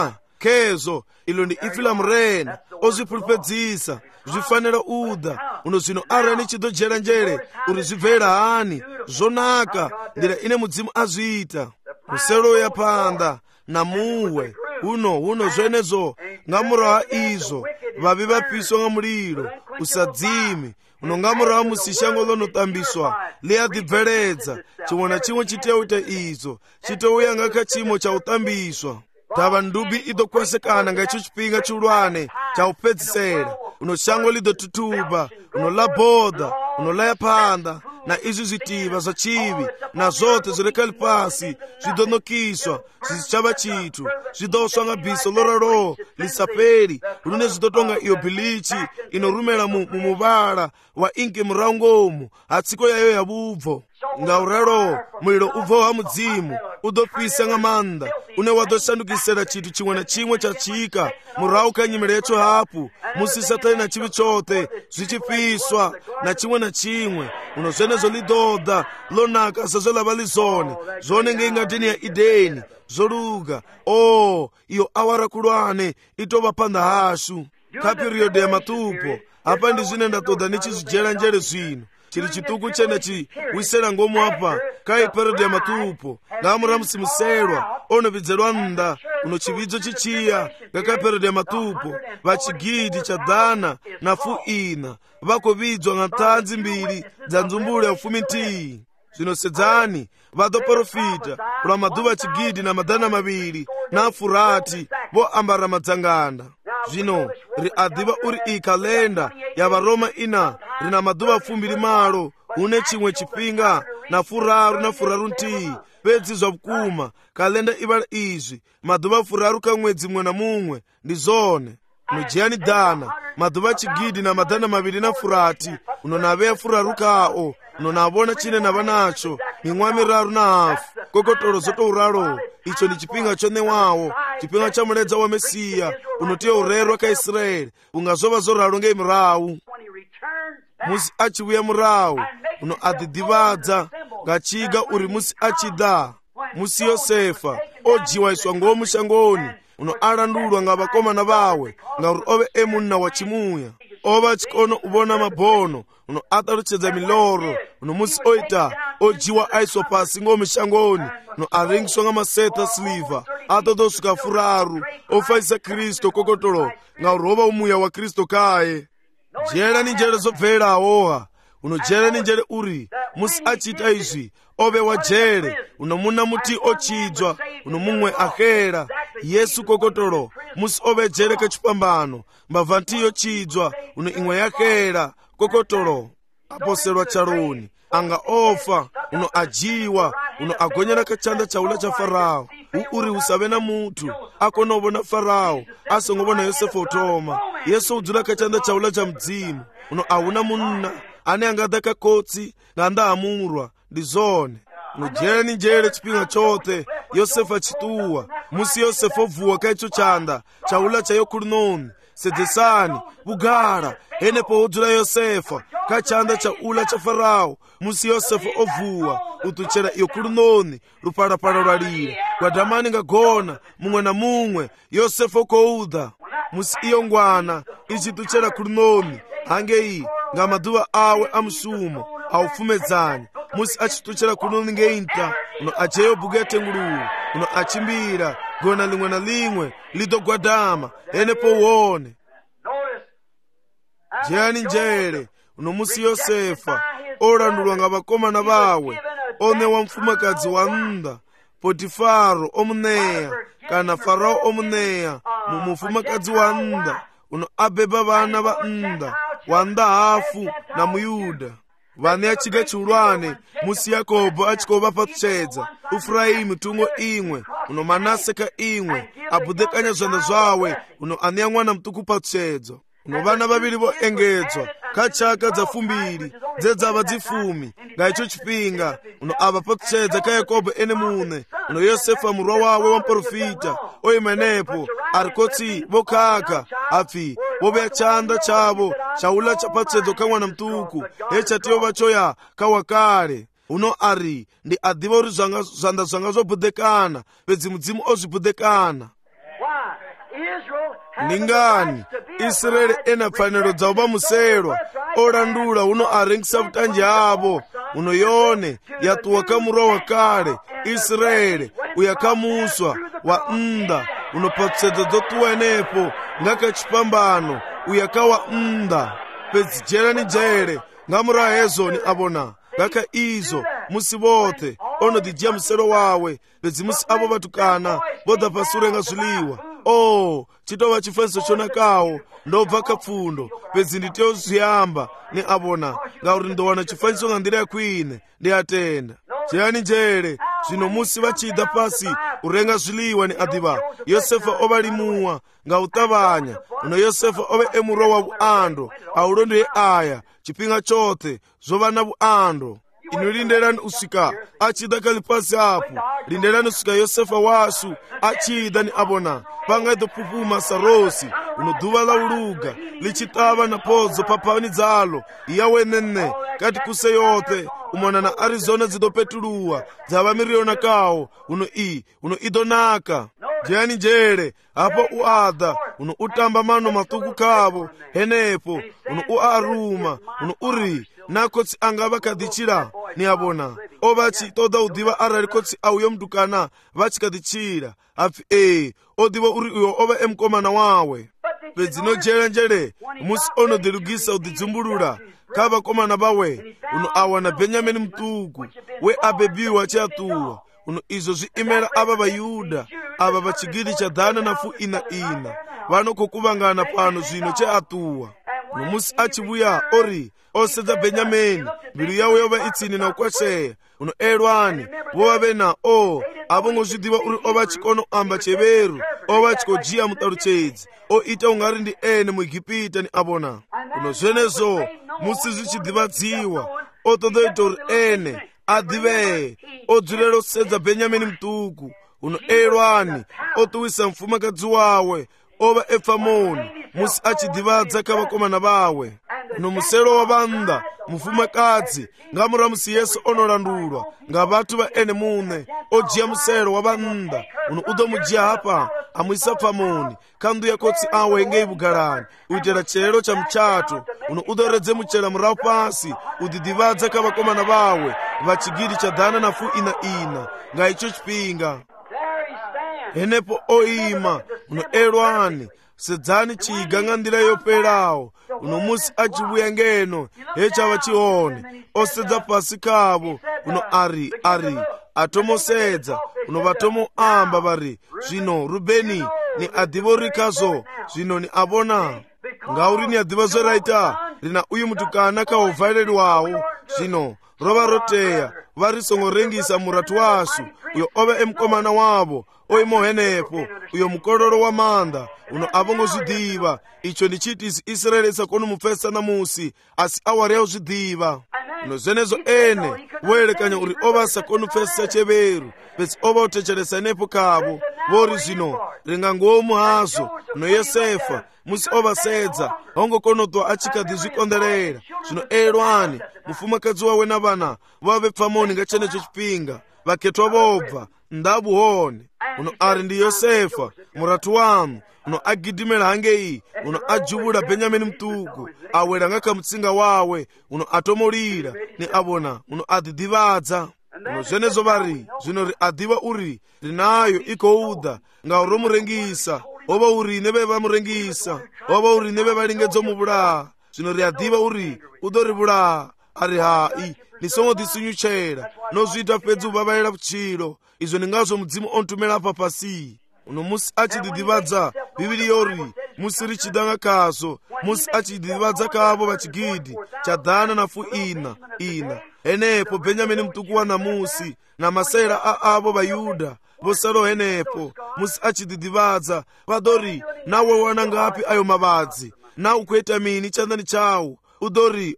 kezo ilo ndi ifi la mrena ozipulupedzisa zvifanira udha uno zvino arani chidojera njere uri zvibvera hani zonaka ndira ine mudzimu azviita musero ya panda na muwe uno zvenezo ngamurawa izo vavi vapiswa nga muliro usadzime uno ngamurawa musishango lonotambiswa liyadibveledza chimwe na chimwe chiteuita izo chitouya nga kachimo cha utambiswa tava ndubi idokwesekana nga icho chipinga chulwane cha upedzisera uno shango lidotutuba uno labodha uno laya panda na izo zitiva za chivi na zote zilekali pasi zidonokiswa zizichava chitu zidoswa nga biso loraro lisaperi lune zidotonga iyo bilichi inorumela mumuvala wa inki muraungomu atsiko yayo ya bubvo nga uralo muliro ubvo wa mudzimu udopisa nga manda une wadoshandukisera chitu chimwe na chimwe chachika murau kanyimele yecho hapu musisatani na chivi chote zvichipiswa na chimwe na chimwe uno zvenezo lidodha lonaka sazolava lizone zonenge ingadini ya Edeni zoluga iyo awara kulwane itova panda hashu kapiriode ya matupo apa ndi zvine ndatodha nichizvijera njere zvino chiri chituku chene chiwisera ngomu apa kai periode ya matupo ngamuramusimuselwa onovidzerwa nda uno chividzo chichiya ngakai periode ya matupo vachigidi cha dhana na fuina vakovidzwa nga ntanzi mbiri dza nzumbulu ya ufumi ntiyi zvinosedzani vadoprofita lwa madhuva chigidi na madhana maviri na furati vo ambara madzanganda zvino riadhiva uri iyi kalenda ya varoma ina rina madhuva 20 une chimwe chipinga na furaru ntiyi pedzi zvavukuma kalenda ivala izvi madhuva 4 kamwedzi mumwe na mumwe ndi zone mujiyani dhana madhuva chigidi na madhana maviri na furati unonaveya furaru kao unonavona chine nava nacho mimwa 3.5 kokotoro zotouralo icho ndi chipinga chonewawo chipinga cha muledza wa Mesiya unotiya urerwa ka Israeli ungazova zoralo ngei murawu musi achiuya murawu uno adhidhivadza ngachiga uri musi achida musi Yosefa ojiwaiswa ngomushangoni uno alandulwa nga bakomana bawe ngauri ove emunna wa chimuya ova chikono ubona mabono uno atalutshedza miloro uno musi oita ojiwa aiswa pasi ngomushangoni uno arengiswa nga maseta siliva atotosvika furaru ofaisa Kristo kokotolo ngauri hova umuya wa Kristo kaye jera ni njere zobverawoha unojera ni njere uri musi achita izvi ove wajere unomuna muti ochidzwa unomumwe ahera Yesu kokotolo musi ove jere kechipambano mbavha ntiyo chidzwa uno imwe yahera kokotolo aposelwa charoni anga ofa uno ajiwa uno agonyera kachanda chaula cha Farao uri usave na mutu akonovona Farao asongovona Yosefa utoma Yesu udzula kachanda chaula cha mdzimu uno auna munna ane angada kakotsi nganda amurwa ndizone nojeni njere chipinga chote Yosefa chituwa musi Yosefa ovuwa kaicho chanda chaula cha yokulunoni sedzesani bugara enepo udzula Yosefa kachanda chaula cha Farao musi Yosefa ovuwa utuchera yokulunoni luparapara lwalira kwadamani ngagona mumwe na mumwe Yosefa okouda musi iyo ngwana ichituchera kulunoni hangeyi nga maduva awe amusumo aufumedzanya musi achituchera kulunoni ngeinta uno acheyo bugete ngululu uno achimbira gona limwe na limwe lidogwadama enepo uone jani njere uno musi Yosefa olandulwa nga bakomana bawe one wa mfumakazi wa nda Potifaro omuneya kana Farao omuneya mumufumakazi wa nda uno abeba bana ba nda wanda hafu na Muyuda vane achiga chulwane musi Yakobo achikoba patshedza Efraimu tungo imwe uno Manase ka imwe abudekanya zvanda zvawe uno ane mwana mtuku patshedza uno vana vaviri voengedzwa kachaka dzafumbiri dzedzava dzifumi ngaicho chipinga uno ava patshedza ka Yakobo ene mune uno Yosefa murwa wawe wamprofita oimenepo arikotsi vokaka apfi vovea chanda chavo chaula cha patshedza ka mwana mtuku echatiyova choya kawakale uno ari ndi adiva uri zvanda zvanga zvobudekana pedzi mudzimu ozvibudekana ningani Israeli ena pfanelo dza uba muselwa olandula uno arengisa vutanji havo uno yone yatuwa kamurwa wa kale Israeli uyakamuswa wa nda uno patshedza dzotuwa enepo ngaka chipambano uyakawa nda pedzi jera ni jere ngamura hezoni abona ngaka izo musi vote ono dijia muselo wawe pedzi musi avo vatukana vodha pasurenga zviliwa chitova chifaniso chonakawo ndobva kapfundo pedzi nditeyo zviyamba ni abona ngauri ndowana chifaniso nga ndira yakwine ndiyatenda jeyani njere zvino musi vachida pasi urenga zviliwa ni adiva Yosefa ovalimuwa nga utavanya uno Yosefa ove emurwa wa vuando aulondo ye aya chipinga chote zova na vuando inu lindelani usika achida kali pasi apo lindelani usika Yosefa wasu achida ni abona pangaito pupuma sarosi uno duva la uluga lichitava na podzo papani dzalo iyawenene kati kuse yote umona na Arizona zidopetuluwa dzava miliona kawo uno idonaka jani njere apo uada uno utamba mano matuku kavo henepo uno uaruma uno uri nakotsi anga vakadichira ni abona ovachi toda udiva arali kotsi auyo mdukana vachikadichira apfi odiva uri uyo ova emkomana wawe pedzino jera njere musi ono dirugisa udidzumburura kava komana bawe uno awana Benjamini mtuku we abebiwa chiatuwa uno izo zviimera ava vayuda ava vachigiri cha dhana nafu ina vano kukuvangana pano zvino chiatuwa uno musi achivuya ori osedza Benjamini mbilu yawe yova itsini na ukwasheya uno elwani vova vena avongo zvidiva uri ova chikono amba cheveru ova chikojiya mutaruchedzi oita ungari ndi ene muIgipita ni abona uno zvenezo musi zvichidivadziwa otodoita uri ene adivee odzulelo sedza Benjamini mtuku uno elwani otuwisa mfumakadzi wawe ova Efamoni musi achidivadza kavakomana vawe uno muselo wa banda mufumakadzi nga muramusi Yesu onolandulwa nga batu ba ene mune ojia muselo wa banda uno udo mujia hapa amwisa pamoni kandu ya kotsi awe ngei bugalani uitera chelo cha mchato uno udo redze muchela murao pasi udidivadza kabakomana bawe bachigiri cha dana nafu ina nga icho chipinga enepo oima uno elwani sedzani chiga nga ndila yopelawo uno musi achibuya ngeno hecha wachione osedza pasi kabo uno ari atomosedza uno vatomo amba vari zvino Rubeni ni adivo rikazo zvino ni abona ngauri ni adiva zoraita rina uyu mutukana kaovhalelwawo zvino rova roteya varisongorengisa muratu wasu uyo ove emukomana wavo oimohenepo uyo mukololo wa manda uno avongozvidiva icho ndichiti Israeli isakoni mupfesa namusi asi awari yauzvidiva uno zvenezo ene woelekanya uri ova asakoni pfesa cheveru pesi ova utechelesa nepo kavo vori zvino ringangomu hazo uno Yosefa musi ova sedza hongokonotwa achikadhi zvikonderera zvino elwani mufumakadzi wawe navana vave pfamoni ngachenecho chipinga vaketwa vobva ndabuhone uno ari ndi Yosefa muratu wanu uno agidimela hangei uno ajubula Benyamini mtuku awela ngaka mutsinga wawe uno atomolira ni abona uno adidivadza uno zvenezo vari zvino ri adiva uri rinayo ikouda nga uromurengisa ova uri neve vamurengisa ova uri neve valingedzo muvula zvino ri adiva uri udorivula ari hai nisongodisinyuchera nozviita pedzi uvavaira kuchiro izvo ndingazvo mudzimu ontumela apa pasi uno musi achididivadza bhibhiri yori musi richidanga kazo musi achididivadza kavo vachigidhi chadhana nafu ina enepo Benyamini mtuku wa namusi na masera a avo vayuda vosalo henepo musi achididivadza vadori nawe wana ngapi ayo mavadzi na ukuita mini chandani chawo udori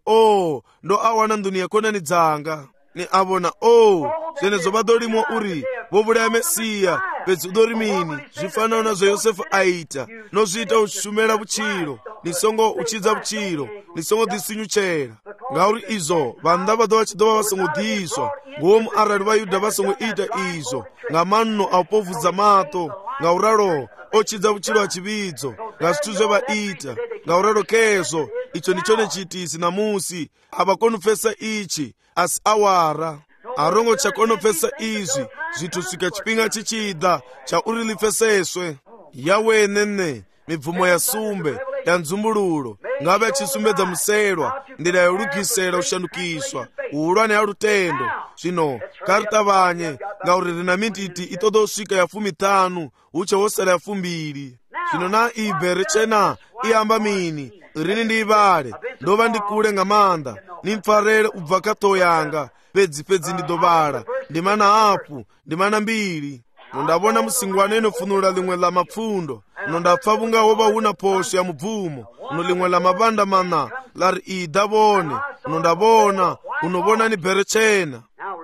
ndo awana nduni yakonani dzanga ni avona zvenezo vadorimo uri vovulaya Mesiya pedzi udori mini zvifanana nazvo Yosefa aita nozviita uchishumela vuchiro nisongo uchidza vuchiro nisongo dhisinyuchera ngauri izvo vanhu ndavadova vachidova vasongodhiswa ngomu arali vayudha vasongoita izvo ngamanno aupovudza mato ngauralo ochidza vuchiro achividzo ngazvitu zvevaita ngauralo kezvo icho ndicho nechitisi namusi avakonopfesa ichi asi awara arongo chakonopfesa izvi zvithu svika chipinga chichida chauri lipfeseswe yawenene mibvumo ya sumbe ya nzumbululo ngave achisumbedza muselwa ndila yolukisela ushandukiswa uulwane ya lutendo zvino karitavanye ngauri rina mititi itodosvika ya 15 uche wosala ya 2 zvino na ibhere chena iyamba mini rini ndiivale ndova ndikule ngamanda nimpfarele ubva katoyanga pedzi ndidovala ndimana apu ndimana 2 nondavona musingwana inofunula limwe la mapfundo nondapfa vunga wova una posho ya mubvumo uno limwe la mavanda mana lari idavone nondavona unovona ni bhere chena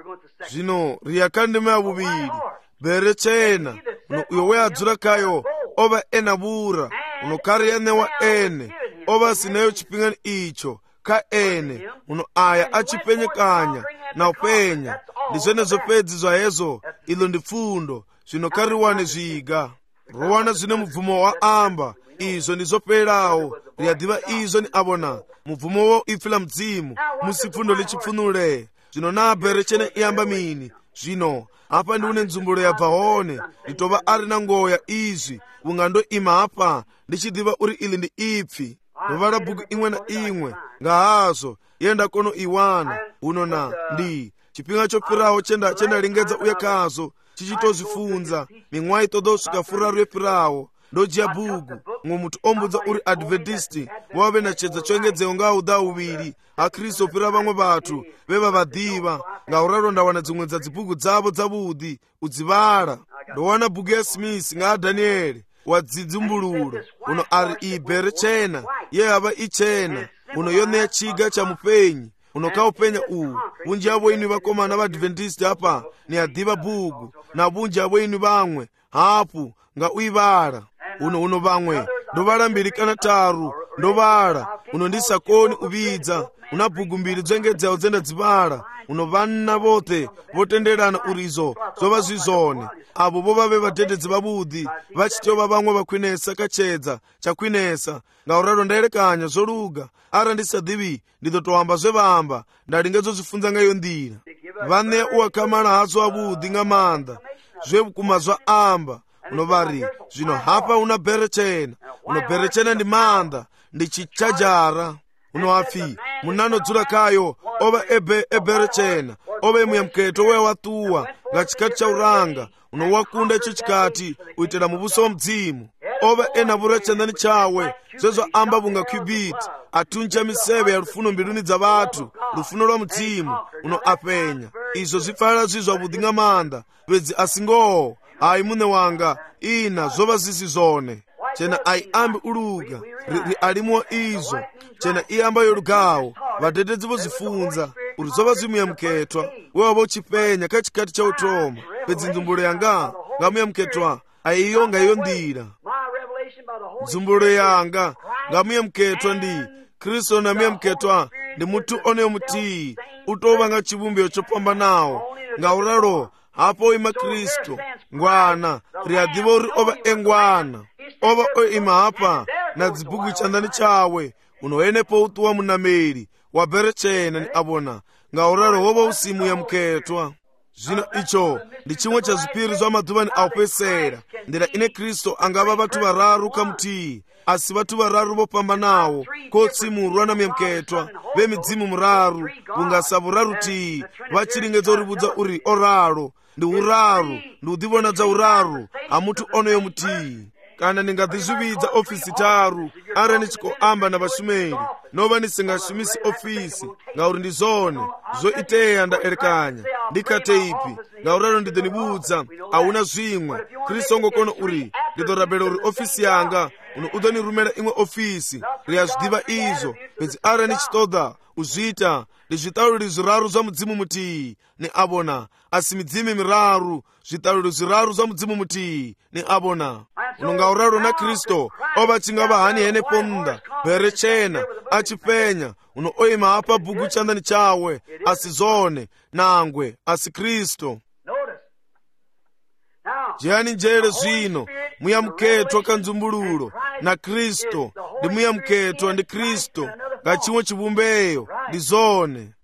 zvino riyakandime ya vuvili bhere chena uno uyo we adzura kayo ova ena vura uno kari yanewa ene ova sineyo chipingani icho ka ene uno aya achipenyekanya na upenya ndizvenezo pedzi zvahezo ilo ndi fundo zvino kariwane zviga rowana zvine mubvumo wa amba izvo ndizopelawo riyadiva izvo ni avona mubvumo wo ipfila mdzimu musi pfundo lichipfunule zvino na bhere chene iyamba mini zvino apa ndiune nzumbulo yabva hone nditova ari na ngoya izvi vungando ima apa ndichidiva uri ili ndi ipfi ndovala bhuku imwe na imwe ngahazvo yenda kono iwana uno na ndi chipinga chopirawo chendalingedza uya kazo chichitozvifunza mimwayi todosvika furaru yepirawo ndojiya bhuku mwe mutu ombudza uri adventisti wave na chedza choengedzewo ngaudha uviri akristu opira vamwe vatu veva vadiva ngauralo ndawana dzimwe dza dzibhuku dzavo dzavudi udzivala ndowana bhuku ya Smith ngaadhanieri wadzidzimbululo uno ari ibhere chena ye yava ichena uno yoneya chiga cha mupenyi uno kaupenya uwu vunji yavo inu vakomana vaadventisti apa ni adiva bhuku na vunji yavo inu vamwe hapu nga uivala uno vamwe ndovala 2 kana 3 ndobala uno ndisakoni ubidza una bhuku mbiri dzengedzawo dzendadzibala uno vanna vote votenderana urizo zova zvizone avo vovave vatetedzi vavudi vachitova vamwe vakwinesa kachedza chakwinesa ngauralo ndaerekanya zoluga ara ndisadivi ndidzotoamba zvevamba ndalingedzozvifunza ngayo ndira vane uwakamala hazo avudi ngamanda zvekuma zvaamba unovari zvino hapa una bhere chena uno bhere chena ndi manda ndi chichajara unoafi munanodzula kayo ova ebhere chena ova imuyamketo weya watuwa nga chikati cha uranga unowakunda icho chikati uitira mubuso womdzimu ova ena vurachandani chawe zvezvo amba vunga khwibiti atunja miseve ya rufuno mbiluni dza vathu rufuno lwa mudzimu uno apenya izvo zvifala zvizwa vudi ngamanda pedzi asingowo hayi mune wanga ina zova zisi zone chena aiambi uluga alimuwa izo chena iamba yolugawo vatetedzi vozifunza uri zova zvimuyamuketwa wewa vochipenya kachikati cha utoma pedzi ndzumbulo yanga ngamuyamuketwa aiyo ngaiyo ndira ndzumbulo yanga ngamuyamuketwa ndi kristu namuyamuketwa ndi mutu oneyo mutii utova nga chivumbiro chopambanawo ngauralo hapo ima kristu ngwana riadiva uri ova engwana ova oima hapa na dzibhuku chandani chawe unoenepo utuwa munameri wa bhere chena ni avona ngauralo wova usimu yamuketwa zvino icho ndi chimwe cha zvipiri zva madhuvani aupesera ndira ine kristu angava vathu vararu kamutii asi vathu vararu vopambanawo kotsimurwa na muyamuketwa vemidzimu muraru vungasa vuraru tii vachiringedzo rivudza uri oralo ndi uraru ndi udivona dza uraru hamutu oneyo mutii kana ndingadzizvividza ofisi taru ara ndichikoamba na vashumeri nova ndisingashumisi ofisi ngauri ndi zone zoiteya ndaerekanya ndikateipi ngauralo ndidonibudza auna zvimwe kristu ongokono uri ndidorabela uri ofisi yanga uno udonirumela imwe ofisi riyazvidiva izo pedzi ara ndichitoda uzvita ndizvitaruri zviraru zva mudzimu mutii ni avona asi midzimu miraru zvitaruri zviraru zva mudzimu mutii ni avona uno ngauralo na kristu ova chingava hani hene ponda bhere chena achipenya uno oima hapa bhuku chandani chawe asi zone nangwe asi kristu jehani njere zvino muyamuketwa kanzumbululo na kristu ndi muyamuketwa ndi kristu nga chimwe chivumbeyo ndi zone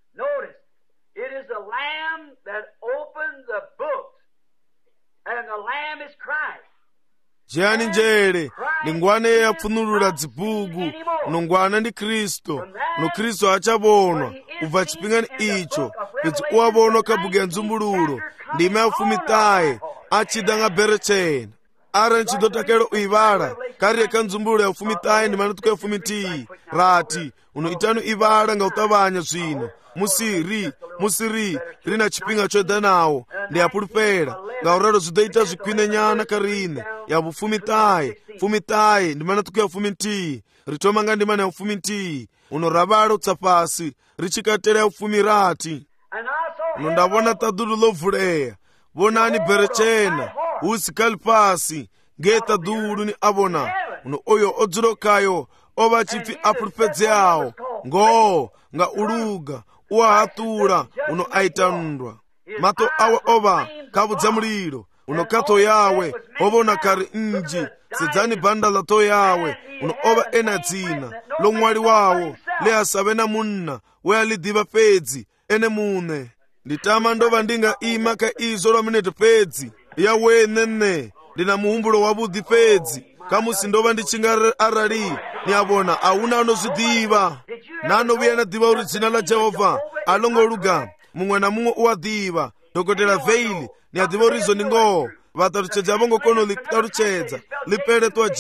jehani njere ndi ngwana yapfunulula dzibhuku uno ngwana ndi kristu uno kristu achavonwa ubva chipingani icho pedzi uwavonwa kabhuku ya nzumbululo ndime yafumitaye achida nga bhere chena ara nchidotakelo uivala kariye kanzumbululo ya ufumitaye ndi manatuko ya ufumitii rati uno itanu ivala nga utavanya zvino musiri rina chipinga choedanawo ndi yapulupela ngauralo zvidoita zvikwine nyana karine fumitaye ndi manatuko ya ufumitii ritomanga ndi mana ya ufumitii uno ravala utsapasi richikatela ya ufumi rati uno ndavona tadulu lovuleya vonani bhere chena usikali pasi ngeta dulu ni avona uno oyo odzulokayo ova chipfi apulupedzeawo ngoo nga uluga uwahatula uno aitanundwa mato awe ova kabudza muliro uno kato yawe ovona kari nji sedzani banda la to yawe uno ova ena dzina lomwali wawo leasave na munna wealidiva pedzi ene mune nditama ndova ndinga ima ka izo lwa minete pedzi yawe nene ndina muhumbulo wavudi pedzi kamusi ndova ndichinga arali ni avona auna anozvidiva nanovuya nadiva uri dzina la jehovha alongoluga mumwe na mumwe uwadiva dhokotela veili ni adiva urizo ningowo vataruchedza avongokono litaruchedza lipeletwa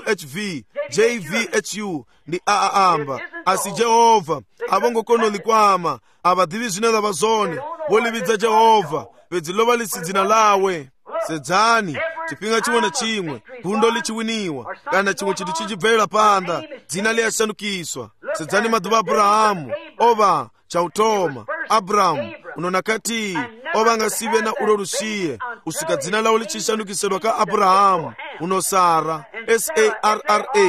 jvhu ndi aamba asi jehovha avongokono likwama avadivi zvina lava zone volividza jehovha pedzi lova lisi dzina lawe sedzani chipinga chimwe na chimwe gundo lichiwiniwa kana chimwe chinthu chichibvera panda dzina liyashanukiswa sedzani madhuva abrahamu ova chautoma abrahamu unonakati ova ngasive na ulo rushiye usika dzina lawo lichishanukisedwa ka abrahamu uno sara sarra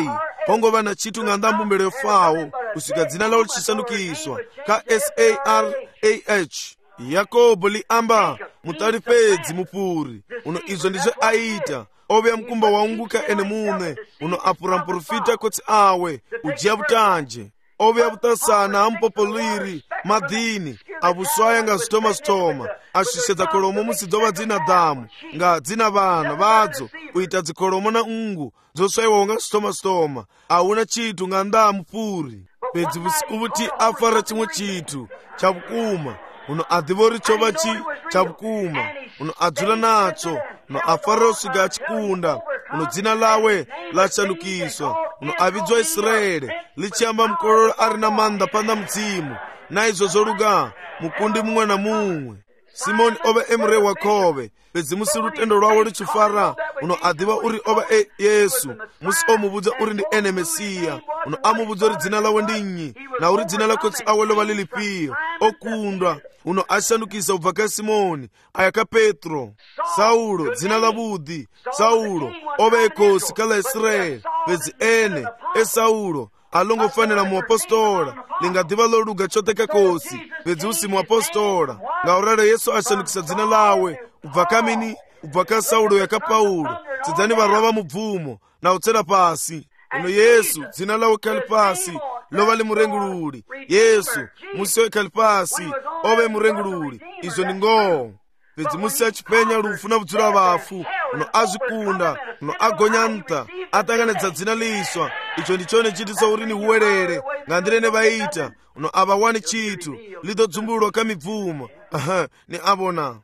pongova na chitu nga ndambumbelo fawo kusika dzina lawo lichisandukiswa ka sarah. Yakobo liamba mutali pedzi mupuri uno izo ndizo aita ovya mkumba waunguka ene mune uno apura mprofita kotsi awe ujia butanje ovya butasana ampopoliri madini abuswaya nga stoma ashisedza kolomo musidzova dzina damu nga dzina vana vadzo uita dzikolomo na ungu zoswaiwa nga stoma auna chitu nga ndamu puri pedzi vusiku vuti afara chimwe chitu chavukuma uno adhivori chova chavukuma uno adzula nacho uno afara usika achikunda uno dzina lawe lachandukiswa uno avidzwa Israeli lichiamba mkololo ari na manda panda mdzimu naizvo zoluga mukundi mumwe na mumwe. Simoni ova emure wakove pedzi musi lutendo lwawo luchifara uno adhiva uri ova Yesu musi omubudza uri ndi ene Mesiya uno amubudza uri dzina lawe ndinyi na uri dzina la kotsi awe lova lilipiyo okundwa uno ashandukisa ubva ka Simoni aya ka Petro. Saulo dzina la budhi Saulo ova ekosi kala Israeli pedzi ene Saulo alongofanira muapostola lingadhiva loluga choteka kosi pedzi usi muapostola ngaurale Yesu ashandukisa dzina lawe ubva kamini ubva ka Saulo yaka Paulo tidzani varova mubvumo na utsera pasi uno Yesu dzina lawe kali pasi lova limurengululi Yesu musi wekali pasi ove murengululi izo ni ngoo pedzi musi achipenya lufu na vudzula vafu uno azvikunda uno agonya nta atanganedza dzina liswa icho ndichone chitisa uri ni uwerere nga ndirene vaita uno avawani chitu lidodzumbulo ka mibvumo ni abona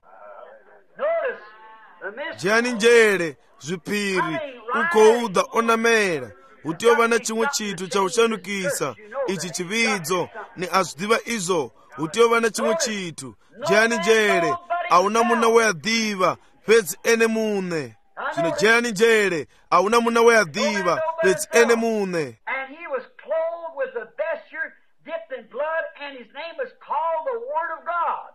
jani njere zvipiri ukouda onamera utiova na chimwe chitu cha ushandukisa ichi chividzo ni azvidiva izo utiova na chimwe chitu jani njere auna muna weadhiva pedzi ene mune zvino jani njere auna muna weadhiva pedzi ene mune. And he was clothed with a vesture dipped in blood, and his name was called the Word of God.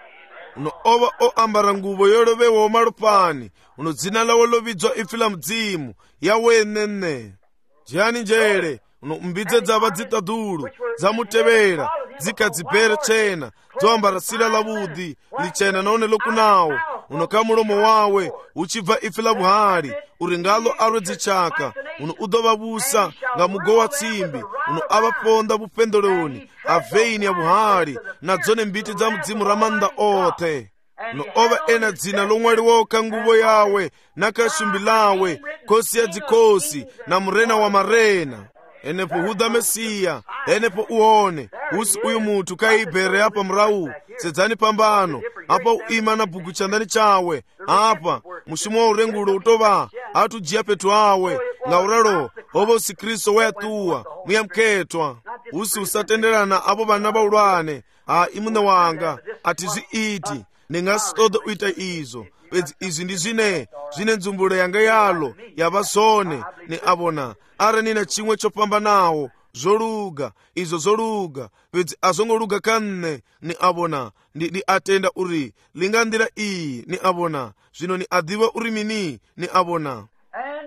uno ova oambara nguvo yolovewa malupani uno dzina lawo lovidzwa ifila mdzimu yawenene. jani njere uno mbidze dzava dzitadulu dzamutevera dzikadzibhere chena dzoambara sila la budhi lichena naone lokunawo uno ka mulomo wawe uchibva ifi la buhari uri ngalo arwe dzichaka uno udova busa nga mugo wa tsimbi uno avaponda vupendoloni aveini ya buhari na dzone mbiti dza mudzimu ramanda othe uno ova ena dzina lomwaliwawo ka nguvo yawe na kashumbi lawe kosi ya dzikosi na murena wa marena. Enepo huda Mesiya enepo uone usi uyu mutu kaibhere apa mrau sedzani pambano apa uima na bhuku chandani chawe apa mushumo wa urengulo utova atujia petu awe ngauralo ovo si Kristo weyatuwa muyamketwa usi usatenderana apo vana vaulwane imune wanga ati zviiti ningasitoda uita izo pedzi izi ndi zvine nzumbulo yanga yalo yavazone ni abona ara nina chimwe chopambanawo zoluga izo zoluga pedzi azongoluga kanne ni abona ndi atenda uri lingandira iyi ni abona zvino ni adhiva uri mini ni abona. And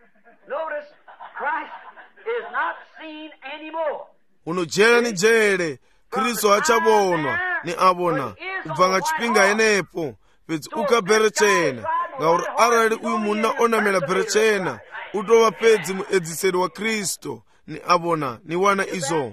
notice Christ is not seen anymore. unojera ni jere Kristo achabonwa ni abona ubva nga chipinga enepo pedzi ukabhere chena ngauri arali uyu munna onamela bhere chena utova pedzi muedziseri wa Kristo ni abona ni wana izo.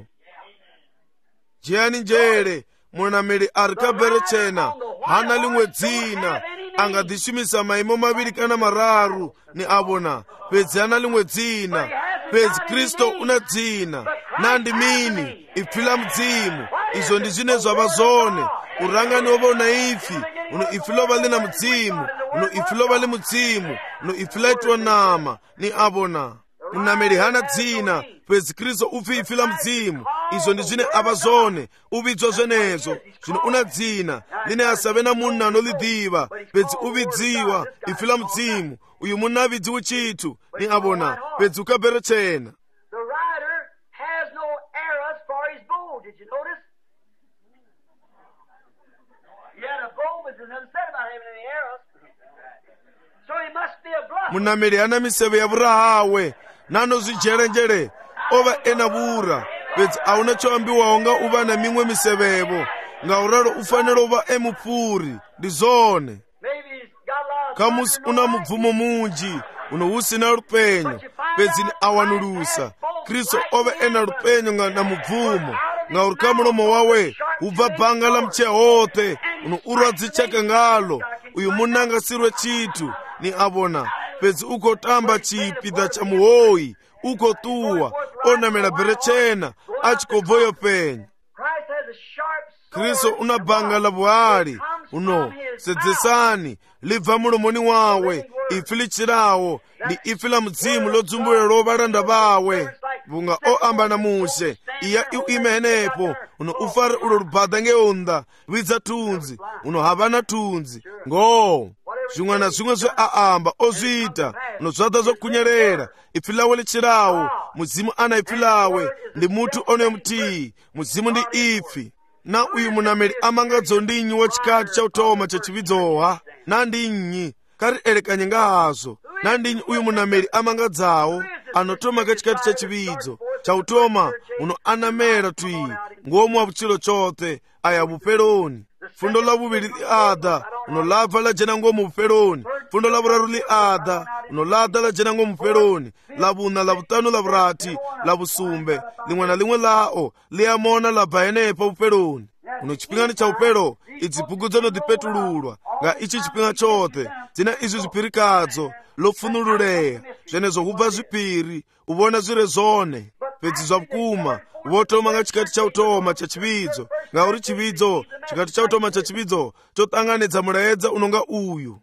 jiyani njere munameli ari kabhere chena hana limwe dzina angadishumisa maimo maviri kana mararu ni abona pedzi hana limwe dzina pedzi Kristo una dzina nandi mini ipfila mdzimu izo ndi zvine zvavazone urangani wovona ifi uno ifi lova lina mudzimu uno ifi lova li mudzimu uno ifi laitwa nama ni abona munameli hana dzina pedzi Kristo upfi ifi la mudzimu izo ndi zvine avazone uvidzwa zvenezo zvino una dzina line asave na munhu anolidhiva pedzi uvidziwa ifi la mudzimu uyu munhu avidziwi chitu ni abona pedzi ukabhere chena. The rider has no arrows for his bow. Did you notice? He had a bow, but there's nothing said about having any arrows. So he must be a bluff. munameli hana miseve ya vurahawe nano zwidzhelendzhele o vha e na vhura, fhedzi a hu na tsho ambiwaho nga u vha na miṅwe misevhevo. Ngauralo u fanela u vha e mupfuri. Ndi zwone. Khamusi u na mubvumo munzhi, uno hu si na lupenyo, fhedzi ni a wanulusa. Kristo o vha e na lupenyo na mubvumo, ngauri kha mulomo wawe hu bva bannga ḽa mutshea hoṱhe, uno urwa dzitshaka ngalo. Uyu munna nga sirwe tshithu, ni a vhona, fhedzi u khou tamba tshipiḓa tsha muhoyi, u khou ṱuwa o namela bere tshena a tshi khou bva yo penya. Kristo una bannga ḽa vhuhali, uno sedzesani ḽi bva mulomoni wawe, ipfi ḽi tshilaho, ndi ipfi ḽa mudzimu ḽo dzumbulelwaho vhalanda vhawe. Vhunga o amba na Muse, iya i ime henefho, uno u fare ulo lubaḓa ngeo nnḓa, vhidza thunzi, uno havha na thunzi. Ngoho zwiṅwe na zwiṅwe zwe a amba o zwi ita, uno zwaḓa zwo kunyelela. Ipfi ḽawe ḽi tshilaho, mudzimu ana ipfi ḽawe, ndi muthu onoyo muthihi, mudzimu ndi ipfi. Na uyu munameli a mangadzo ndi nnyi wa tshikhathi tsha u thoma tsha tshivhidzoha? Na ndi nnyi? Kha ri elekanye nga hazwo. Na ndi nnyi uyu munameli a mangadzaho, ano thoma kha tshikhathi tsha tshivhidzo tsha u thoma, uno anamela thwi ngomu wa vhutshilo tshoṱhe a ya vhufheloni. Fundo ḽa vhuvhili ḽi aḓa, uno ḽa bva ḽa dzhena ngomu vhufheloni. Fundo ḽa vhuraru ḽi aḓa, uno ḽa ḓa ḽa dzhena ngomu vhufheloni. ḽa vhuṋa, ḽa vhuṱanu, ḽa vhurathi, ḽa vhusumbe, ḽiṅwe na ḽiṅwe ḽao ḽi a mona ḽa bva henefho vhufheloni. Uno tshifhingani tsha vhufhelo, idzi bugu dzo no ḓipetululwa nga itshi tshifhinga tshoṱhe, dzina izwi zwiphirikadzo ḽo pfunululeya. Zwenezwo hu bva zwiphiri, u vhona zwi re zwone, fhedzi zwa vhukuma vho thoma nga tshikhathi tsha u thoma tsha tshivhidzo. Ngauri tshivhidzo, tshikhathi tsha u thoma tsha tshivhidzo tsho ṱanganedza mulaedza uno nga uyu.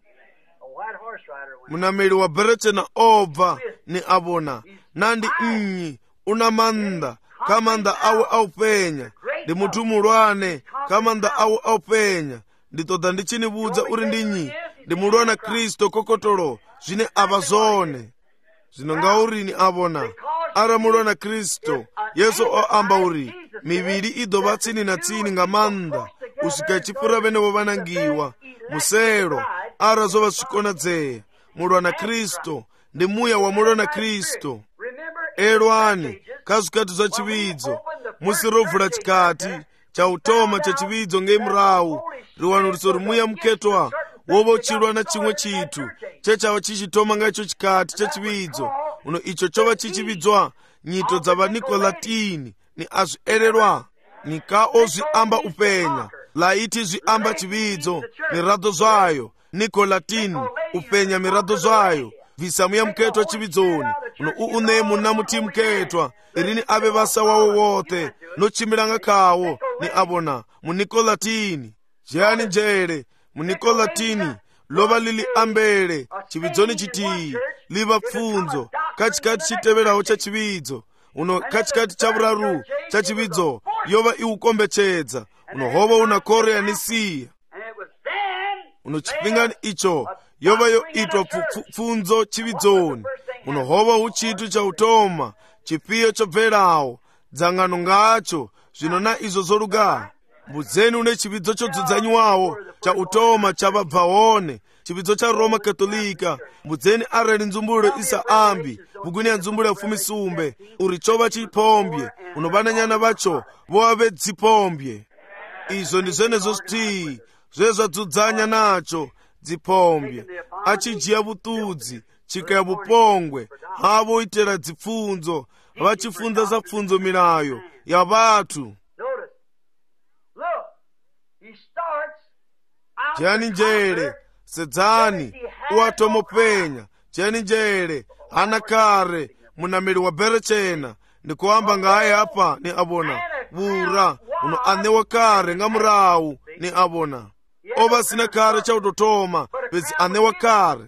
Munameli wa beretshena o bva, ni a vhona. Na ndi nnyi una mannḓa, kha mannḓa awe a u penya, ndi muthu muhulwane kha mannḓa awe a u penya. Ndi ṱoḓa ndi tshi ni vhudza uri ndi nnyi? Ndi mulwa na Kristo kokotolo zwine a vha zwone. Zwino ngauri ni a vhona, ara mulwa na Kristo, Yesu o amba uri mivhili i ḓo vha tsini na tsini nga maanḓa u swika tshifura vhene vho vhanangiwa muselo, ara zwo vha zwikonadzea. Mulwa na Kristo ndi muya wa mulwa na Kristo. Elwani kha zwikhathi zwa tshivhidzo, musi ro vula tshikhathi tsha u thoma tsha tshivhidzo ngei murahu, ri wanulusa uri muya mukhethwa wo vha u tshi lwa na tshiṅwe tshithu tshe tsha vha tshi tshi thoma nga itsho tshikhathi tsha tshivhidzo. Uno icho tsho vha tshi tshi vhidzwa nyito dza vhanikolatini. Ni a zwi elelwa, nikao zwi amba u penya, laiti zwi amba tshivhidzo, miraḓo zwayo. Nikolatini, u penya miraḓo zwayo. Bvisa muya mukhethwa tshivhidzoni, uno u ṋee munna muthihi mukhethwa, irini a vhe vhasa wawe woṱhe no tshimbila nga khawo. Ni a vhona munikolatini, dzhiani nzhele. Munikolatini ḽo vha ḽi ambele tshivhidzoni tshithihi, ḽi vha pfunzo kha tshikhathi tshi tevhelaho tsha tshivhidzo. Uno kha tshikhathi tsha vhuraru tsha tshivhidzo yo vha i u kombetshedza. Uno ho vha hu na khoro ya Nisiya. Uno tshifhingani icho yo vha yo itwa pfunzo tshivhidzoni. Uno ho vha hu tshithu tsha u thoma, tshifhio tsho bvelaho, dzangano ngatsho. Zwino na izwo zwo luga, mbudzeni une tshivhidzo tsho dzudzanyiwaho tsha u thoma tsha vha bva hone, tshivhidzo tsha Roma Katolika. Mbudzeni arali nzumbululo i sa ambi buguni ya nzumbululo ya 17 uri tsho vha tshiphombye. Uno vhananyana vhatsho vho vha vhe dziphombye. Izwo ndi zwenezwo zwithihi zwe zwa dzudzanya natsho dziphombye, a tshi dzhia vhuṱudzi, tshika ya vhupongwe havho u itela dzipfunzo, vha tshi funza za pfunzo milayo ya vhathu. Dzhiani nzhele, sedzani, u a thoma u penya. Dzhiani nzhele, hana kare, munameli wa beretshena. Ndi khou amba ngaye hafha, ni a vhona. Vhura, uno a ṋewa kare nga murahu, ni a vhona. O vha sina kare tsha u tou thoma, fhedzi a ṋewa kare.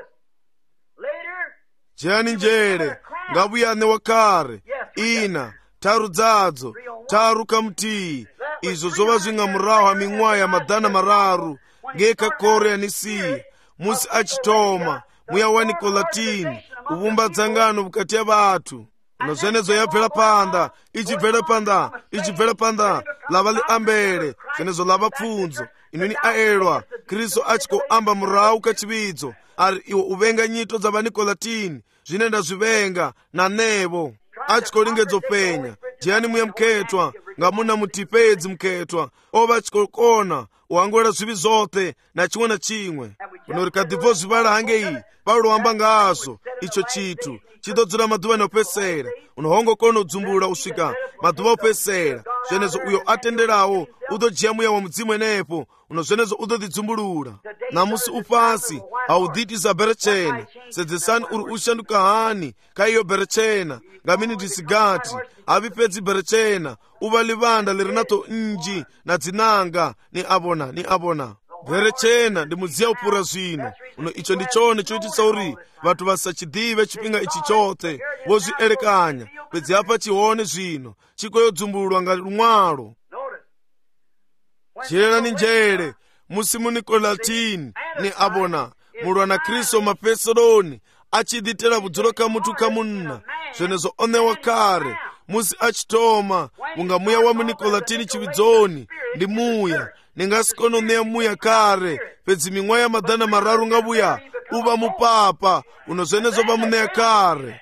Dzhiani nzhele, nga vhuya a ṋewa kare, ina, tharu dzadzo, tharu kha muthihi. Izwo zwo vha zwi nga murahu ha miṅwaha ya maḓana mararu, ngei kha khoro ya Nisiya, musi a tshi thoma muya wa Nikolatini u vhumba dzangano vhukati ha vhathu. No zwenezwo ya bvela phanḓa, i tshi bvela phanḓa, i tshi bvela phanḓa, ḽa vha ḽi ambele, zwenezwo ḽa vha pfunzo. Inoni a elwa, Kristo a tshi khou amba murahu kha tshivhidzo, a ri iwe u vhenga nyito dza vhanikolatini, zvine ndazvivenga nanevo achikolingedzo penya jiyani muye mukhetwa ngamuna mutipedzi mukhetwa ova achikokona uangwera zvivi zothe na chimwe na chimwe kuno rikadhibvo zvivala hange iyi paulo wamba ngazo icho chitu chitodzura madhuva anopesera unohongokona udzumbula usvika madhuva opesera zvenezo uyo atenderawo utojiya muya wa mudzimu enepo unozvenezo utodidzumbulula namusi upasi haudhiti zabherechena sedzesani uri ushanduka hani kaiyo bherechena ngamini ndisigati havipedzi bherechena uva livanda liri nato nji na dzinanga ni abona bherechena ndi mudziya upura zvino uno icho ndichone choitisa uri vatu vasachidive chipinga ichi chothe vozvierekanya pedzi apa chione zvino chikoyodzumbulwa nga lumwalo cherani njere musi municolatini ni abona mulwa na kristo mapesoroni achidhitera budzulo kamutu kamunna zvenezo onewa kare musi achitoma unga muya wa municolatini chividzoni ndi muya ningasikono neya muya kare pedzi mimwe ya madhana mararu ngavuya uva mupapa unozvenezo vamuneya kare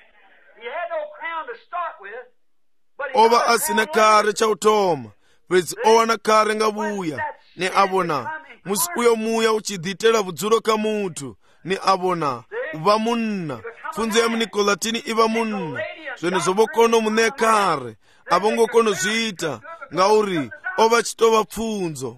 ova asina kare chautoma pedzi owana kare ngavuya ni abona musi uyo muya uchidhitera budzulo kamutu ni abona uva munna pfunzo ya municolatini iva munna zvenezo vokono muneya kare avongokono zviita ngauri ova chitova pfunzo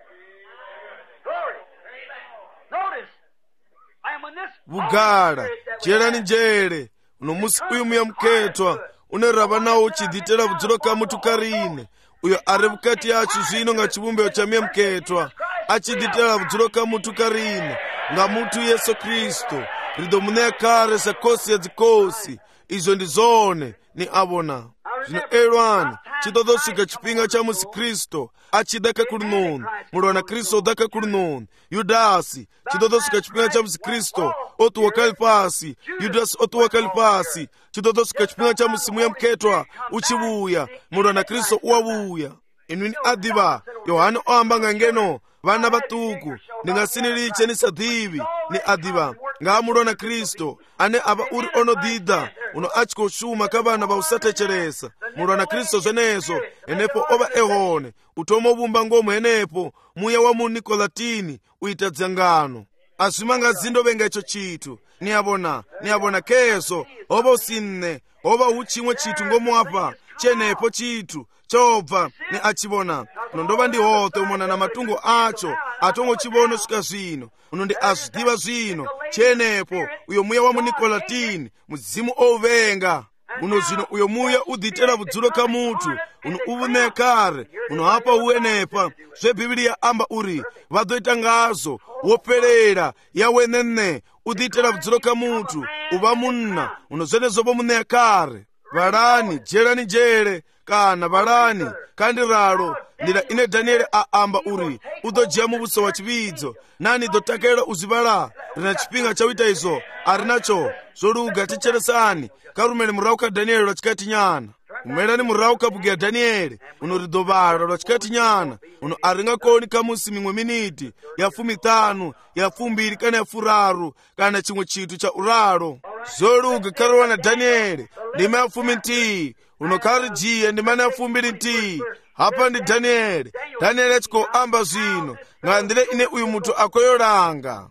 vugara jerani njere uno musi uyu muya mukhetwa unerava nawo uchidhitera budzulo kamutu karine uyo ari vukati yacho zvino nga chivumbeo cha muya mukhetwa achidhitera budzulo kamutu karine nga mutu yesu kristu rido muneya kare sekosi ya dzikosi izvo ndizone ni abona zvino elwani chitotosvika chipinga cha musi kristu achidaka kuri noni mulwa na kristu odaka kuri noni yudasi chitotosvika chipinga cha musi kristu otuwakali pasi yudasi otuwakali pasi chitotosvika chipinga cha musi muya mukhetwa uchivuya mulwa na kristu uwavuya inwini adhiva yohani oamba ngangeno vana vatuku ndingasiniriche nisadhivi ni adhiva ngaamulwa na kristu ane ava uri onodhidha uno achikoshuma ka vana va usatecheresa mulwa na kristu zvenezo enepo ova ehone utoma uvumba ngomo enepo muya wa municolatini uita dzangano azvimanga zindovenga icho chitu ni abona keso ova usinne ova uchimwe chitu ngomo apa chenepo chitu chobva ni achivona uno ndova ndihothe umona na matungo acho atongochivona svika zvino uno ndi azvidiva zvino chenepo uyo muya wa municolatini mudzimu ouvenga uno zvino uyo muya udhitera budzulo kamutu uno uvuneya kare uno hapa uenepa zvebhibhiriya amba uri vadoita ngazo woperera yawenene udhitera budzulo kamutu uva munna uno zvenezovo muneya kare valani jerani jere kana valani kandiralo ndira ine danieli aamba uri udojiya muvuso wa chividzo nani dotakera uzivala rina chipinga chawita izo arinacho zoluga ticheresani karumele murau ka danieli lwachikati nyana umelani murau kabugia danieli uno ridovala lwachikati nyana uno aringakoni kamusi mimwe miniti ya 15 ya 2 kana ya 4 kana chimwe chitu cha uralo zoluga karowa na danieli ndima ya 10 uno karijiya ndimana ya 2 hapa ndi danieli achikoamba zvino ngandire ine uyu mutu akoyolanga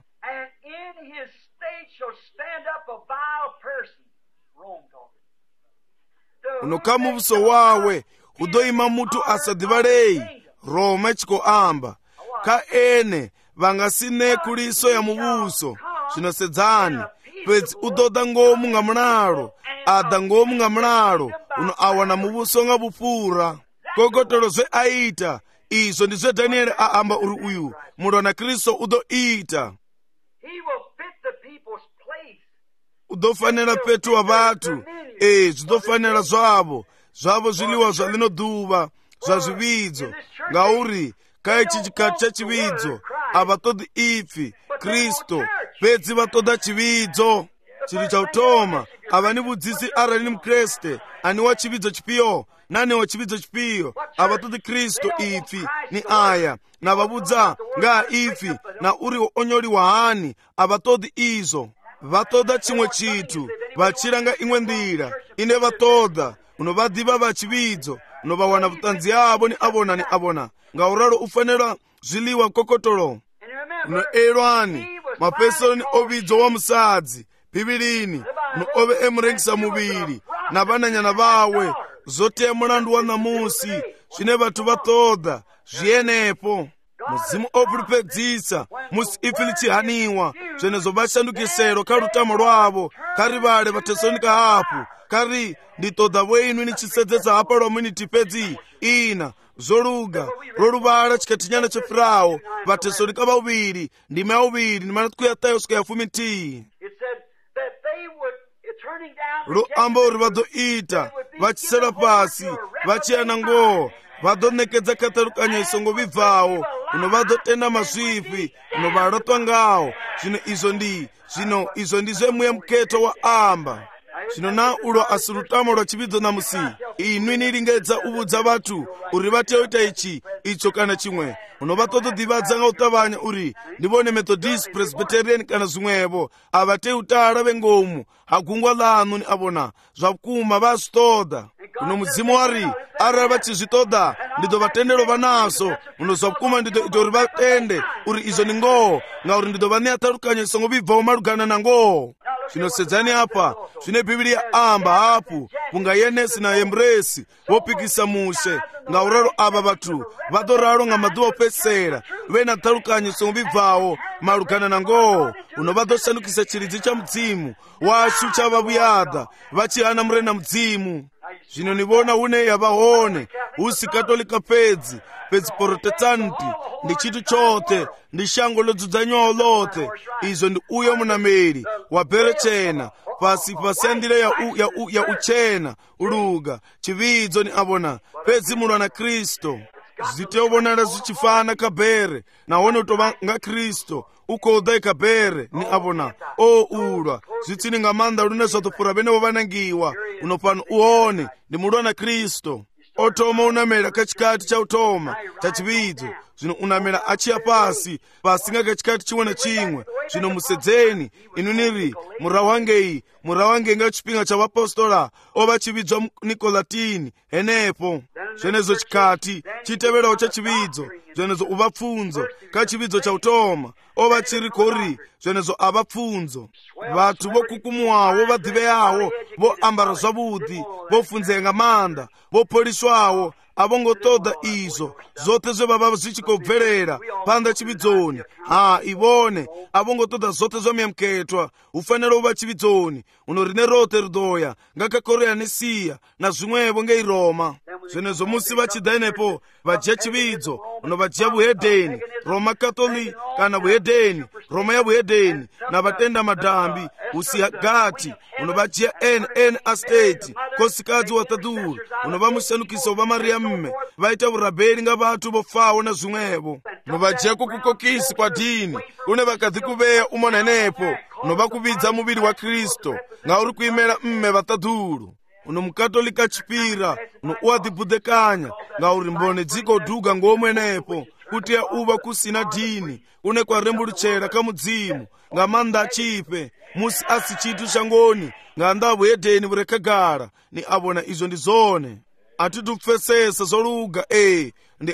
uno kamuvuso wawe kudoima mutu asadhivalei roma achikoamba ka ene vangasine kuliso ya muvuso zvinosedzani pedzi udoda ngomu nga mulalo ada ngomu nga mulalo uno awana muvuso nga vupfura kokotolo zve aita izvo ndizve danieli aamba uri uyu mulwa na kristu udoita udofanira petu wa vatu zvidofanira zvavo zviliwa zva lino dhuva zva zvividzo ngauri kaichi chikati cha chividzo havatodi ipfi kristu pedzi vatoda chividzo chiri chautoma havani vudzisi arani mukreste ani wa chividzo chipiyo nani wa chividzo chipiyo havatodi kristu ipfi ni aya navavudza ngaa ipfi na uriwo onyoliwa hani havatodi izo vatoda chimwe chitu vachira nga imwe ndira ine vatoda unovadiva vachividzo unovawana vutanzi avo ni avona ngauralo ufanira zviliwa kokotolo unoelwani mapesoni ovidzo wa musadzi bhibilini nuove emurengisa muviri na vananyana vawe zoteya mulandu wa namusi zvine vatu vatoda zviyenepo muzimu opulupedzisa musi ifi lichihaniwa zvenezo vashandukisero kha lutamo lwavo kari vale vatesonika hapu kari nditoda wenu nichisedzesa hapa lomwe tipedzi ina zoluga loluvala chikatinyana chefirawo vatesonika vaviri ndime auviri nimanatikuya suka ya fumi ntiyi luambo uri vadoita vachisera pasi vachiyana ngoho vadonekedza katarukanya isongo vibvawo uno vadotenda mazvipi uno varotwa ngawo izvo ndizve muya muketo wa amba zvino na ulo asi lutamo lwa chividzo namusi inwi nilingedza uvudza vatu uri vateoita icho kana chimwe uno vatotodivadza nga utavanya uri ndivone Methodist, Presbyterian kana zvimwevo avatei utala vengomu hagungwa lanu ni avona zvakuma vasitoda uno mudzimu wari arali vachizvitoda ndidzo vatendero vanaso uno zvakuma ndidzo uri vatende uri izvo ni ngoho ngauri ndidzo vaneya tarukanya isongo vibvawo malugana na ngoho zvinosedzani apa zvine bhibhiriya amba hapu kungayenesi na embresi vopikisa mushe ngauralo ava vatu vadoralo nga maduva opesera vena tarukanya isongo vibvawo malugana na ngoho uno vadoshandukisa chiridzi cha mudzimu washu chavavuyada vachihana murena mudzimu zvino nivona une yavahone usi katolika pedzi protestanti ndi chitu chote ndi shango lodzudzanywawo lote izvo ndi uyo munameri wa bhere chena pasi andile ya uchena uluga chividzo ni avona pedzi mulwa na Kristo ziteovonala zichifana kabhere nawone utova nga Kristo ukoda ikabhere ni avona ulwa zitsini nga manda lune zvatopfura venevo vanangiwa unopano uone ndi mulwa na Kristo otoma unamela kachikati cha utoma cha chividzo zvino unamela achiya pasi nga kachikati chimwe na chimwe zvino musedzeni inu niri murawangeyi nga chipinga cha vapostola ova chividzwa nikolatini henepo zvenezo chikati chiteverawo cha chividzo zvenezo uvapfunzo ka chividzo cha utoma ova chiri kori zvenezo ava pfunzo vatu vokukumuwawo vadhiveyawo voambara zvavudi vofunzenga manda vopoliswawo avongotoda izvo zote zvevava zvichikobverera panda chividzoni ivone avongotoda zote zvamyamuketwa ufanira uva chividzoni uno rine rote ridoya ngakakoreanisiya na zvimwevo ngeiroma zvenezo musi vachidainepo vajiya chividzo uno vajiya vuhedheni roma katolika kana vuhedheni roma ya vuhedheni na vatenda madhambi usihagati uno vajiya n astate kosikadzi wataduru uno vamushanukisa uva mariamme vaita urabheri nga vatu vofawo na zvimwevo uno vajiya kukukokisi kwa dini une vakadzikuveya umonenepo uno vakuvidza muviri wa Kristo nga uri kuimela mme vataduru uno mukatolika chipira uno uwadhibhudhekanya nga uri mbone dziko dhuga ngomwenepo kuti uva kusina dini une kwarembuluchera kamudzimu nga manda achipe musi asi chitu changoni nga ndavu yedheni vurekagara ni avona izvo ndizone atitupfesesa zoluga ndi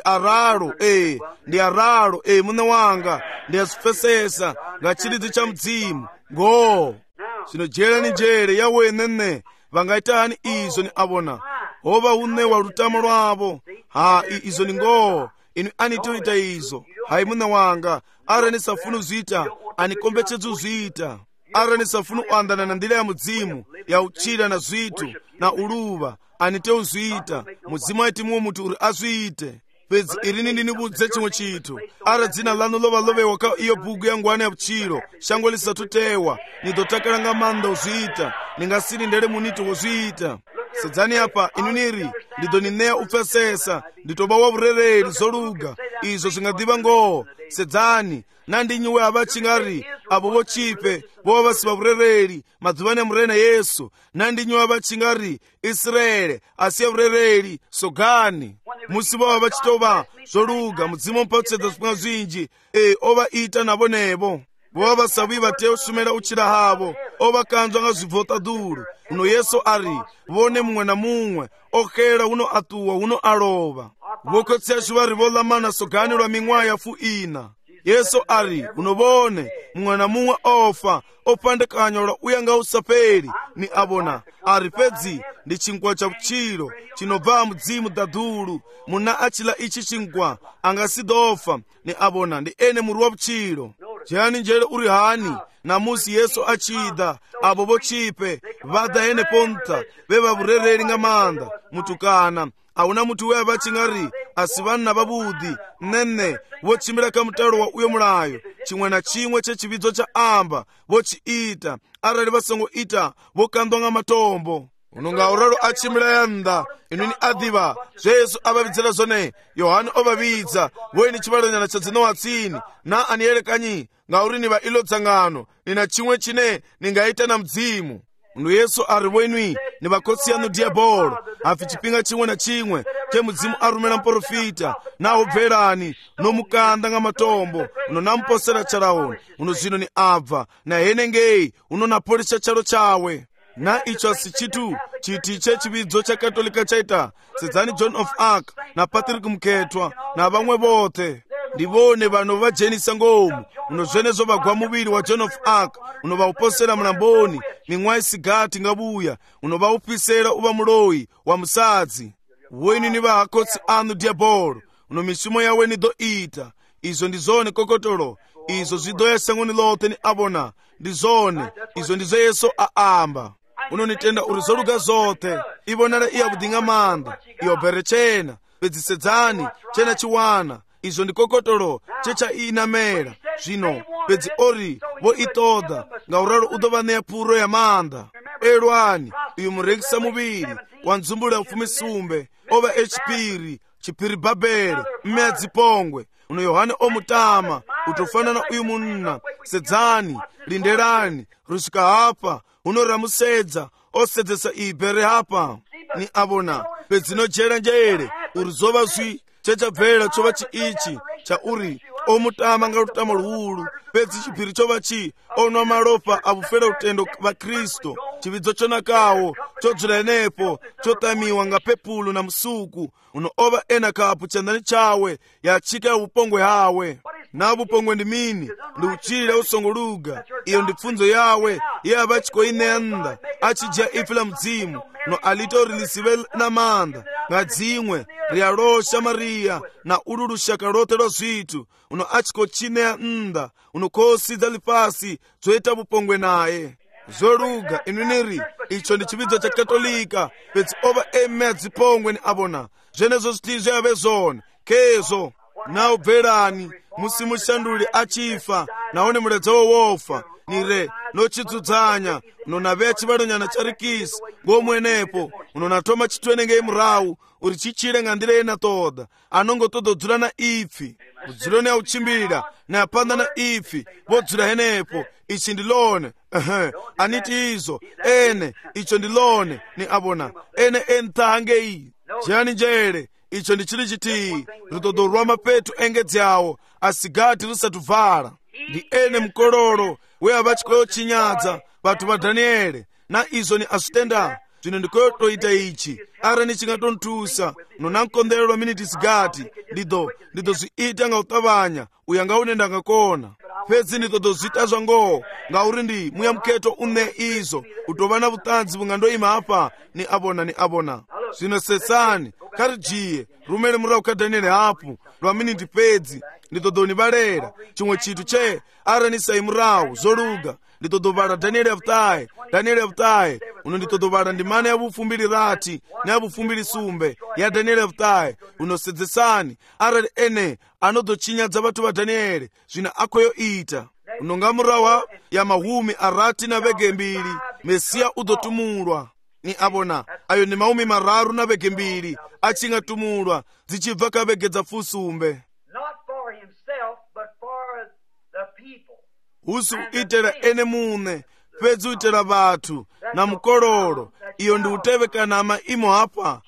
aralo mune wanga ndiyazipfesesa nga chiridzi cha mudzimu ngo sinojera ni njere yawenene vangaitani izvo ni avona hova une wa lutamo lwavo izvo ni ngoho inu anitoita izvo hai mune wanga ara nisafunu zita anikombetsedzu zita ara nisafunu andana na ndila ya mudzimu ya uchida na zvitu na uluva aniteu zviita mudzimu aitimuwo mutu uri azviite pedzi irini ndinivudze chimwe chitu ara dzina lanu lovalovewa ka iyo bhuku yangwana ya vuchiro shango lisatutewa nidotakalanga manda uzviita ningasiri ndere muniti wozviita sedzani apa inu niri ndidonineya upfesesa nditoba wa vurereri zoluga izvo zvingadhiva ngoho sedzani nandinyiwe avachingari avo vochipe vova vasiva vurereri madzuvani amurena Yesu nandinyiwe avachingari Israele asiya vurereri sogani musi vova vachitova zoluga mudzimu mpatsedza zvipinga zvinji ova ita navo nevo vova vasavi vateye ushumira uchira havo ovakanzwa nga zvivhotadulu. Uno Yesu ari vone mumwe na mumwe okhela uno atuwa uno alova vokotseshi vari volamana soganilwa ming'waha ya fuina. Yesu ari unovone mumwe na mumwe ofa opandekanyolwa uya nga usapeli ni abona ari pedzi ndi chingwa cha uchilo chinobva mudzimu dadulu muna achila ichi chingwa angasidofa ni abona ndi ene muri wa uchilo. Jani njere uri hani namusi Yesu achida abo bochipe vada ene ponta veva vurereri nga manda mutukana auna mutu weya vachingari asivana vabudi nene vochimira kamutalo wa uyo mulayo chimwe na chimwe chechividzo cha amba vochiita arali vasongo ita vokandwa nga matombo. Unonga uralo achimira yanda inuni adiva Yesu abavidzira zone Yohana obavidza voini chivalonyana cha dzino watsini na anielekanyi ngauri niva ilo dzangano nina chimwe chine ningaita na mdzimu. Uno Yesu ari voinwi ni vakotsi yanu diabolo afi chipinga chimwe na chimwe che mudzimu arumela mprofita na obverani no mukanda nga matombo uno namposera charaoni uno zvino ni abva na henengei uno napolisha charo chawe. Na icho si chitu chiti chechividzo cha katolika chaita sedzani John of Arc na Patrick Mketwa na vamwe vote ndivone vanhu vajenisa ngomu uno zvenezo vagwa muviri wa John of Arc uno vauposera mulamboni ming'waha isigati ngavuya uno vaupisera uva muloyi wa musadzi. Weni ni vahakotsi anu diabolo uno mishumo yawe ni do ita izo ndizone kokotolo izo zidoyesa ngoni lote ni abona ndizone izo ndizo Yesu aamba. Unonitenda urizoluka zote ivonala iya kudinga manda iyo bere chena pedzisedzani chena chiwana izo ndikokotolo checha inamera zvino pedzi ori vo itoda ngauralo udovaneya puro ya manda elwani uyu murekisa muviri wa nzumbula ufumisumbe ova echipiri chipiri babele mme adzipongwe uno Yohane omutama utofanana uyu munna sedzani lindelani rusika hapa uno ramusedza osedzesa ibere hapa ni abona pedzinojera njere urizova zwi chechabvera chova chiichi cha uri omutama nga lutamo luhulu pedzi chipiri chova chi onwa malopa avufera utendo va Kristo chividzo chonakawo chodzula enepo chotamiwa nga pepulu na msuku uno ova ena kapu chandani chawe yachika ya upongwe hawe na upongwe ndi mini ndi uchile usongoluga iyo ndi pfunzo yawe ye avachiko inenda achija ifi la mdzimu no alitori lisive na manda nga dzimwe rialosha Maria na ululushaka lote lo zwitu uno achiko chine ya nda uno kosidza lipasi zoita upongwe naye zoluga inuniri icho ndi chividzo cha katolika pedzi ova eme adzipongwe ni abona zvenezo zvitizo yave zone kezo na ubverani musimushanduli achifa naone muledza wowofa nire nochidzudzanya unonaveya chivalonyana charikisi ngomwenepo unonatoma chitwenenge murawu uri chichile nga ndile ena toda anongotododzula na ipfi udzilo ne auchimbira na apanda na ipfi vodzula henepo ichi ndilone aniti izo ene icho ndilone ni abona ene entahangei jani njere icho ndichili chiti rudodo rwa mapetu engedzawo asigati rusatuvala ndi ene mkololo we avachikoyo chinyadza vatu va Daniele na izo ni asutenda zvino ndikoyotoita ichi ara nichingatontusa nonankondelelwa miniti sigati ndido zviita nga utavanya uya ngaunenda ngakona pedzi ndidodo zvita zvangoho ngauri ndi muya mketo une izo utovana vutanzi vungandoima apa ni abona zvino sesani karijiye rumene murawu ka Daniele hapu lwa miniti pedzi ndidodoni valera chimwe chitu che ara nisai murawu zoluga nditodovala Daniele avutaye uno nditodovala ndimane ya vufumbiri rati na ya vufumbiri sumbe ya Daniele avutaye unosedzesani arali ene anodochinyadza vatu va Daniele zvina akoyo ita unonga murawa ya mahumi arati na vege mbiri Mesiya udotumulwa ni abona ayo ni mahumi mararu na vege mbiri achingatumulwa zichibva ka vege dza fusumbe usu itera ene mune pedzi uitera vatu na mkololo iyo ndi utevekana amaimo hapa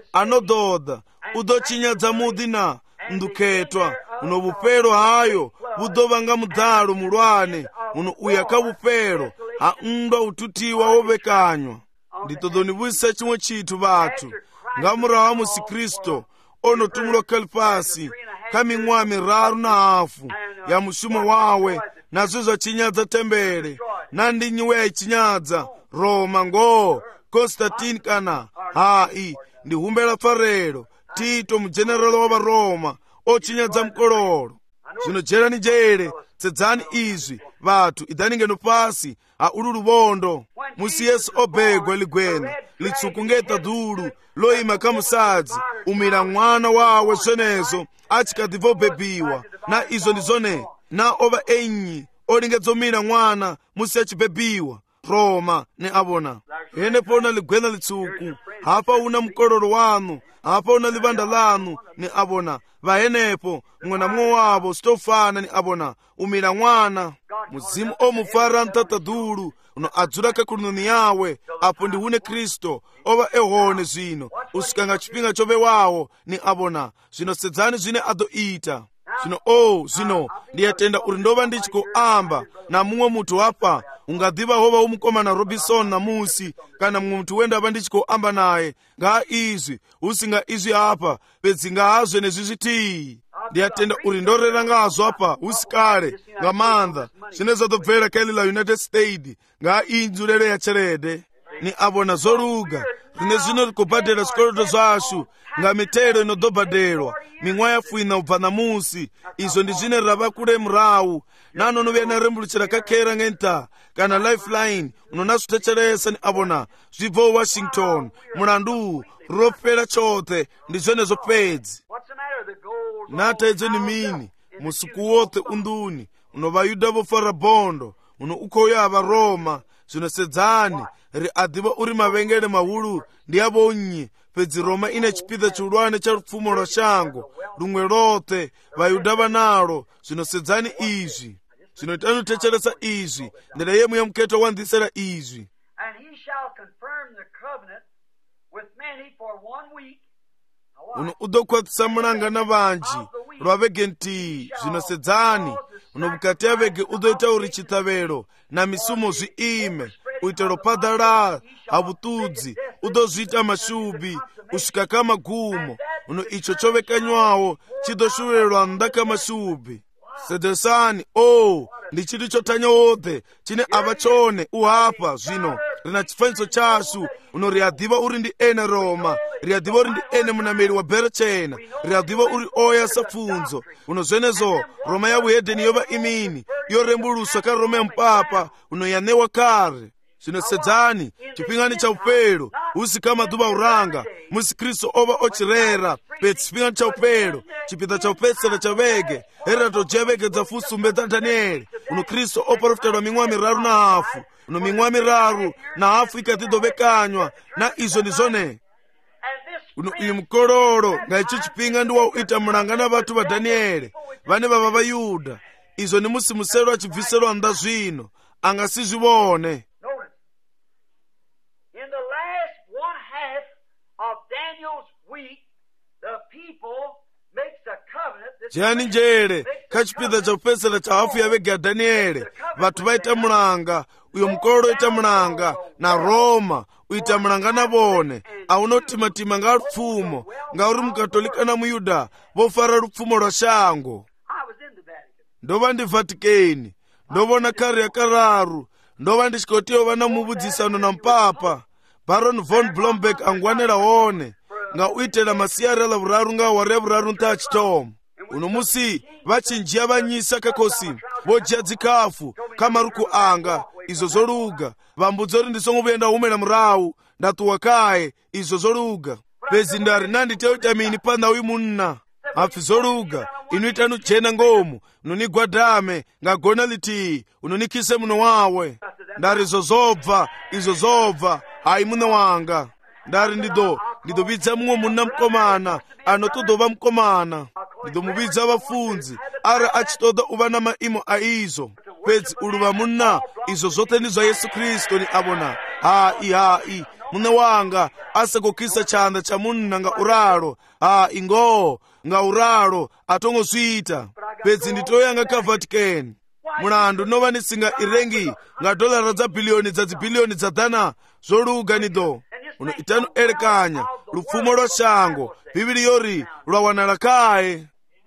anododa udochinyadza mudhi na ndukhetwa uno vupelo hayo udova nga mudalo mulwane uno uyaka bufelo ha mndwa ututiwa wovekanywa. Nditodonivwisa chimwe chithu vathu nga murahu wa musi Kristo ono tumulo kalipasi kaming'wa miraru na hafu ya mushumo wawe nazo zvachinyadza tembere nandinyiwe yachinyadza Roma ngo Konstantini kana hai ndihumbela farelo Tito mujenerali wa Varoma ochinyadza mkololo. Zvino jerani jere tsedzani izvi vathu idaningeno pasi ha ulu lubondo musi Yesu obegwa ligwena litsuku ngeta dulu loyima kamusadzi umira mwana wawe zvenezo achikadhibva bebiwa na izo ndizone na ova enyi olingedzomira mwana musi achibebiwa Roma ne avona ene pona ligwena litsuku hapa una mkololo wanu hapa una livanda lanu ni avona vahenepo mwana mwo wavo stofana ni avona umira mwana muzimu omufara mtatadulu uno adzula kakununi yawe apo ndihune Kristo ova ehone zvino usikanga chipinga chove wawo ni avona zvino sedzani zvine adoita zvino ndiyatenda uri ndova ndichikoamba na mumwe muthu apa ungadhiva hova umukomana Robinson na musi kana mumwe muthu wendava ndichikoamba naye nga izvi usinga izvi apa pedzi ngazve nezvizvitii. Ndiyatenda uri ndorera ngazvo apa usikale nga mandha zvine zvadobvera kaili la United States nga inzulele ya cherede ni avona zoruga rine zvino rikobhadhera zvikoloto zvashu nga mitero inodobhadherwa ming'wa yafuina ubva namusi. Izvo ndizvine rava kure murahu nanonovya narembuluchira kakera ngenta kana Lifeline unonasvitecheresa ni avona zvibvo Washington mulandu ropera chote ndizvonezvo pedzi nata idzo ni mini musiku wothe unduni uno vayuda vofara bondo uno ukoya Varoma zvinosedzani ri adhiva uri mavengele mahulu ndiyavonyi pedzi Roma ine chipidha chiulwane cha rupfumo rwa shango rumwe rothe vayuda vanalo zvinosedzani izvi zvinotanotechelesa izvi ndera yemu yamuketo wandisera izvi. Uno udokwatisa mulanga na vanji lwa vege nti zvinosedzani uno vukati ya vege udoita uri chitavelo na misumo zviime uitelo padala havutudzi udozvita mashubi usvika kamagumo uno icho chovekanywawo chidoshuvelelwa ndaka mashubi. Sedesani ndi chili chotanya wothe chine ava chone uhapa zvino rina chifaniso chasu uno riadhiva uri ndi ene Roma riadhiva uri ndi ene munameri wa bhere chena riadhiva uri oya sapfunzo uno zvenezo Roma ya vuhedheni yova imini yorembuluswa ka Roma ya mpapa uno yanewa kare. Zvinosedzani chipingani cha upelo usika madhuva uranga musi Kristo ova ochirera pedzi chipingani cha upelo chipinda cha upedzisira cha vege herato jevege dza fusumbe dza Danieli uno Kristo oprofitelwa ming'wa miraru na hafu uno ming'wa miraru na hafu ikatidovekanywa na izvo ndizvone uno uyu mukololo nga icho chipinga ndi wauita mulanga na vathu va Danieli vane vava vayuda izvo ni musi muselo achibviselwa nda zvino angasizvivone. Jani njere kachipidha cha upesera cha hafu ya vege ya Danieli vathu vaita mulanga uyo mukololo ita mulanga na Roma uita mulanga na vone aunotimatima nga rupfumo nga uri mukatolika na muyuda vofara rupfumo rwa shango. Ndova ndi Vatikani ndovona kari yakararu ndova ndichikotiwa na muvudzisano na mpapa Baron von Blomberg angwanela hone nga uitela masiyari ala vuraru nga wari ya vuraru nta chitomo uno musi vachinjia vanyisa kakosi vojia dzikafu kamaruku anga izo zoluga vambudzori ndisongo vuyenda umela murahu ndatuwa kaye izo zoluga pezi ndari nanditeutamini pana uyu munna afi zoluga inuitanu jena ngomu unonigwadame ngagona liti unonikise muno wawe ndari izo zobva hayi muno wanga ndari ndidobidza mumwe munna mkomana anotodova mkomana ndidomubidza vafunzi ara achitoda uva na maimo a izo pedzi uluva munna izo zote ndi zwa Yesu Kristo ni avona hai munna wanga asakokisa chanda cha munna nga uralo ingo nga uralo atongozvita pedzi nditoyanga ka Vatican mulandu nova nisinga irengi nga dolara za biliyoni za zibhiliyoni za dana zoluganido uno itanu elekanya lupfumo lwa shango bibili yori lwawanala kaye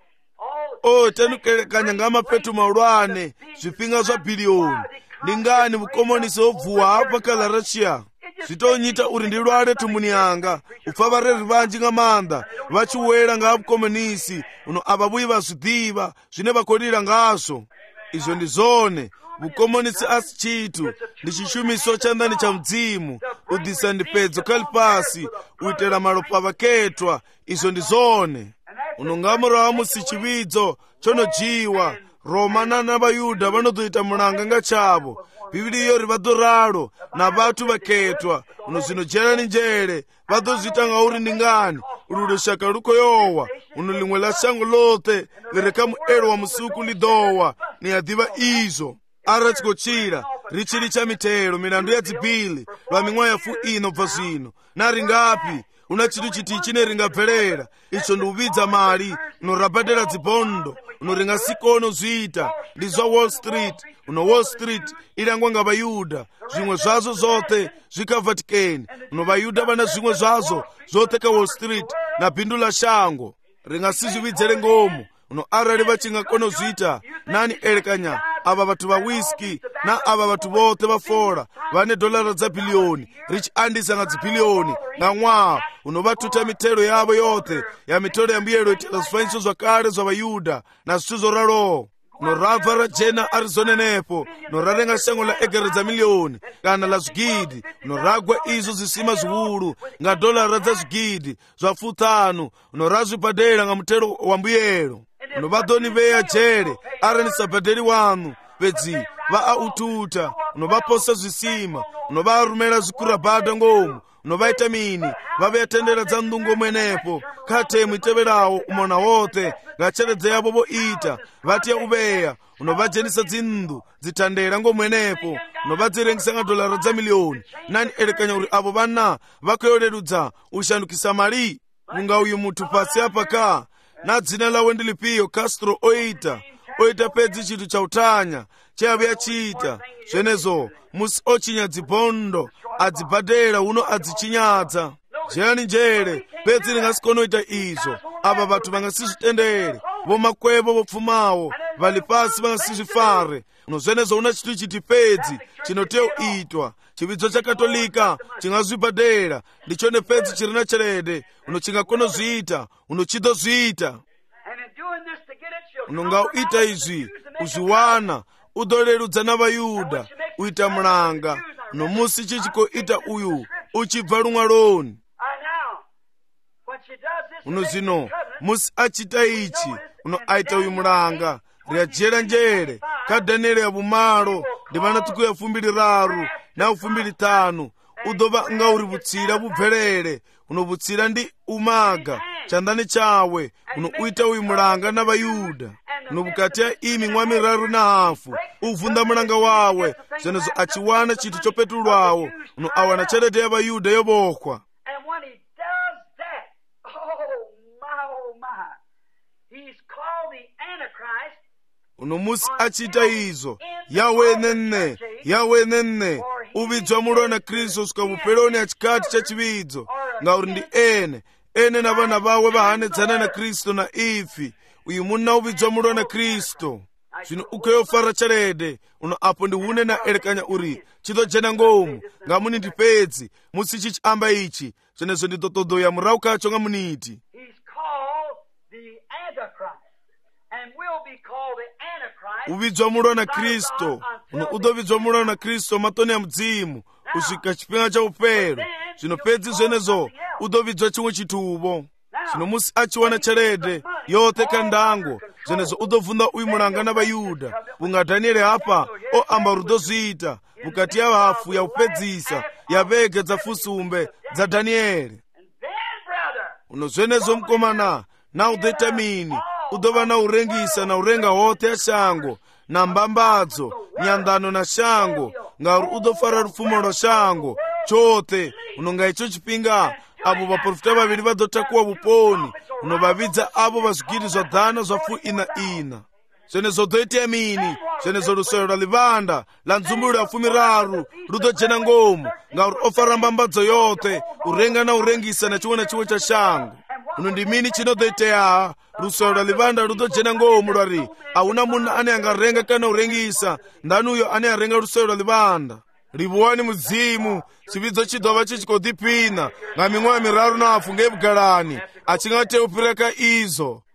itanu kelekanya nga mapetu maulwane zwipinga zwa biliyoni ndingani bukomonisi obvuwa apa kala Russia zitonyita uri ndilwale tumuni yanga upfa vareri vanji nga manda vachiwela nga bukomonisi uno ababuyi vazwidiva zvine vakolira ngazo izvo ndizone bukomonisi asi chitu ndi chishumiso cha ndani cha mdzimu udisa ndipedzo kali pasi uitela malopa vaketwa izvo ndizone unongamuramu si chividzo chonojiwa Romana na Vayuda vanotoita mulanga nga chavo bibili yori vadoralo na vatu vaketwa uno zinojera ni njere vadozita nga uri ndingani ululo shaka luko yowa uno limwe la shango lote lireka muelo wa musuku lidowa ni adiva izo ara chikochira richili cha mitelo milandu ya dzibili lwa ming'wa ya fu ino bva zvino nari ngapi una chitu chiti chine ringabvelela icho ndiubidza mali unorabhadhela dzibondo unoringa sikono zviita ndi zwa Wall Street uno Wall Street ilangwa nga Vayuda zvimwe zvazo zote zvika Vatican uno Vayuda vana zvimwe zvazo zote ka Wall Street na bindu la shango ringa sizvividzere ngomu uno arali vachinga kono zviita nani elekanya ava vatu va whisky na ava vatu vote vafola vane dolara za biliyoni richiandisa nga dzibhiliyoni nga mwaha uno vatuta mitelo yavo yote ya mitelo ya mbiyelo itela zvifanyiso zvakale zva Vayuda na zwithu zoralowo norabva rajena arizonenepo norarenga shango la egere za miliyoni kana la zwigidi noragwa izo zisima zviwulu nga dolara za zwigidi zva futanu norazvibhadhela nga mutelo wa mbuyelo unovadoni veya jere arani sabhadheri wanu pedzi vaaututa unovaposa zvisima unovarumela zvikurabhadha ngomu unovaita mini vaveyatendera dza ndungo mwenepo katemu iteverawo umona wote ngacheredze yavo voita vatiya uveya unovajenisa dzindu dzitandera ngomwenepo unovadzirengisa nga dolara dza miliyoni nani elekanya uri avo vana vakoyoleludza ushandukisa mali unga uyu muthu pasi apa ka na dzina lawe ndilipiyo Castro oita pedzi chitu cha utanya chayave yachiita zvenezo musi ochinya dzibondo adzibhadhela uno adzichinyadza jerani njere pedzi ringasikonoita izo ava vatu vangasizvitendere vomakwevo vopfumawo vali pasi vangasizvifare uno zvenezo una chitu chiti pedzi chinoteyo itwa chividzo cha katolika chingazvibhadhela ndichone pedzi chiri na cherede uno chingakonozviita uno chidozviita unongauita izvi uzviwana udoleludza na Vayuda uita mulanga nomusi chichikoita uyu uchibva lumwa loni uno zino musi achita ichi uno aita uyu mulanga riyajera njere ka Danieli ya bumalo ndi manatuku ya fumbili raru na ufumbili tanu udova nga uri butsira bubvelele uno butsira ndi umaga chandani chawe uno uita uyu mulanga na Vayuda uno bukati ya imi ng'wa miraru na hafu uvunda mulanga wawe zenezo achiwana chitu chopetulwawo uno awana cherede ya Vayuda yobokwa uno musi achita izo yawe nene uvidzwa mulona Kristu suka mupeloni achikati cha chividzo ngauri ndi ene na vana vawe vahanedzana na Kristu na ifi uyu munna uvidzwa mulona Kristu zvino ukeyofara cherede uno apo ndihune na elekanya uri chidojena ngomu nga muni ndipedzi musi chichiamba ichi zvenezo nditotodo ya murau kacho nga muniti uvidzwa mulona Kristu uno udovidzwa mulona Kristu matoni ya mdzimu usvika chipinga cha upelo zvino pedzi zvenezo udovidzwa chimwe chituvo zvino musi achiwana cherede yote kandango zvenezo udovhunda uyu mulanga na Vayuda unga Danieli hapa oamba rudozviita mukati ya hafu ya upedzisa ya vege dza fusumbe dza Danieli uno zvenezo mukomana na udoita mini udova na urengisa na urenga hote ya shango na mbambadzo nyandano na shango ngauri udofara rupfumo rwa shango chote unonga icho chipinga abo vaprofita vaviri vadotakuwa vuponi unovavidza avo vazvigiri zva dhana zva fu ina zvenezo dzoitira mini zvenezo ruswero lwa livanda la nzumbululo ya 13 rutojena ngomu ngauri ofara mbambadzo yote urenga na urengisa na chimwe na chimwe cha shango. Uno ndi mini chinozoitea ruswero lwa livanda rutojena ngomu lwari auna munhu ane angarenga kana urengisa ndani uyo ane arenga ruswero lwa livanda. Livuwani mudzimu chividzo chidova chichikodipina nga ming'oya 3 ngebugalani achingateupireka izo.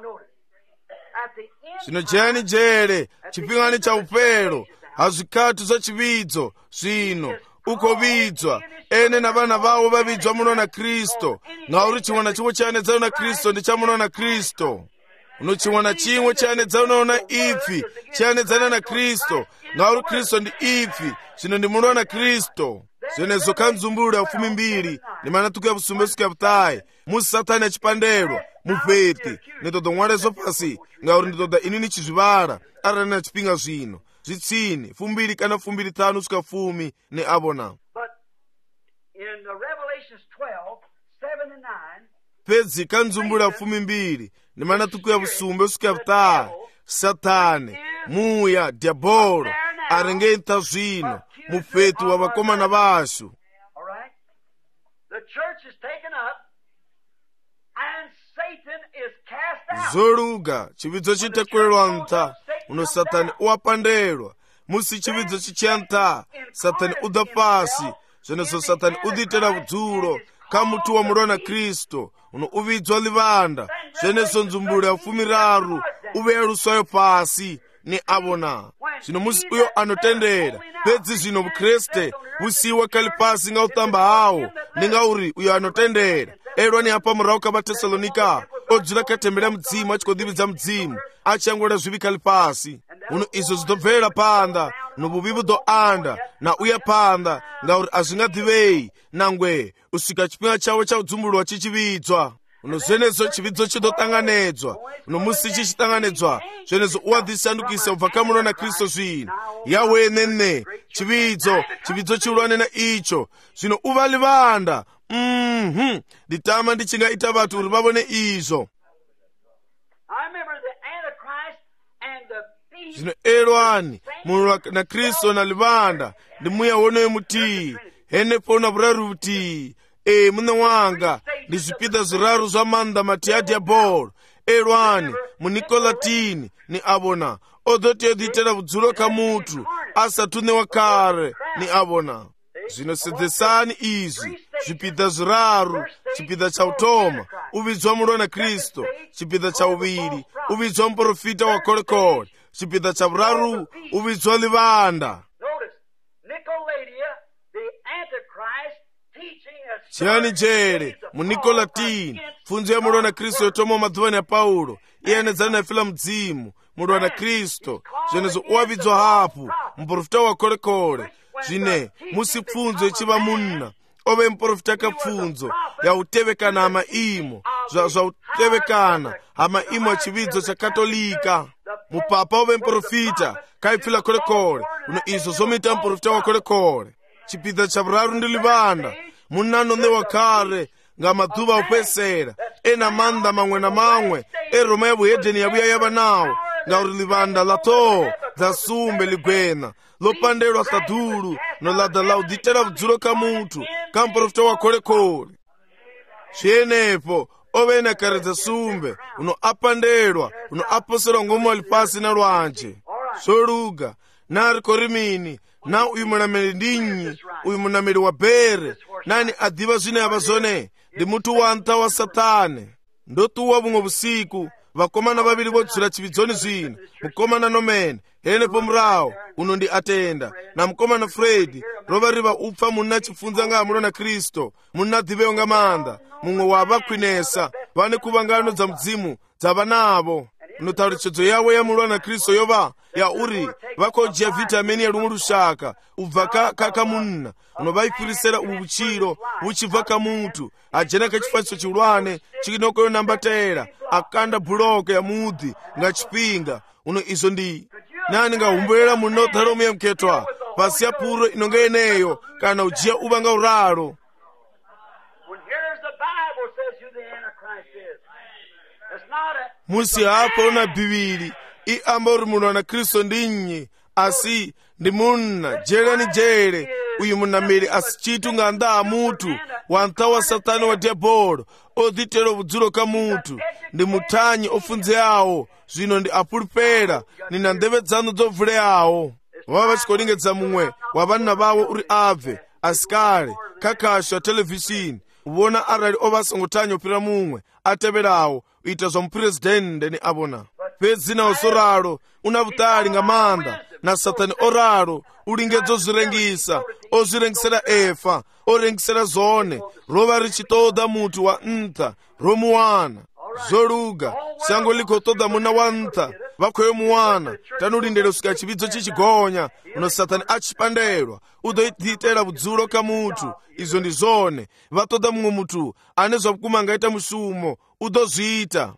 Zvino jeni jere chipingani cha upero hazvikatu za chividzo zvino uko vidzwa ene na vana vavo vavidzwa muno na Kristo ngauri chimwe na chimwe chaanedzawo na Kristo ndi chamuno na Kristo. Uno chimwe na chimwe chaanedzawo na ifi chaanedzana na Kristo ngauri Kristo ndi ifi zvino ndi muno na Kristo. Zvenezo kanzumbululo ya 12 ni manatuku ya busumbe suku ya butayi musi Satani achipandelwa mupeti nitoda ng'walezo pasi ngauri nditoda inini chizvivara arani na chipinga zvino zvitsini 2 kana 5 suka 10 ne abona. Pedzi kanzumbululo ya 12 ni manatuku ya busumbe suku ya butayi Satani muya diabolo arengenta zvino mupeti wa vakomana vashu. Zoluga chividzo chitekulelwa nta uno Satani uwapandelwa musi chividzo chichenta Satani uda pasi zvenezo Satani uditela udzulo kamutu wa mulona Kristo uno uvidzwa livanda zvenezo nzumbululo ya 13 uveya luswayo pasi ni abona. Zvino musi uyo anotendera pedzi zvino bukreste busiwa kali pasi nga utamba hawo ningauri uyo anotendera elwa ni apa murau ka vaTesalonika odzula katembera mudzimu achikodividza mudzimu achangwera zvivi kali pasi. Uno izo zidobvera panda nubuvi budoanda na uya panda ngauri azvingadivei nangwe usvika chipinga chawo cha udzumbululo chichividzwa. Uno zvenezo chividzo chidotanganedzwa uno musi chichitanganedzwa zvenezo uwadhisandukisa ubva kamuno na Kristo zvino yawe nene chividzo chiulwane na icho zvino uva livanda. Nditama ndichingaita vatu uri vavone izvo. Zvino elwani munhu na Kristo na livanda ndi muya wonoyo mutii henepo na vuraru vutii mune wanga ndi zvipida zviraru zva manda mati ya diabolo elwani munikolatini ni abona odoteditela vudzulo kamutu asatune wakare ni abona. Zvino sedzesani izvi zvipida zviraru. Chipida cha utoma uvidzwa mulona Kristo, chipida cha uviri uvidzwa muprofita wa kolekole, chipida cha vuraru uvidzwa livanda. Chiyani jere munikolatini pfunzo ya mulona Kristo yotoma madhuvani ya Paulo iye anedzana na fila mudzimu mulona Kristo zvenezo uwavidzwa hapu muprofita wa kolekole. Zvine musi pfunzo ichiva munna ove muprofita kapfunzo ya utevekana hama imo zva utevekana hama imo achividzo cha katolika. Mupapa ove muprofita kaipfila kolekole uno izo zomita muprofita wa kolekole. Chipida cha vuraru ndi livanda munano ne wakare nga madhuva upesera ena manda mamwe na mamwe Roma ya buhedeni yabuya yaba nawo ngauri livanda lato dzasumbe ligwena lopandelwa sadulu no lada lauditela vudzulo kamutu kamprofita wa kolekole. Chenepo ovena kare dzasumbe uno apandelwa uno aposera ngomu alipasi na lwanje. Soluga nari korimini na uyu munameli ndinyi uyu munameli wa bere nani adiva zvino yava zvone ndi mutu wanta wa Satani ndotuwa bumwe busiku vakomana vaviri vodzula chividzoni zvino mukomana Nomene henepo murawo uno ndi atenda na mukomana Fredi rova riva upfa munna chipfunza nga mulona Kristo munna divewo nga manda mumwe wava kwinesa vane kuvangano dza mudzimu dzava navo. Notauritsedzo yawo ya mulona Kristo yova ya uri vakojiya vitamini ya lumwe lushaka ubva kamunna unovaipirisera ubuchiro buchibva kamutu ajena kachifaniso chiulwane chinokoyo nambatera akanda buloko ya mudhi nga chipinga uno izo ndi nani ngahumbulela munotharomu ya mketwa pasi ya puro inonga eneyo kana ujiya uva nga uralo. musi hapo na bibili amba uri munhu wana Kristo ndinyi asi ndi munna jerani jere uyu munameli asi chitu nga nda mutu wantha wa satani wa diabolo odhitero budzulo ka mutu ndi muthanyi ofunzeawo zvino ndi apulupera nina ndeve dzanu dzobvuleawo vava vachikolingedza mumwe wa vanna vavo uri abve asikale kakasho televishini uvona arali ovasongothanyi opira mumwe ateverawo uita zva mupuresidende ni avona pedzi nawo soralo una vutali nga manda na satani oralo ulingedzo ozvirengisa ozvirengisera efa orengisera zone rova richitoda mutu wa ntha romuwana zoluga sango likotoda muna wa ntha vakhoyo muwana tanulindele usika chividzo chichigonya uno satani achipandelwa udoititela budzulo ka mutu izo ndi zone vatoda mumwe mutu ane zvakukuma angaita mushumo udozviita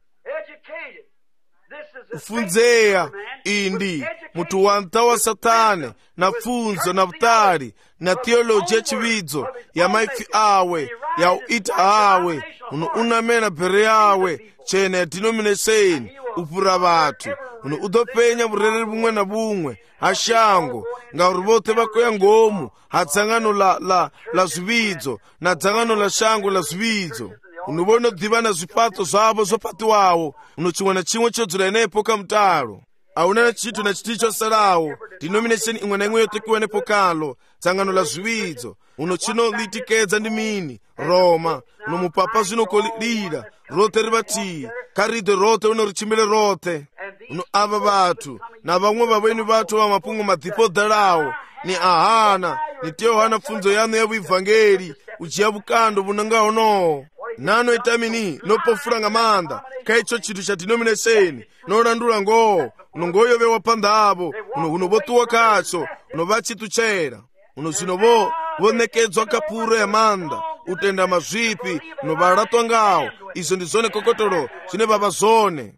kufunzeya indi mutu wantha wa satani na pfunzo na vutali na theoloji ya chividzo ya maifi awe ya uita awe uno unamena bhere yawe chene ya denomination upura vatu uno udopenya vurereri vumwe na vumwe hashango ngauri vote vakoya ngomu hadzangano la zvividzo na dzangano la shango la zvividzo unuvona dhiva na zvipatso zvavo zvopatiwawo uno chimwe na chimwe chodzura inepo kamutalo hauna na chitu na chiti chosalawo denomination imwe na imwe yotekiwa nepo kalo dzangano la zvividzo uno chinolitikedza ndi mini Roma uno mupapa zvinokolidira rote rivatiyi karido rote uno richimbile rote uno ava vatu na vamwe vavenyu vatu va mapungo madhipo dalawo ni ahana ni teohana pfunzo yanu ya vuivhangeri uchiya vukando vunanga honowo nano itamini nopofuranga manda kaicho chitu cha denomination norandula ngoo unongoyove wapandavo unovotuwa kacho unova chitu chera uno zvino vonekedzwa kapuro ya manda utenda mazvipi unovaratwa ngawo izo ndi zone kokotolo zvine vava zone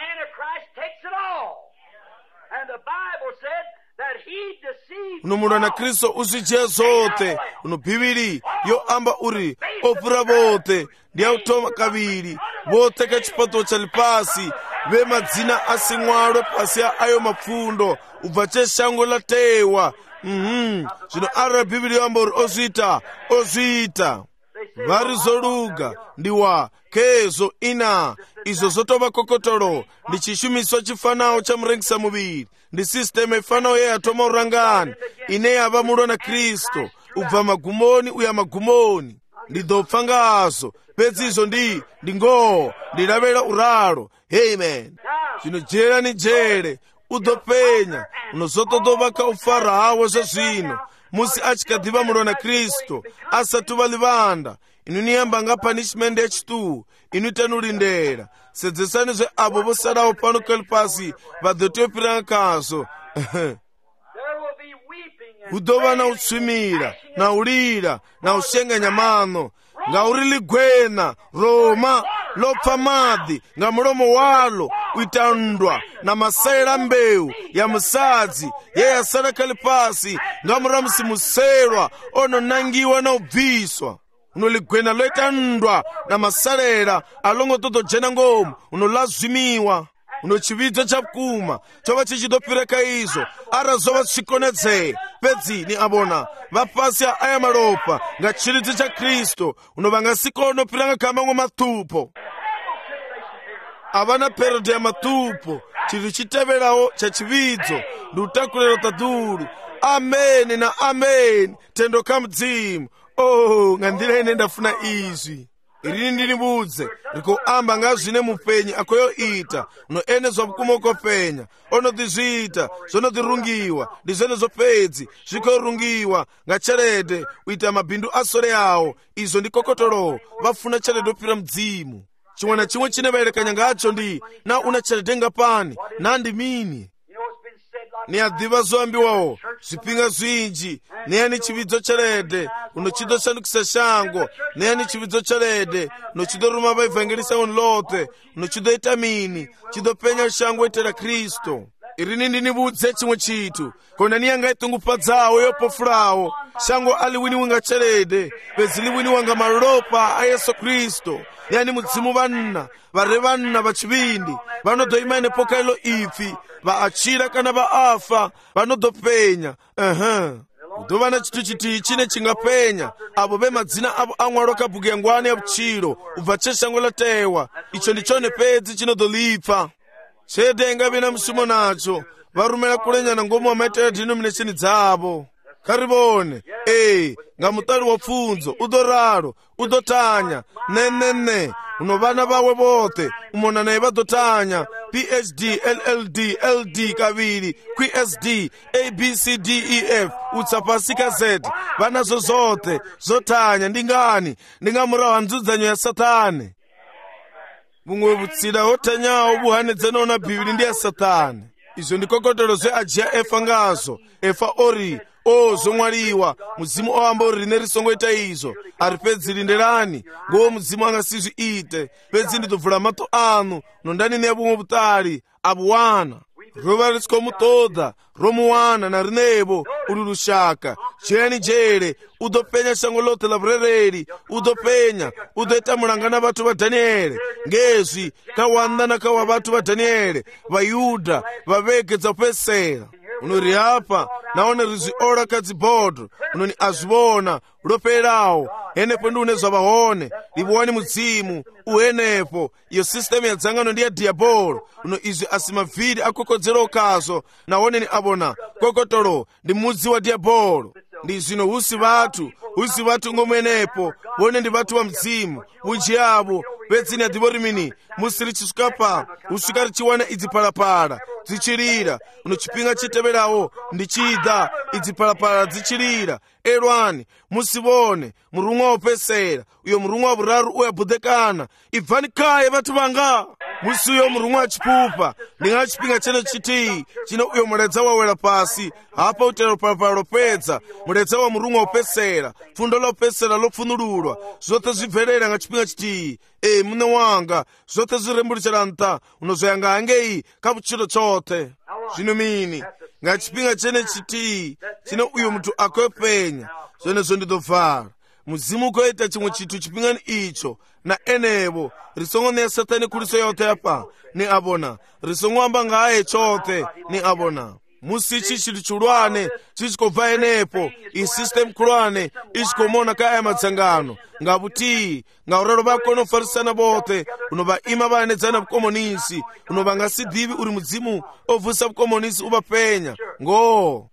uno munhu ana Kristo uzvijiya zote uno bhiviri yo amba uri opura vote ndiyautoma kaviri vote kachipato chali pasi vemadzina asimwalwe pasi ayo mapfundo ubva cheshango latewa zvino arira bhiviri yo amba uri ozviita vari zoluga ndiwa kezo ina izo zotova kokotolo ndi chishumiswa chifanawo cha murengisa muviri ndi sisteme ifanawo yeyatoma urangani ine yava mulo na Kristo ubva magumoni uya magumoni ndidopfa ngazo pedzi izo ndi ngoo ndilavera uralo amen zvino jerani jere udopenya unozotodova ka ufara hawo zva zvino musi achikadhiva mulo na Kristo asati valivanda inu niyamba nga punishment yachitu inu tanulindera sedzesani zve avo vosarawo pano kali pasi vadotopiranga kazo udova na utsvimira na ulira na ushenganya mano ngauri ligwena Roma lopfa madhi nga mulomo walo uitandwa na masaira mbeu ya musadzi yeyasala kali pasi nga muramusi muselwa ononangiwa na ubviswa unoligwena loitandwa na masalera alongo toto jena ngomu unolazvimiwa uno chividzo chapukuma chova chichidopireka izo ara zova chikonedzeye pedzi ni avona vapasi aya malopa nga chiridzi cha Kristo vangasikondopiranga kamamwe matupo avana perode ya matupo chiri chiteverawo cha chividzo ndi utakulero tadulu ameni na ameni tendo ka mdzimu ngandira ine ndafuna izvi irini ndinibudze riko amba nga zvine mupenyi akoyoita uno ene zvapukuma ukopenya onodizviita zvonodirungiwa ndi zvene zvopedzi zvikorungiwa nga cherede uita mabhindu asore yawo izo ndi kokotolo vafuna cherede opira mdzimu chimwe na chimwe chine vaerekanya ngacho ndi na una cherede ngapani nandi mini niyadhiva zoambiwawo zvipinga zvinji neyani chividzo cherede unochidoshandukisa shango neyani chividzo cherede unochidoruma vaivhengerisa unlote unochidoita mini chidopenya shango itera Kristo irini ndinibudze chimwe chitu kona niyangaitungufadzawo yopofulawo shango aliwiniwanga chelede veziliwiniwanga malopa a Yesu Kristo yani mudzimu vanna vari vanna vachivindi vanodoima ine pokailo ifi vaachira kana vaafa vanodopenya udova na chitu chiti chine chingapenya avo vemadzina avo amwalo kabhuku yangwani ya vuchiro ubva cheshango latewa icho ndichone pedzi chinodolipfa chede ngavina musumo nacho varumela kulenyana ngomu wamaitira denomination dzavo karivone ngamutari wopfunzo udoraro udotanya ne unovana vawe vote umona naye vadotanya PhD LLD LD kaviri QSD ABCDEF utsapasika Z vanazo zote zotanya ndingani ndingamurawa nzudzanyo ya Satani vumwe vutsida hotanyawo vuhanedzanawo bhibhiri ndi ya Satani izvo ndikokotero zveajiya efa ngazo efa ori zomwaliwa mudzimu owamba uri rine risongoita izvo ari pedzi linderani ngowo mudzimu angasizviite pedzi ndidobvula mato anu nondani yavumwe vutali abuwana rova risikomutoda romuwana narinevo uri rushaka jeni jere udopenya shango lote la vurereri udopenya udoita mulanga na vatu va Daniele ngezvi kawanda na kawa vatu va Daniele vayudha vavege dza kupesera unori apa naone rizviora kadzibhodho unoni azvivona loperawo enepo ndiune zvavahone livuwani mudzimu uenepo iyo sistemu yadzangano ndi ya diabolo uno izvi asi mavhiri akokodzero kazo naoneni abona kokotolo ndi mudzi wa diabolo ndi zvino husi vatu ngomwenepo vone ndi vatu va mudzimu vunji yavo vedzini yadivorimini musi richisukapa usvika richiwana idzi palapala dzichirira uno chipinga chiteverawo ndichida idzi palapala dzichirira erwani musivone murumwa wopesera uyo murumwa wavuraru uyabhudhekana ibvani kaye vatu vanga musi uyo murumwa achipupa ndinga chipinga chene chiti chino uyo muledza wawela pasi hapa utero palapala lopedza muledza wa murumwa wopesera fundo lopesera lopfunululwa zote zvibverera nga chipinga chiti mune wanga zote zvirembulichera nta unozoyanga hangeyi kavuchiro chote zvino mini nga chipinga chene chiti chino uyo mutu akoepenya zvenezvo ndidovhara mudzimu ukoita chimwe chitu chipingani icho na enevo risongo ne Satani kuliso yote apa ni abona risongo amba ngaye chote ni abona musi chichili chulwane chichikobva enepo isystem kulwane ichikomona kaya madzangano ngavuti ngauraro vako unofarisana vote unova ima vaenedzana vukomonisi unova ngasidivi uri mudzimu obvusa vukomonisi uvapenya ngo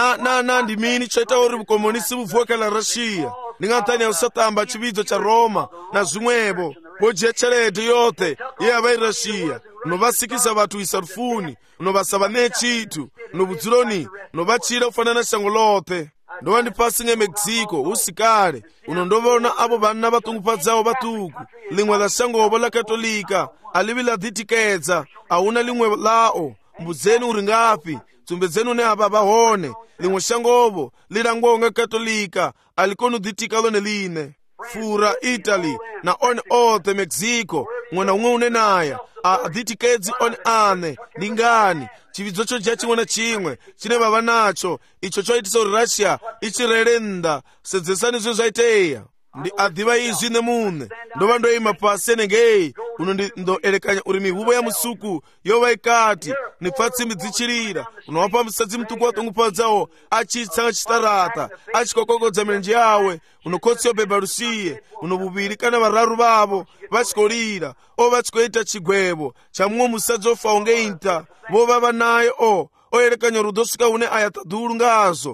na ndimini choita uri vukomonisi vuvhuka la Russia ndingatanya usatamba chividzo cha Roma na zvimwevo boje chelede yote yava iRussia unovasikisa vatu isarufuni unovasava nechitu unovudzuloni unovachira kufanana shango lote ndova ndipasi ngemexico usikale unondovona avo vanna vatungupadzawo vatuku limwe la shangovo la katolika alivi la dhitikedza auna limwe lao mbudzeni uri ngapi tsumbedzeni une ava vahone limwe shangovo lirangonga katolika alikonu dhitika lone line fura Italy na one ote Mexico mwana umwe une naya adhitikedzi one ane ndingani chividzo choja chimwe na chimwe chine vava nacho icho choitisa uri Russia ichirerenda sedzesani zvo zvaiteya ndi adhiva izvi nemune ndova ndoima pasi enengei uno ndoerekanya uri mihuvo ya musuku yova ikati nipfatsimbi dzichirira unowapa musadzi mutuku watongupadzawo achitsanga chitarata achikokokodza mirenje yawe unokotsiyo bhebha rusiye uno vuviri kana vararu vavo vachikolira vachikoita chigwevo chamumwe musadzi ofawo ngeinta vovava naye oerekanya rudo svika une ayatadhulu ngazo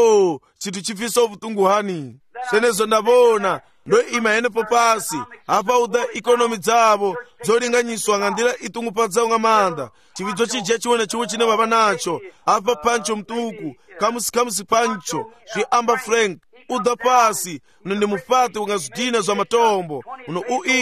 chitu chipfisa uvutunguhani senezvo ndavona ndoima yenepo pasi apa uda ikonomi dzavo dzolinganyiswa ngandira itungupadzawo ngamanda chividzo chija chimwe nechiwo chine vava nacho apa pancho mutuku kamusi pancho zviamba Frank uda pasi uno ndi mufati ungazvidhina zva matombo uno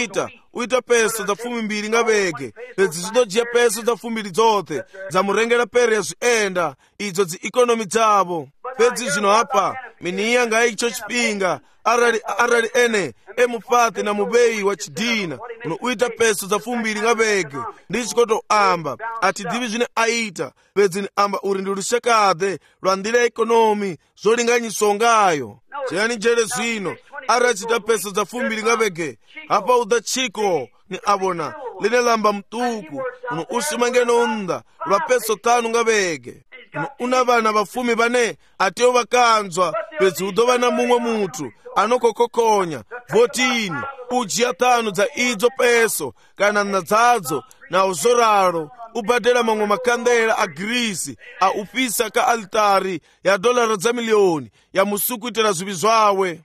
uita peso dza 12 ngavege pedzi zvidojiya peso dza 12 dzote dzamurengera pere ya zvienda idzo dzi ikonomi dzavo pedzi zvino apa miniya icho chipinga arali ene emufate na mubeyi wa chidina uno uita peso za fumbiri nga bege ndi chikoto amba ati divi zvine aita pedzini amba uri ndi lushakade lwa ndila ekonomi zolinganyisongayo chiyani jere zvino arachita peso za fumbiri nga bege apa uda chiko ni abona line lamba mtuku uno usimangeno unda lwa peso 5 nga bege una vana vafumi vane atiyo vakanzwa pedzi udova na mumwe mutu anokokokonya votini ujiya 5 dza idzo peso kana na dzadzo na uzoraro ubadela mamwe makandela a grisi a upisa ka altari ya dolara dza miliyoni ya musukuitira zvivi zvawe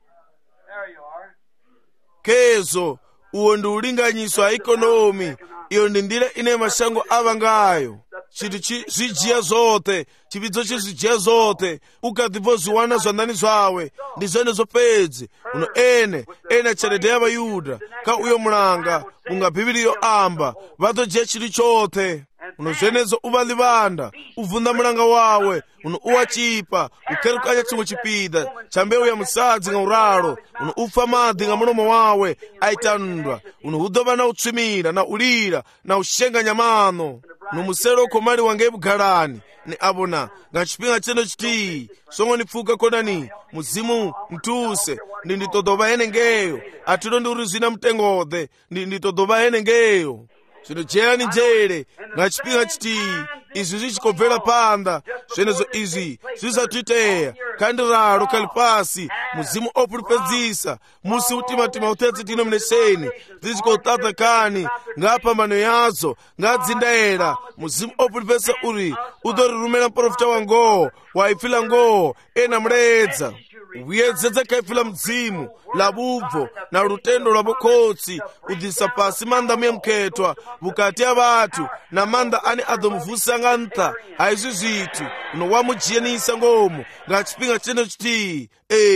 kezo uwo ndi ulinganyiso a ikonomi iyo ndi ndila ine mashango ava ngayo chiti zvijiya zote chividzo chizvijiya zote ukadhipo zviwana zvandani zvawe ndi zvenezo pedzi uno ene tshelede ya vayuda ka uyo mulanga unga bhibhiliyo amba vatojiya chili chote uno zvenezo uvalivanda uvunda mulanga wawe uno uwachipa ukerukanya chimwe chipida cha mbewu ya musadzi nga uralo uno ufa madzi nga mulomo wawe aitanundwa uno udova na utswimira na ulira na ushenga nyamano uno musero komali wange ebughalani ni abona nga chipinga cheno chiti songo nipfuka kodani muzimu mtuse ndi nditodoba ene ngeyo atilo ndi urizina mtengode ndi nditodoba ene ngeyo zvino jeyani jere nga chipinga chiti izvi zvichikobvera panda zvenezo izvi zvisatiteya kandiraro kali pasi muzimu opulipedzisa musi utimatima utedzi denomination dzichikotata kani ngapambano yadzo ngadzindayera muzimu opulipedzisa uri udorirumira muprofita wangowo waipfila ngowo ena muledza uyedzedza kaipfila mdzimu labubvo na lutendo lwa bukotsi udhisa pasi manda muyemukhetwa bukati ya vatu na manda ani adomuvusisa nga nta haizvi zvitu uno wamujiyanisa ngomu nga chipinga cheno chiti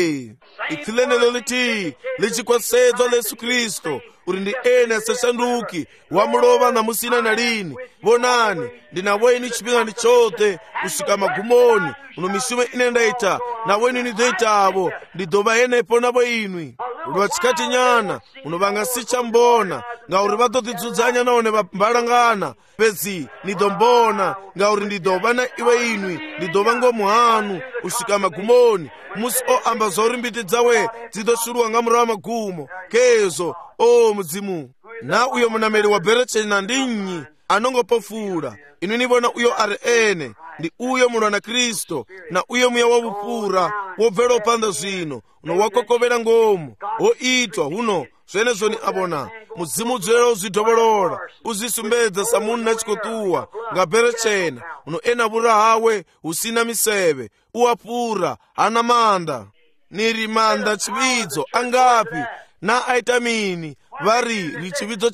ipfilenelo liti lichikwasedzwa la Yesu Kristo uri ndi ene asashanduki wamulova na musina na lini vonani ndinaweni chipinga ndi chote usika magumoni uno misume ine ndaita naweni nidoitavo ndidova enepo navo inwi uli wachikati nyana uno vangasicha mbona nga uri vatotidzudzanya naone vambalangana pedzi nidombona nga uri ndidova na iwe inwi ndidova ngomu hanu usika magumoni musi amba zvauri mbiti dzawe dzidoshurwa nga murava magumo kezo mudzimu na uyo munameri wa berechena ndinyi anongopofura inu nivona uyo ari ene ndi uyo mulwa na Kristo na uyo muya wavupura wobvera upanda zvino uno wakokovera ngomu woitwa huno zvenezo ni abona muzimu udzera uzvidovolola uzvisumbedza samunu nachikotuwa nga berechena uno ena vura hawe usina miseve uwapura ana manda niri manda chividzo angapi na aitamini vari chividzo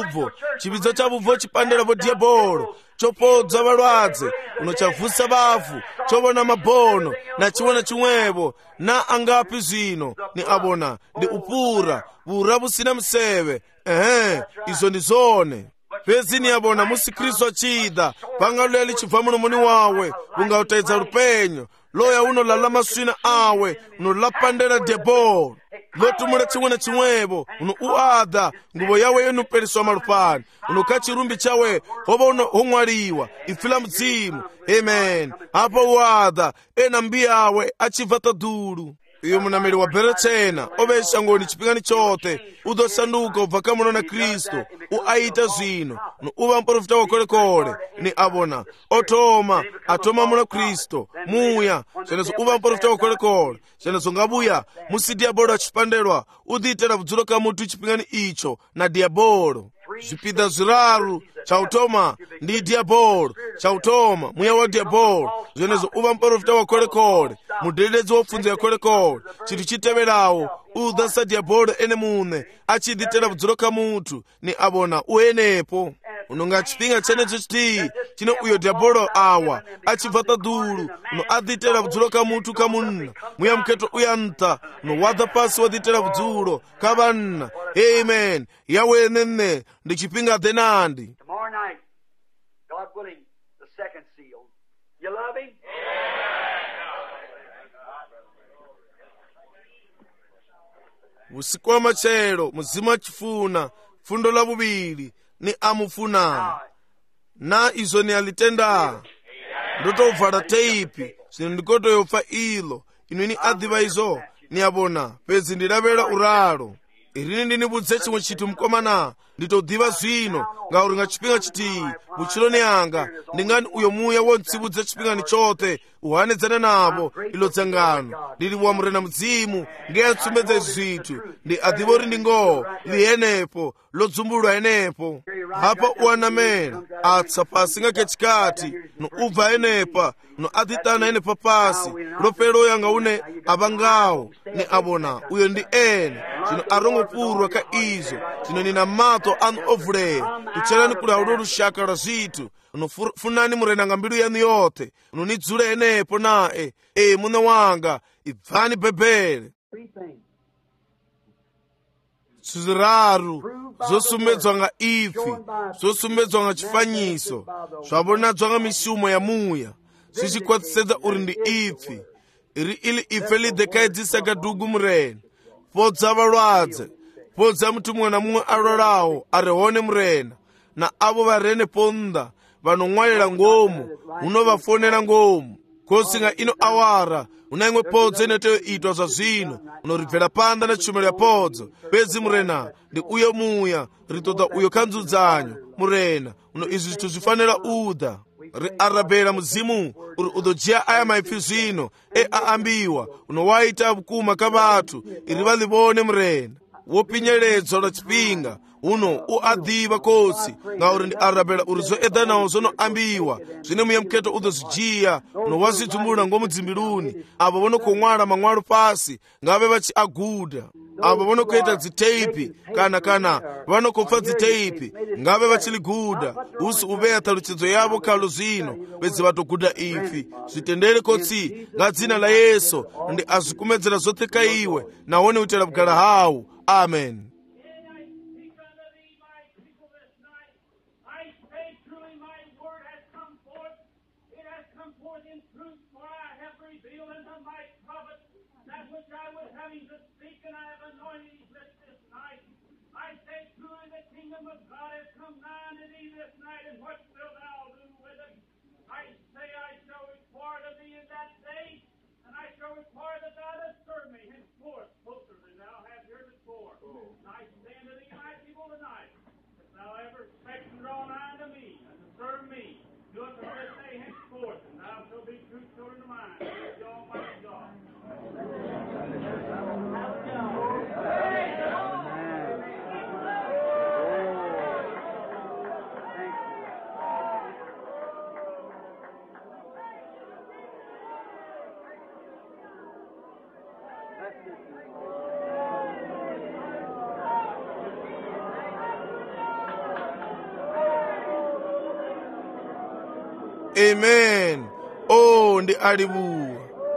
chabubvo chipandela vo diabolo chopodza valwadze uno chavhusa vafu chovona mabono na chiwona chimwevo na angapi zvino ni abona ndi upura vura vusina miseve izo ndi zone pedzi ni abona musi Kristu achida pangalo lichibva mulomoni wawe ungautaidza lupenyo loya uno lala maswina awe uno lapandela diabolo lotumula chimwe na chimwevo uno uada nguvo yawe yenupeliswa malupani uno kachirumbi chawe hova uno hong'waliwa ifila mdzimu amen apo uada ena mbi yawe achibvata dulu iyo munameli wa berechena oveshangoni chipingani chote udoshanduka ubva kamuno na Kristo uaita zvino uva muprofita wakolekole ni abona atoma muna Kristo muya zvenezo uva muprofita wakolekole zvenezo ngabuya musi diabolo achipandelwa udhiitira vudzulo ka mutu chipingani icho na diabolo zvipida zviraru chautoma ndi diabolo chautoma muya wa diabolo zvenezo uva muprofita wakolekole muderedzi wopfunza yakolekole chiti chiteverawo udhasa diabolo ene mune achidhitira vudzulo ka mutu ni abona uenepo unonga chipinga chenecho chiti chino uyo diabolo awa achibvata dulu uno adhitira vudzulo ka mutu ka munna muya mukheto uyanta uno wadha pasi wadhitira vudzulo ka vanna amen yawe nene ndi chipinga dhenandi. Tomorrow night, God willing, the second seal. You love him? usiku wa machero muzimu achifuna fundo la bubili ni amufuna na izo ni alitenda ndotovala teipi zino ndikotoyofa ilo inu ni adhiva izo ni abona pezi ndidabela uralo irini ndinibudze chimwe chitu mkomana nditodhiva zvino ngauri nga chipinga chiti muchiloni yanga ndingani uyo muya wontsibudze chipingani chote uhanedzana navo ilo dzangano ndili wamurena mudzimu ngeatsumbedza zvithu ndi adhiva uri ndingo lihenepo lodzumbulwa henepo apa uwanamela atsa pasi nga kechikati no ubva henepa no adhitana henepa pasi lopelo yanga une abangawo ni abona uyo ndi ene chino arongopurwa ka izo chino nina mato anu ovuleya kucherani kula ulo lushaka la zithu unofunani murenanga mbilu yanu yote unonidzula henepo nae mune wanga ibvani bebele ziraru zosumbedzwa nga ifi zosumbedzwa nga chifanyiso zvabonadzwa nga mishumo ya muya zvichikwatisedza uri ndi ifi iri ili ife lidekaidzisa kadugu murena podza valwadze podza munthu mumwe na mumwe alwalawo arihone murena na avo varene ponda vanong'walela ngomu unovafonera ngomu kosinga ino awara unaimwe podzo inoteyo itwa zva zvino unoribvera panda na tshumelo ya podzo pedzi murena ndi uyo muya ritoda uyo kanzudzanyo murena uno izvi zvithu zvifanira uda ri arabela muzimu uri udojiya aya maipfi zvino aambiwa unowaita vukuma ka vathu iri valivone murena wopinyeledzwa lwa chipinga uno uadhiva kosi ngauri ndi arabela uri zo edanawo zonoambiwa zvine muya mketo udozvijiya unowazvidzumbulula ngomudzimbiluni avo vonokhong'wala mang'walo pasi ngave vachiaguda avo vonokuita dziteipi kana vanokopfa dziteipi ngave vachiliguda usi uveya taluchedzo yavo khalo zvino pedzi vatoguda ifi zvitendere kotsi nga dzina la yesu ndi azvikumedzera zote ka iwe nawone utela kugala hawu amen. Amen. Oh, ndi alibuwa.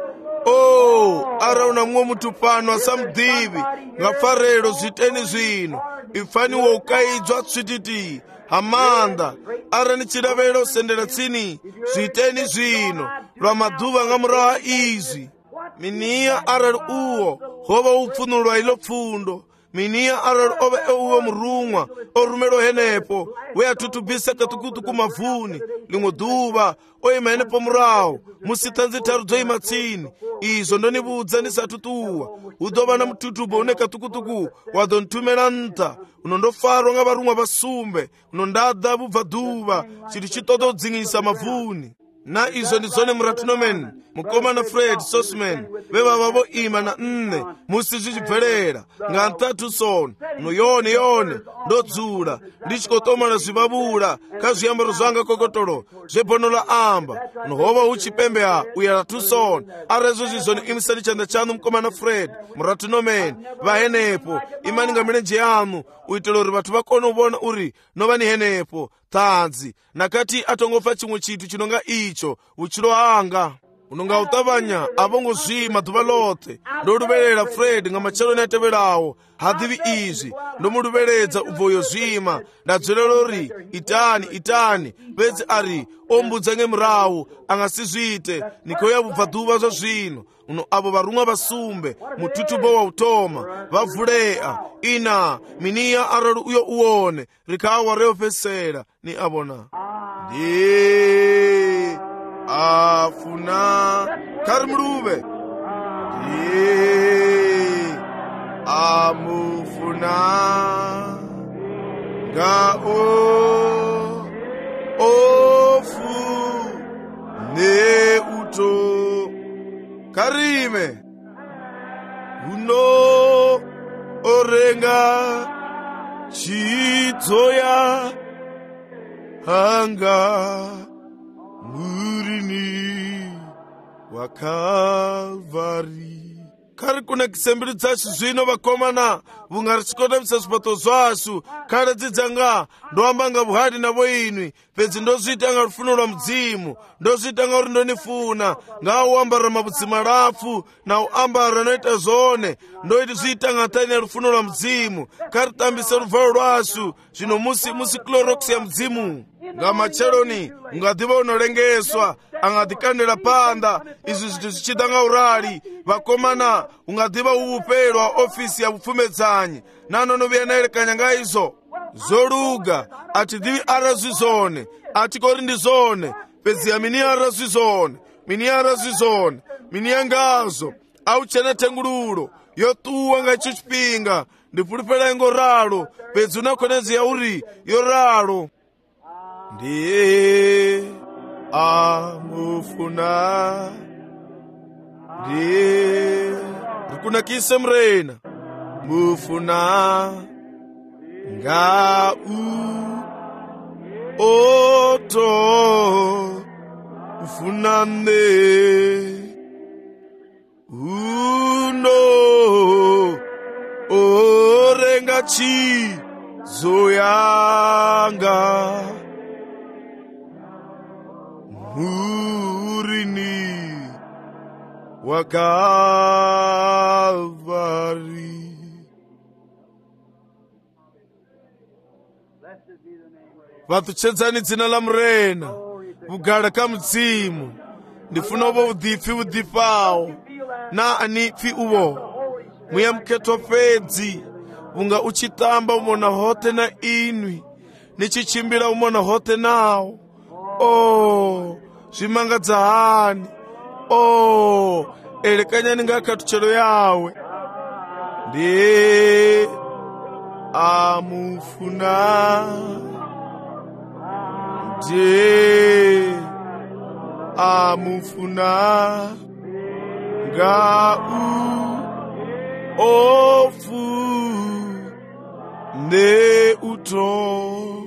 Oh, arauna mwe mutu pano asamudhivi ngafarelo zviteni zvino ifaniwo ukaidzwa tsvititi hamanda arani chilavelo sendera tsini zviteni zvino lwa madhuva ngamuraha izi miniya arali uwo hova upfunulwa ilo pfundo miniya arali ove uwo murumwa orumelo henepo weatutubisa katukutu kumavuni limwe dhuva oyima henepo murawo musithanzi tharu dzoyima tsini izo ndonibudza ndisatutuwa udova na mututubo une katukutuku wadonthumela nta unondofarwa nga varumwa vasumbe unondadha vubva dhuva chili chitotodzingisa mavuni na izo ndizone muratunomeni mukomana Fred Sosman veva vavo ima na nne musi zvichibvelela nga ntatu sona yone ndodzula ndichikotomana zvivavula ka zviyambaro zvanga kokotolo zvebhono la amba nohova uchipembeha uyalatu sona arezo zvizoni imisali chanda chanu mukomana Fred muratunomeni vahenepo imaninga milenje yanu uitela uri vathu vakone uvona uri novani henepo tadzi nakati atongofa chimwe chithu chinonga icho uchilo anga unonga utavanya avongozvima dhuva lote ndoluvelela Fred nga macheloni atevelawo hadhivi izvi ndomuluveledza ubva uyo zvima ndadzwelelo uri itani pedzi ari ombudza ngemurawu angasizvite nikoya vubva dhuva zva zvino uno abo varumwa vasumbe mututubo wa utoma vavulea ina miniya arali uyo uwone rikawa reofesera ni abona ndi afuna karimuluve amufuna nga ofu ne uto karime uno orenga chidzoya hanga murini wa Kalvari. Kari kuna kisembiri dzasu zvino vakomana vungari chikotamisa zvipato zvasu kare dzidzanga ndoambanga vuhadi navo inwi pedzi ndozviitanga rufuno rwa mudzimu ndozviitanga uri ndonifuna ngauambara mabudzima rafu nauambara noita zvone ndoiti zviitanga taine rufuno rwa mudzimu kari tambise ruvharo rwasu zvino musi clorox ya mudzimu ngamacheloni ungadhiva unorengeswa angadhikandela panda izvi zvithu zvichitanga urali vakomana ungadhiva uupelwa ofisi ya vupfumedzanyi nanonoviya naelekanya ngaizo zoluga atidhivi ara zvizone atikori ndi zone pedziya mini ara zvizone mini yangazo auchena tengululo yotuwa ngaicho chipinga ndipulipela ingo ralo pedzi unakoneziya uri yoralo ndiye amufuna ndiye rikunakise mrena mufuna nga oto ufunane uno orenga chizoyanga murini wa Kalvari. Vatuchedzani dzina la mrena vugala ka mudzimu ndifuna uvo udhifawo na anipfi uvo muya mkheto pedzi vunga uchitamba umona hote na inwi nichichimbila umona hote nawo zvimangadza hani elekanyani ngakatuchelo yawe ndiye amufuna ndiye amufuna nga ofu ne uto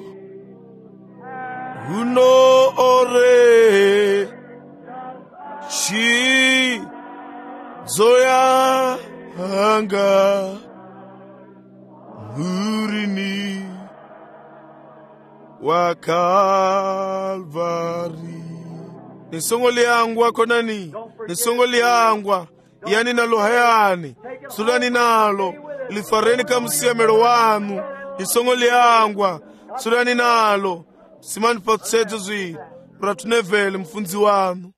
uno ore chizoya hanga murini wa Kalvari. Nisongoli yangwa konani nisongoli yangwa yani nalo hayani sulani nalo lifareni kamsiamelo wanu nisongoli yangwa sulani nalo simani patsedzo zwi pratunevele mfunzi wanu